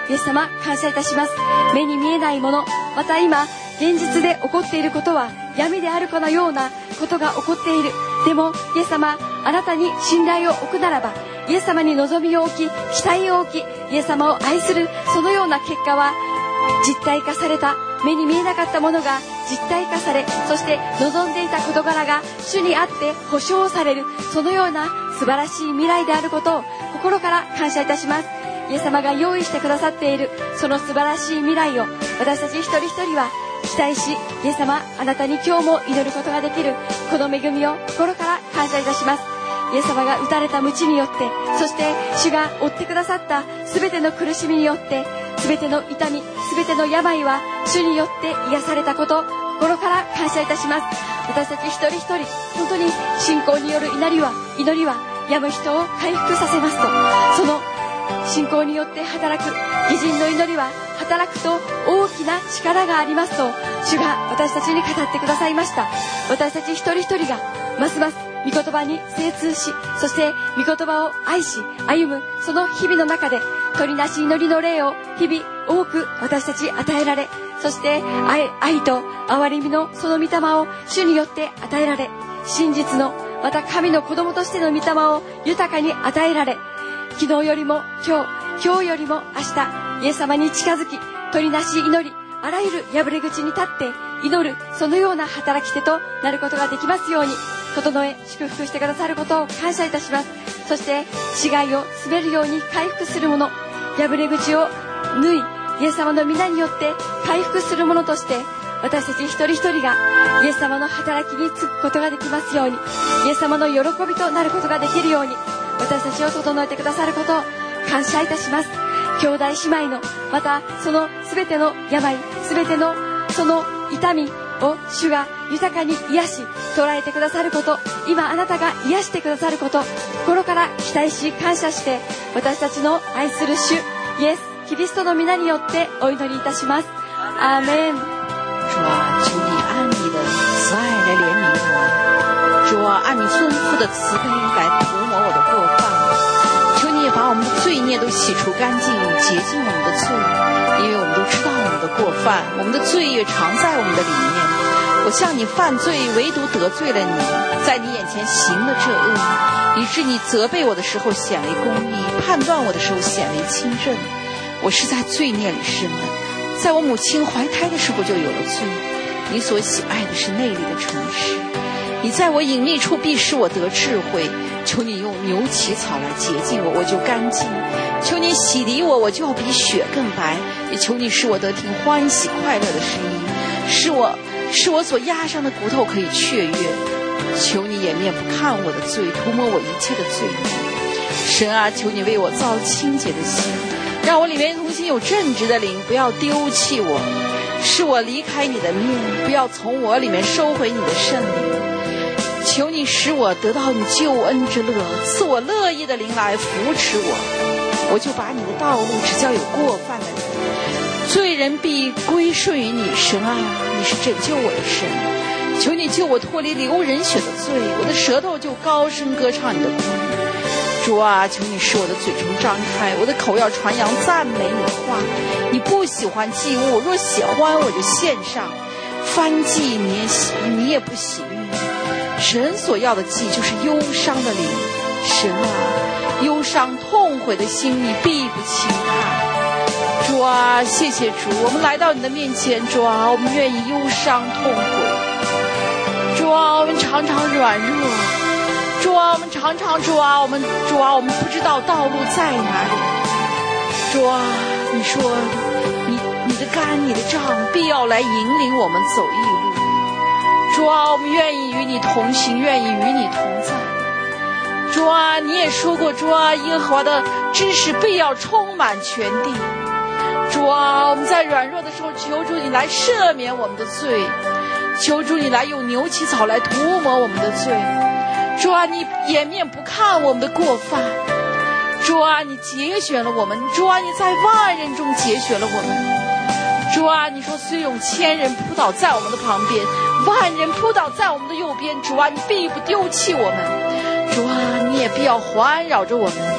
イエス様感謝いたします。目に見えないもの、また今現実で起こっていることは闇であるかのようなことが起こっている。でもイエス様、あなたに信頼を置くならば、イエス様に望みを置き、期待を置き、イエス様を愛するそのような結果は実体化された、目に見えなかったものが実体化され、そして望んでいた事柄が主にあって保証される、そのような素晴らしい未来であることを心から感謝いたします。イエス様が用意してくださっているその素晴らしい未来を私たち一人一人は期待し、イエス様、あなたに今日も祈ることができるこの恵みを心から感謝いたします。イエス様が打たれた鞭によって、そして主が負ってくださった全ての苦しみによって、全ての痛み、全ての病は主によって癒されたこと、心から感謝いたします。私たち一人一人、本当に信仰による祈りは病む人を回復させますと、その信仰によって働く義人の祈りは働くと大きな力がありますと、主が私たちに語ってくださいました。私たち一人一人がますます御言葉に精通し、そして御言葉を愛し歩むその日々の中で、取りなし祈りの霊を日々多く私たち与えられ、そして愛と憐れみのその御霊を主によって与えられ、真実のまた神の子供としての御霊を豊かに与えられ、昨日よりも今日よりも明日、イエス様に近づき、取りなし祈り、あらゆる破れ口に立って祈る、そのような働き手となることができますように、整え祝福してくださることを感謝いたします。そして死骸を滑るように回復するもの、破れ口を縫い、イエス様の皆によって回復するものとして、私たち一人一人がイエス様の働きに就くことができますように、イエス様の喜びとなることができるように、私たちを整えてくださることを感謝いたします。兄弟姉妹の、またその全ての病、全てのその痛みを主が豊かに癒し捉えてくださること、今あなたが癒してくださること、心から期待し感謝して、私たちの愛する主イエスキリストの皆によってお祈りいたします。アーメン。 主啊，求你按你的慈爱来怜悯我。主啊，按你丰富的慈悲来涂抹我的过犯。求你也把我们的罪孽都洗除干净，洁净我们的罪，因为我们都知道我们的过犯，我们的罪也常在我们的里面。我向你犯罪，唯独得罪了你，在你眼前行了这恶，以致你责备我的时候显为公义，判断我的时候显为清正。我是在罪孽里生的，在我母亲怀胎的时候就有了罪。你所喜爱的是内里的诚实，你在我隐秘处必使我得智慧。求你用牛起草来洁净我，我就干净；求你洗涤我，我就要比雪更白。也求你使我得听欢喜快乐的声音，使我所压伤的骨头可以雀跃。求你掩面不看我的罪，涂抹我一切的罪孽。神啊，求你为我造清洁的心，让我里面同心有正直的灵，不要丢弃我，使我离开你的面，不要从我里面收回你的圣灵。求你使我得到你救恩之乐，赐我乐意的灵来扶持我，我就把你的道路指教有过犯的人，罪人必归顺于你。神啊，你是拯救我的神，求你救我脱离流人血的罪，我的舌头就高声歌唱你的公义。主啊，求你使我的嘴唇张开，我的口要传扬赞美你的话。你不喜欢祭物，若喜欢我就献上，燔祭你也不喜悦。神所要的祭就是忧伤的灵，神啊，忧伤痛悔的心你必不轻看。主啊，谢谢主，我们来到你的面前，主啊，我们愿意忧伤痛悔。主啊，我们常常软弱，主啊，我们常常主啊，我们不知道道路在哪里。主啊，你说你的竿你的杖必要来引领我们走义路。主啊，我们愿意与你同行，愿意与你同在。主啊，你也说过，主啊，耶和华的知识必要充满全地。主啊，我们在软弱的时候，求主你来赦免我们的罪，求主你来用牛起草来涂抹我们的罪。主啊，你掩面不看我们的过犯。主啊，你节选了我们。主啊，你在万人中节选了我们。主啊，你说虽有千人扑倒在我们的旁边，万人扑倒在我们的右边，主啊，你必不丢弃我们。主啊，你也必要环绕着我们。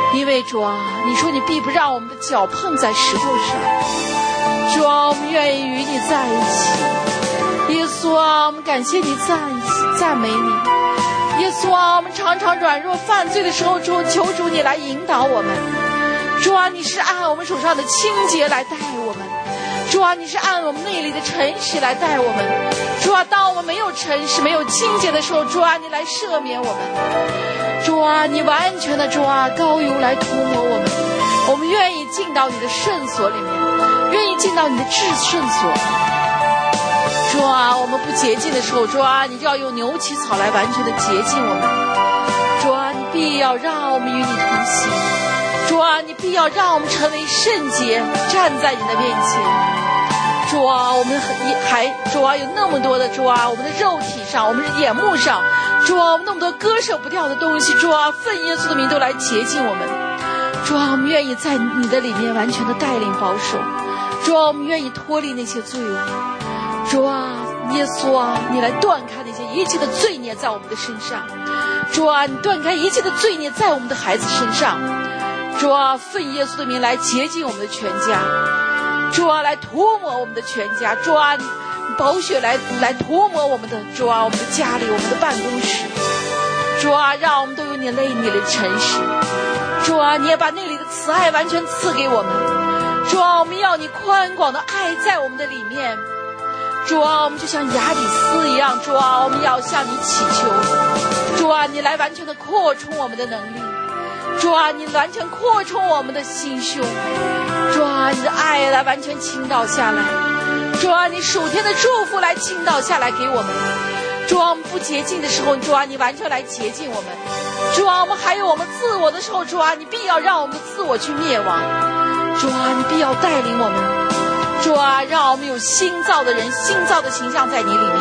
因为主啊，你说你必不让我们的脚碰在石头上。主啊，我们愿意与你在一起。耶稣啊，我们感谢你，赞美你。耶稣啊，我们常常软弱犯罪的时候，求主你来引导我们。主啊，你是按我们手上的清洁来带我们。主啊，你是按我们内里的诚实来带我们。主啊，当我们没有诚实、没有清洁的时候，主啊，你来赦免我们。主啊，你完全的主啊，膏油来涂抹我们。我们愿意进到你的圣所里面，愿意进到你的至圣所。主啊，我们不洁净的时候，主啊，你就要用牛起草来完全的洁净我们。主啊，你必要让我们与你同行。主啊，你必要让我们成为圣洁，站在你的面前。主啊，我们主啊，有那么多的主啊，我们的肉体上，我们的眼目上，主啊，我们那么多割舍不掉的东西，主啊，奉耶稣的名都来洁净我们。主啊，我们愿意在你的里面完全的带领保守。主啊，我们愿意脱离那些罪恶。主啊，耶稣啊，你来断开那些一切的罪孽在我们的身上。主啊，你断开一切的罪孽在我们的孩子身上。主啊，奉耶稣的名来洁净我们的全家。主啊，来涂抹我们的全家。主啊，宝血来涂抹我们的主啊，我们的家里，我们的办公室。主啊，让我们都有你内里的诚实。主啊，你也把内里的慈爱完全赐给我们。主啊，我们要你宽广的爱在我们的里面。主啊，我们就像亚里斯一样。主啊，我们要向你祈求。主啊，你来完全的扩充我们的能力。主啊，你完全扩充我们的心胸。主啊，你的爱来完全倾倒下来。主啊，你属天的祝福来倾倒下来给我们。主啊，我们不洁净的时候，主啊，你完全来洁净我们。主啊，我们还有我们自我的时候，主啊，你必要让我们的自我去灭亡。主啊，你必要带领我们。主啊，让我们有新造的人，新造的形象在你里面。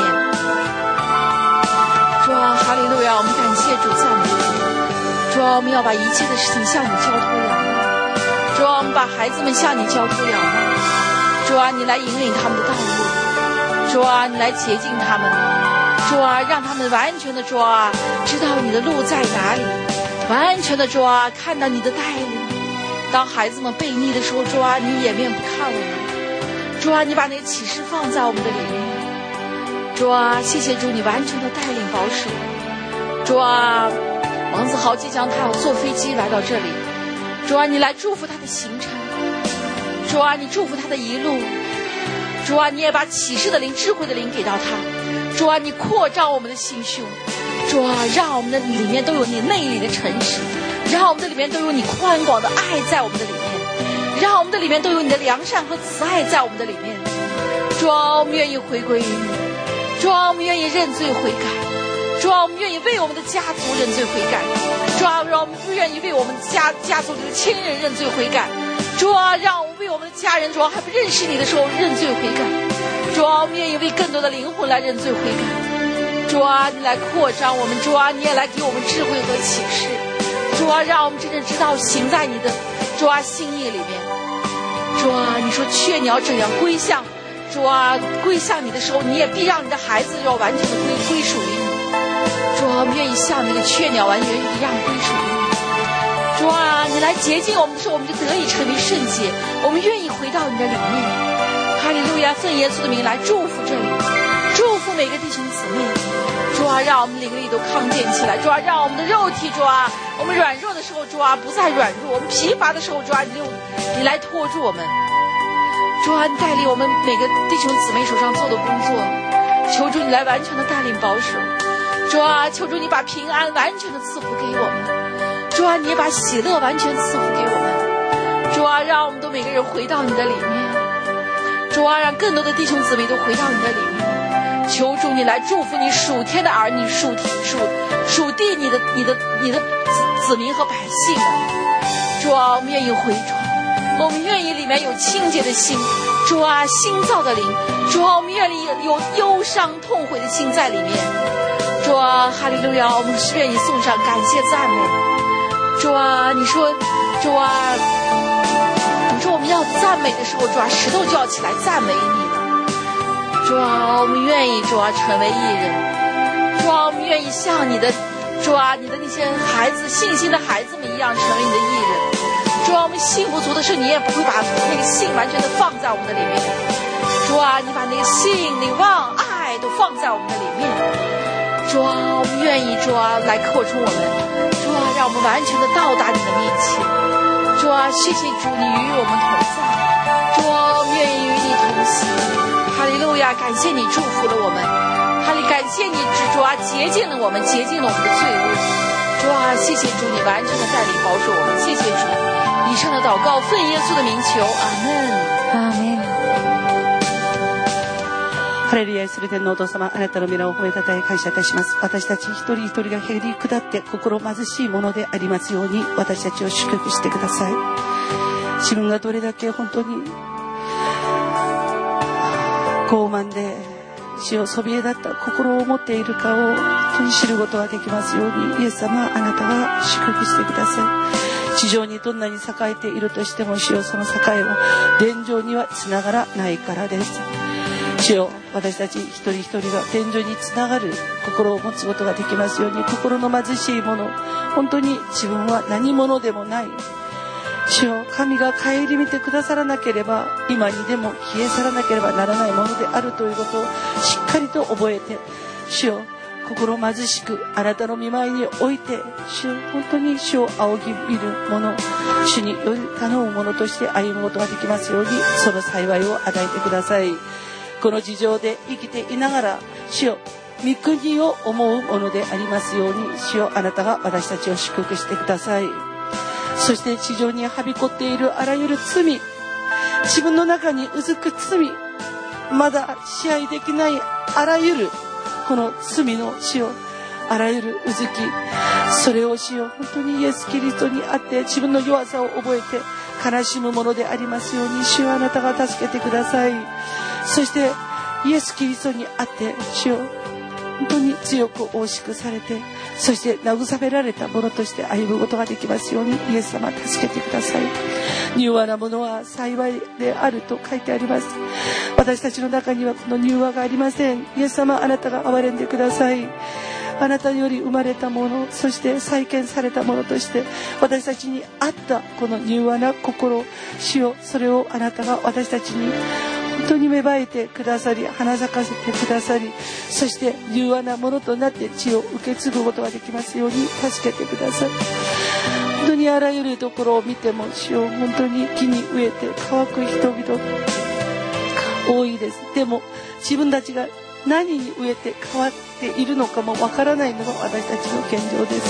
主啊，哈利路亚，我们感谢主，赞美你。主啊，我们要把一切的事情向你交托仰望。主啊，我们把孩子们向你交托仰望。主啊，你来引领他们的道路。主啊，你来洁净他们。主啊，让他们完全的主啊，知道你的路在哪里，完全的主啊，看到你的带领。当孩子们悖逆的时候，主啊，你掩面不看我们。主啊，你把那个启示放在我们的里面。主啊，谢谢主，你完全的带领保守。主啊，王子豪即将他要坐飞机来到这里。主啊，你来祝福他的行程。主啊，你祝福他的一路。主啊，你也把启示的灵、智慧的灵给到他。主啊，你扩张我们的心胸。主啊，让我们的里面都有你内里的诚实，让我们的里面都有你宽广的爱在我们的里面，让我们的里面都有你的良善和慈爱在我们的里面。主啊，我们愿意回归于你。主啊，我们愿意认罪悔改。主啊，我们愿意为我们的家族认罪悔改。主啊，让我们愿意为我们家族里的亲人认罪悔改。主啊，让我们为我们的家人，主啊，还不认识你的时候认罪悔改。主啊，我们愿意为更多的灵魂来认罪悔改。主啊，你来扩张我们。主啊，你也来给我们智慧和启示。主啊，让我们真正知道行在你的主啊心意里面。主啊，你说雀鸟怎样归向主啊，归向你的时候，你也必让你的孩子要完全的归属于你。主啊，我们愿意像那个雀鸟完全一样归属于你。主啊，你来洁净我们的时候，我们就得以成为圣洁。我们愿意回到你的里面。哈利路亚，奉耶稣的名来祝福这里，祝福每个弟兄姊妹。主啊，让我们灵力都康健起来。主啊，让我们的肉体，主啊，我们软弱的时候，主啊，不再软弱；我们疲乏的时候，主啊，你来拖住我们。主啊，你带领我们每个弟兄姊妹手上做的工作，求主你来完全的带领保守。主啊，求主你把平安完全的赐福给我们。主啊，你也把喜乐完全赐福给我们。主啊，让我们都每个人回到你的里面。主啊，让更多的弟兄姊妹都回到你的里面。求主你来祝福你属天的儿女，属地你的子民和百姓。主啊，我们愿意回转，我们愿意里面有清洁的心。主啊，新造的灵。主啊，我们愿意有忧伤痛悔的心在里面。主啊，哈利路亚，我们是愿意送上感谢赞美。主啊，你说主啊，你说我们要赞美的时候，主啊，石头就要起来赞美你了。主啊，我们愿意主啊成为义人。主啊，我们愿意像你的主啊，你的那些孩子，信心的孩子们一样成为你的义人。主啊，我们信不足的时候，你也不会把那个信完全的放在我们的里面。主啊，你把那个信、你望、爱都放在我们的里面。主啊，我们愿意主啊来扩充我们。主啊，让我们完全的到达你的面前。主啊，谢谢主，你与我们同在。主啊，我们愿意与你同行。哈利路亚，感谢你祝福了我们。哈利，感谢你主啊洁净了我们，洁净了我们的罪恶。主啊，谢谢主，你完全的带领保守我们。谢谢主，以上的祷告奉耶稣的名求，阿门。 アーメン。 ハレルヤする天のお父様、あなたの皆を褒めたたえ感謝いたします。私たち一人一人が減り下って心貧しいものでありますように、私たちを祝福してください。自分がどれだけ本当に傲慢で主をそびえ立った心を持っているかを本当に知ることができますように、イエス様、あなたが祝福してください。地上にどんなに栄えているとしても、主よ、その栄えは天上にはつながらないからです。主よ、私たち一人一人が天上につながる心を持つことができますように、心の貧しいもの、本当に自分は何者でもない、主よ、神が顧みてくださらなければ今にでも消え去らなければならないものであるということをしっかりと覚えて、主よ、心貧しくあなたの御前において、主よ、本当に主を仰ぎ見る者、主により頼む者として歩むことができますように、その幸いを与えてください。この地上で生きていながら、主よ、御国を思うものでありますように、主よ、あなたが私たちを祝福してください。そして地上にはびこっているあらゆる罪、自分の中にうずく罪、まだ支配できないあらゆるこの罪の主よ、あらゆるうずき、それを主よ、本当にイエス・キリストにあって自分の弱さを覚えて悲しむものでありますように、主よ、あなたが助けてください。そしてイエス・キリストにあって主よ、本当に強く大しくされて、そして慰められたものとして歩むことができますように、イエス様、助けてください。柔和なものは幸いであると書いてあります。私たちの中にはこの柔和がありません。イエス様、あなたが憐れんでください。あなたより生まれたもの、そして再建されたものとして私たちにあったこの柔和な心、主よ、それをあなたが私たちに本当に芽生えてくださり、花咲かせてくださり、そして柔和なものとなって地を受け継ぐことができますように助けてください。本当にあらゆるところを見ても、主を本当に木に植えて乾く人々多いです。でも自分たちが何に植えて変わっているのかもわからないのが私たちの現状です。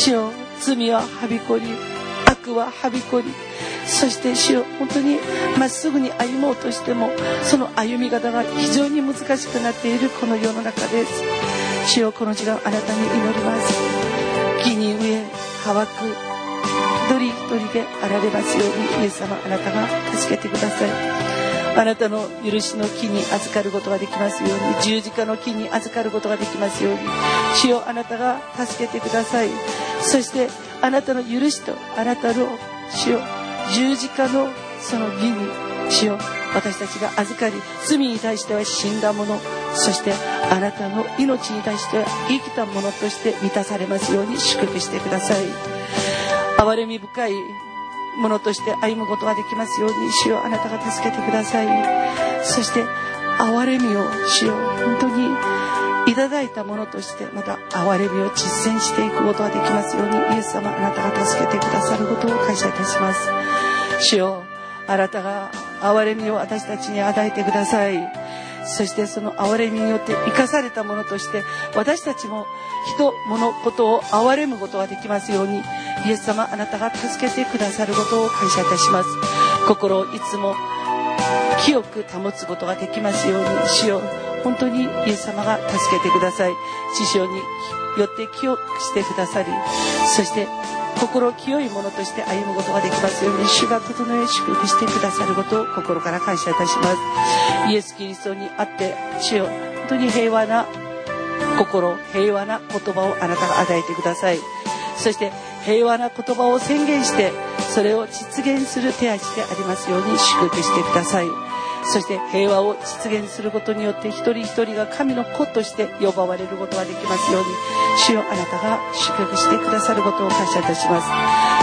主よ、罪ははびこり、悪ははびこり、そして主よ、本当にまっすぐに歩もうとしてもその歩み方が非常に難しくなっているこの世の中です。主よ、この時間あなたに祈ります。木に植え乾く一人一人であられますように、イエス様、あなたが助けてください。あなたの許しの木に預かることができますように、十字架の木に預かることができますように、主よ、あなたが助けてください。そしてあなたの許しとあなたの主よ、十字架のその義に主よ、私たちが預かり、罪に対しては死んだもの、そしてあなたの命に対しては生きたものとして満たされますように祝福してください。憐れみ深いものとして歩むことができますように、主よ、あなたが助けてください。そして憐れみを主よ、本当にいただいたものとしてまた憐れみを実践していくことができますように、イエス様、あなたが助けてくださることを感謝いたします。主よ、あなたが憐れみを私たちに与えてください。そしてその憐れみによって生かされたものとして私たちも人物ことを憐れむことができますように、イエス様、あなたが助けてくださることを感謝いたします。心をいつも清く保つことができますように、主よ、本当にイエス様が助けてください。師匠によって清くしてくださり、そして心清いものとして歩むことができますように、主が整え祝福してくださることを心から感謝いたします。イエス・キリストにあって主よ、本当に平和な心、平和な言葉をあなたが与えてください。そして平和な言葉を宣言してそれを実現する手足でありますように祝福してください。 そして平和を実現することによって一人一人が神の子として呼ばわれることができますように、主よ、あなたが祝福してくださることを感謝いたします。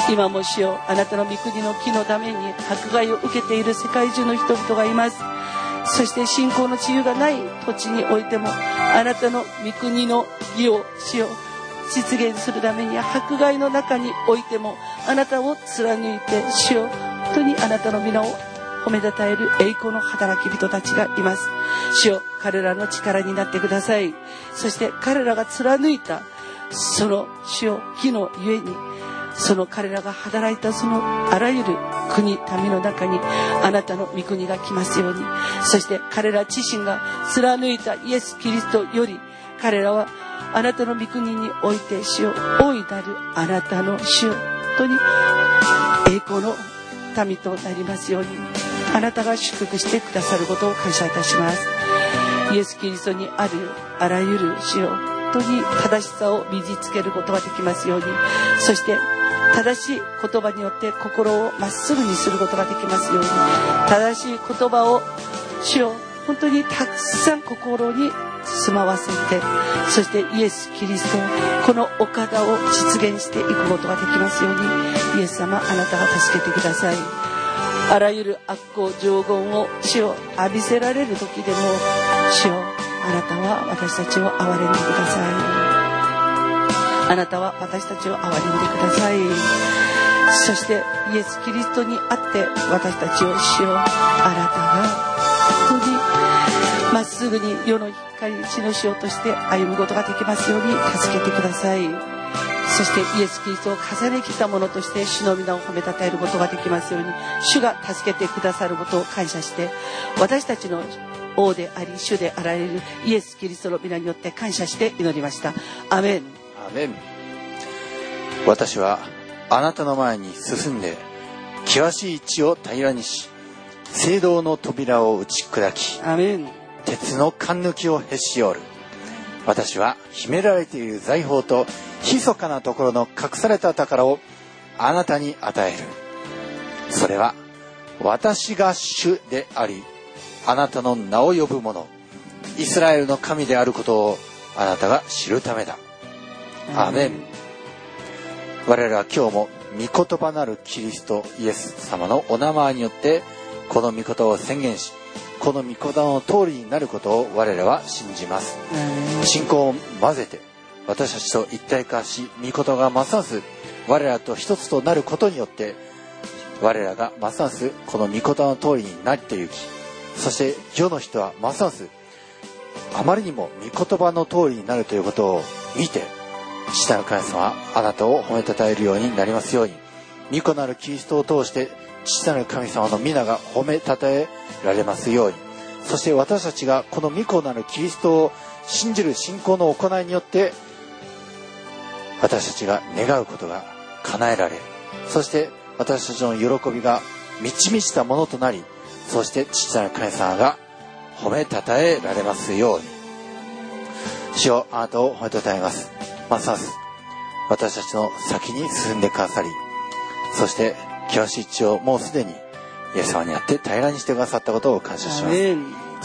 今も主よ、あなたの御国の木のために迫害を受けている世界中の人々がいます。そして信仰の自由がない土地においても、あなたの御国の義を主よ実現するために、迫害の中においてもあなたを貫いて、主よ、本当にあなたの皆を褒めたたえる栄光の働き人たちがいます。主よ、彼らの力になってください。そして彼らが貫いたその主よ義のゆえに、その彼らが働いたそのあらゆる国民の中にあなたの御国が来ますように、そして彼ら自身が貫いたイエス・キリストより、彼らはあなたの御国において主よ、大いなるあなたの主よ、本当に栄光の民となりますように、あなたが祝福してくださることを感謝いたします。イエス・キリストにあるあらゆる主よ、本当に正しさを身につけることができますように、そして正しい言葉によって心をまっすぐにすることができますように、正しい言葉を主よ、本当にたくさん心に住まわせて、そしてイエス・キリスト、このお方を実現していくことができますように、イエス様、あなたが助けてください。あらゆる悪行上言を主を浴びせられる時でも、主よ、あなたは私たちを憐れんでください。あなたは私たちを憐れんでください。そしてイエス・キリストにあって私たちを主よ、あなたが本当にまっすぐに世の光地の塩として歩むことができますように助けてください。そしてイエス・キリストを重ねきたものとして主の皆を褒めたたえることができますように、主が助けてくださることを感謝して、私たちの王であり主であられるイエス・キリストの皆によって感謝して祈りました。アメン。 アメン。私はあなたの前に進んで、険しい地を平らにし、聖堂の扉を打ち砕き、 アメン。 鉄の貫抜きをへし折る。私は秘められている財宝と密かなところの隠された宝をあなたに与える。それは私が主であり、あなたの名を呼ぶ者、イスラエルの神であることをあなたが知るためだ。アメン。我らは今日も御言葉なるキリストイエス様のお名前によってこの御言を宣言し、この御言葉の通りになることを我らは信じます。信仰を混ぜて私たちと一体化し、御言葉がますます我らと一つとなることによって、我らがますますこの御言葉の通りになってゆき、そして世の人はますますあまりにも御言葉の通りになるということを見て、父なる神様はあなたを褒めたたえるようになりますように、御子なるキリストを通して父なる神様の皆が褒めたたえられますように、そして私たちがこの御子なるキリストを信じる信仰の行いによって私たちが願うことが叶えられ、そして私たちの喜びが満ち満ちたものとなり、そして父なる神様が褒めたたえられますように。主よ、あなたを褒めたたえます。ますます私たちの先に進んでくださり、そして険しい地をもうすでにイエス様にあって平らにしてくださったことを感謝します。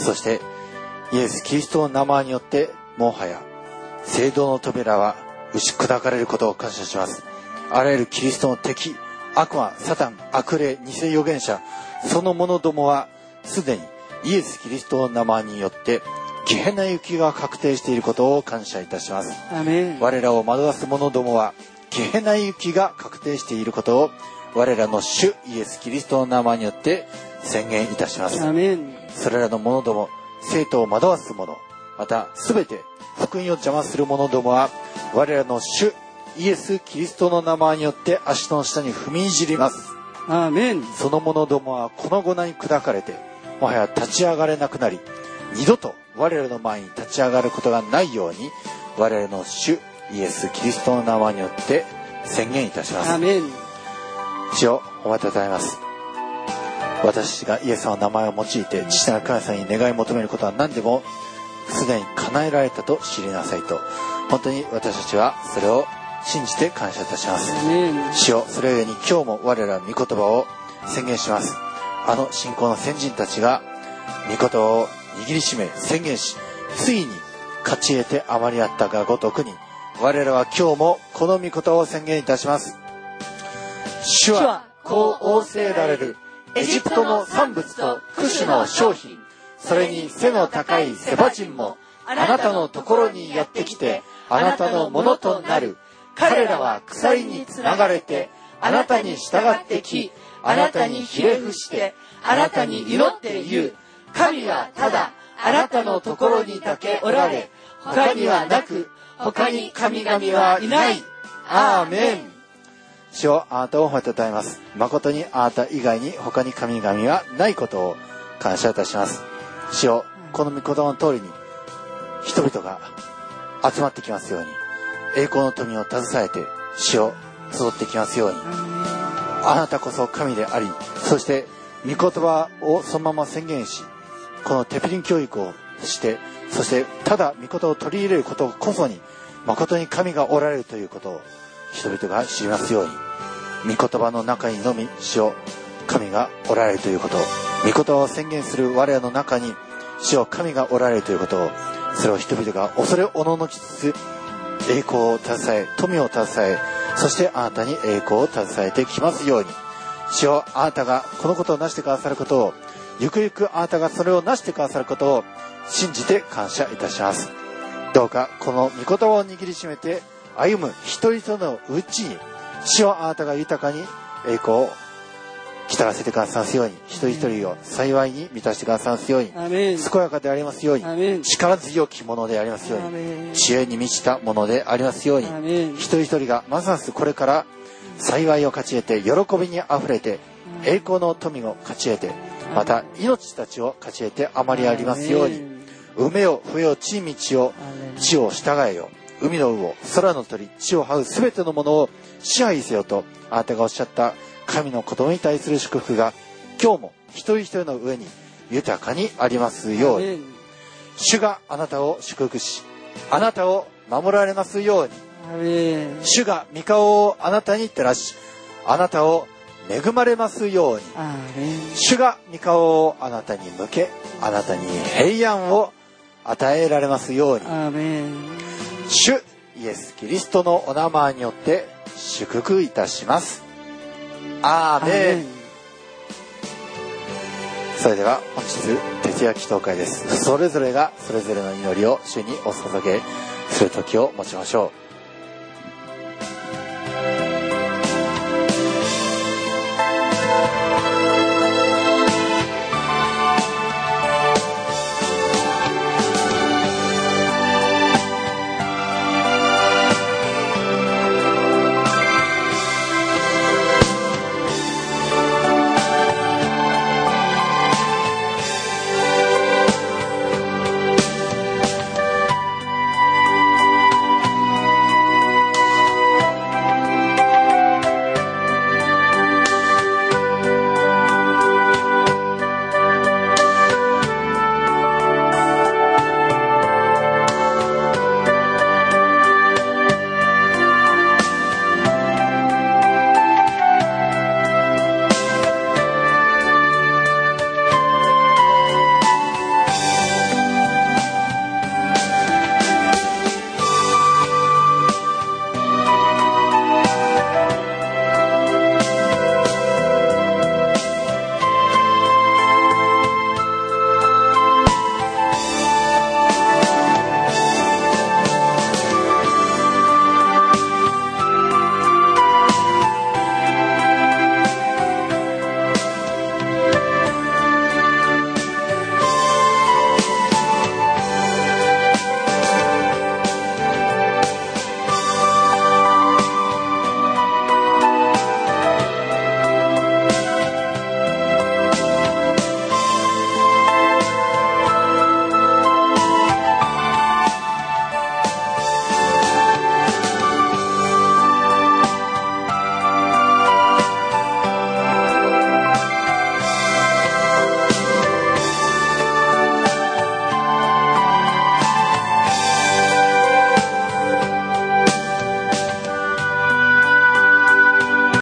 そしてイエス・キリストの名前によってもはや聖堂の扉は打ち砕かれることを感謝します。あらゆるキリストの敵、悪魔、サタン、悪霊、偽預言者、その者どもはすでにイエス・キリストの名前によってゲヘナ行きが確定していることを感謝いたします。 アメン。 我らを惑わす者どもはゲヘナ行きが確定していることを我らの主イエス・キリストの名前によって宣言いたします。 アメン。 それらの者ども、生徒を惑わす者、またすべて福音を邪魔する者どもは我らの主イエス・キリストの名前によって足の下に踏みいじります。 アメン。 その者どもはこの御名に砕かれてもはや立ち上がれなくなり、二度と我らの前に立ち上がることがないように我らの主イエス・キリストの名前によって宣言いたします。 アメン。 主を褒めたたえます。私がイエス様の名前を用いて父なる神様に願い求めることは何でもすでに叶えられたと知りなさいと、本当に私たちはそれを信じて感謝いたします。主よ、それゆえに今日も我らの御言葉を宣言します。あの信仰の先人たちが御言葉を握りしめ宣言し、ついに勝ち得て余りあったがごとくに、我らは今日もこの御言葉を宣言いたします。主はこう仰せられるエジプトの産物とクシュの商品、それに背の高いセバ人もあなたのところにやってきて、あなたのものとなる。彼らは鎖につながれてあなたに従ってき、あなたにひれ伏してあなたに祈って言う。神はただあなたのところにだけおられ、他にはなく、他に神々はいない。アーメン。主よ、あなたを褒めたたえます。誠にあなた以外に他に神々はないことを感謝いたします。主よ、この御言葉の通りに人々が集まってきますように、栄光の富を携えて主を集ってきますように。あなたこそ神であり、そして御言葉をそのまま宣言し、このテピリン教育をして、そしてただ御言葉を取り入れることこそに誠に神がおられるということを人々が知りますように、御言葉の中にのみ主よ、神がおられるということを、御言葉を宣言する我らの中に主よ、神がおられるということを、それを人々が恐れおののきつつ、栄光を携え、富を携え、そしてあなたに栄光を携えてきますように。主よ、あなたがこのことをなしてくださることを、ゆくゆくあなたがそれをなしてくださることを信じて感謝いたします。どうかこの御言葉を握りしめて歩む一人一人のうちに、主よ、あなたが豊かに栄光を来たらせてくださいますように、一人一人を幸いに満たしてくださいますように、健やかでありますように、力強きものでありますように、知恵に満ちたものでありますように、一人一人がますますこれから幸いを勝ち得て、喜びにあふれて、栄光の富を勝ち得て、また命たちを勝ち得て余りありますように。埋めよ、増えよ、地道を、地を従えよ。海の魚、空の鳥、地を這うすべてのものを支配せよと、あなたがおっしゃった神の子供に対する祝福が、今日も一人一人の上に豊かにありますように。主があなたを祝福し、あなたを守られますように。主が御顔をあなたに照らし、あなたを恵まれますように。主が御顔をあなたに向け、あなたに平安を与えられますように。主イエス・キリストのお名前によって祝福いたします。アーメン。それでは本日徹夜祈祷会です。それぞれがそれぞれの祈りを主にお捧げする時を持ちましょう。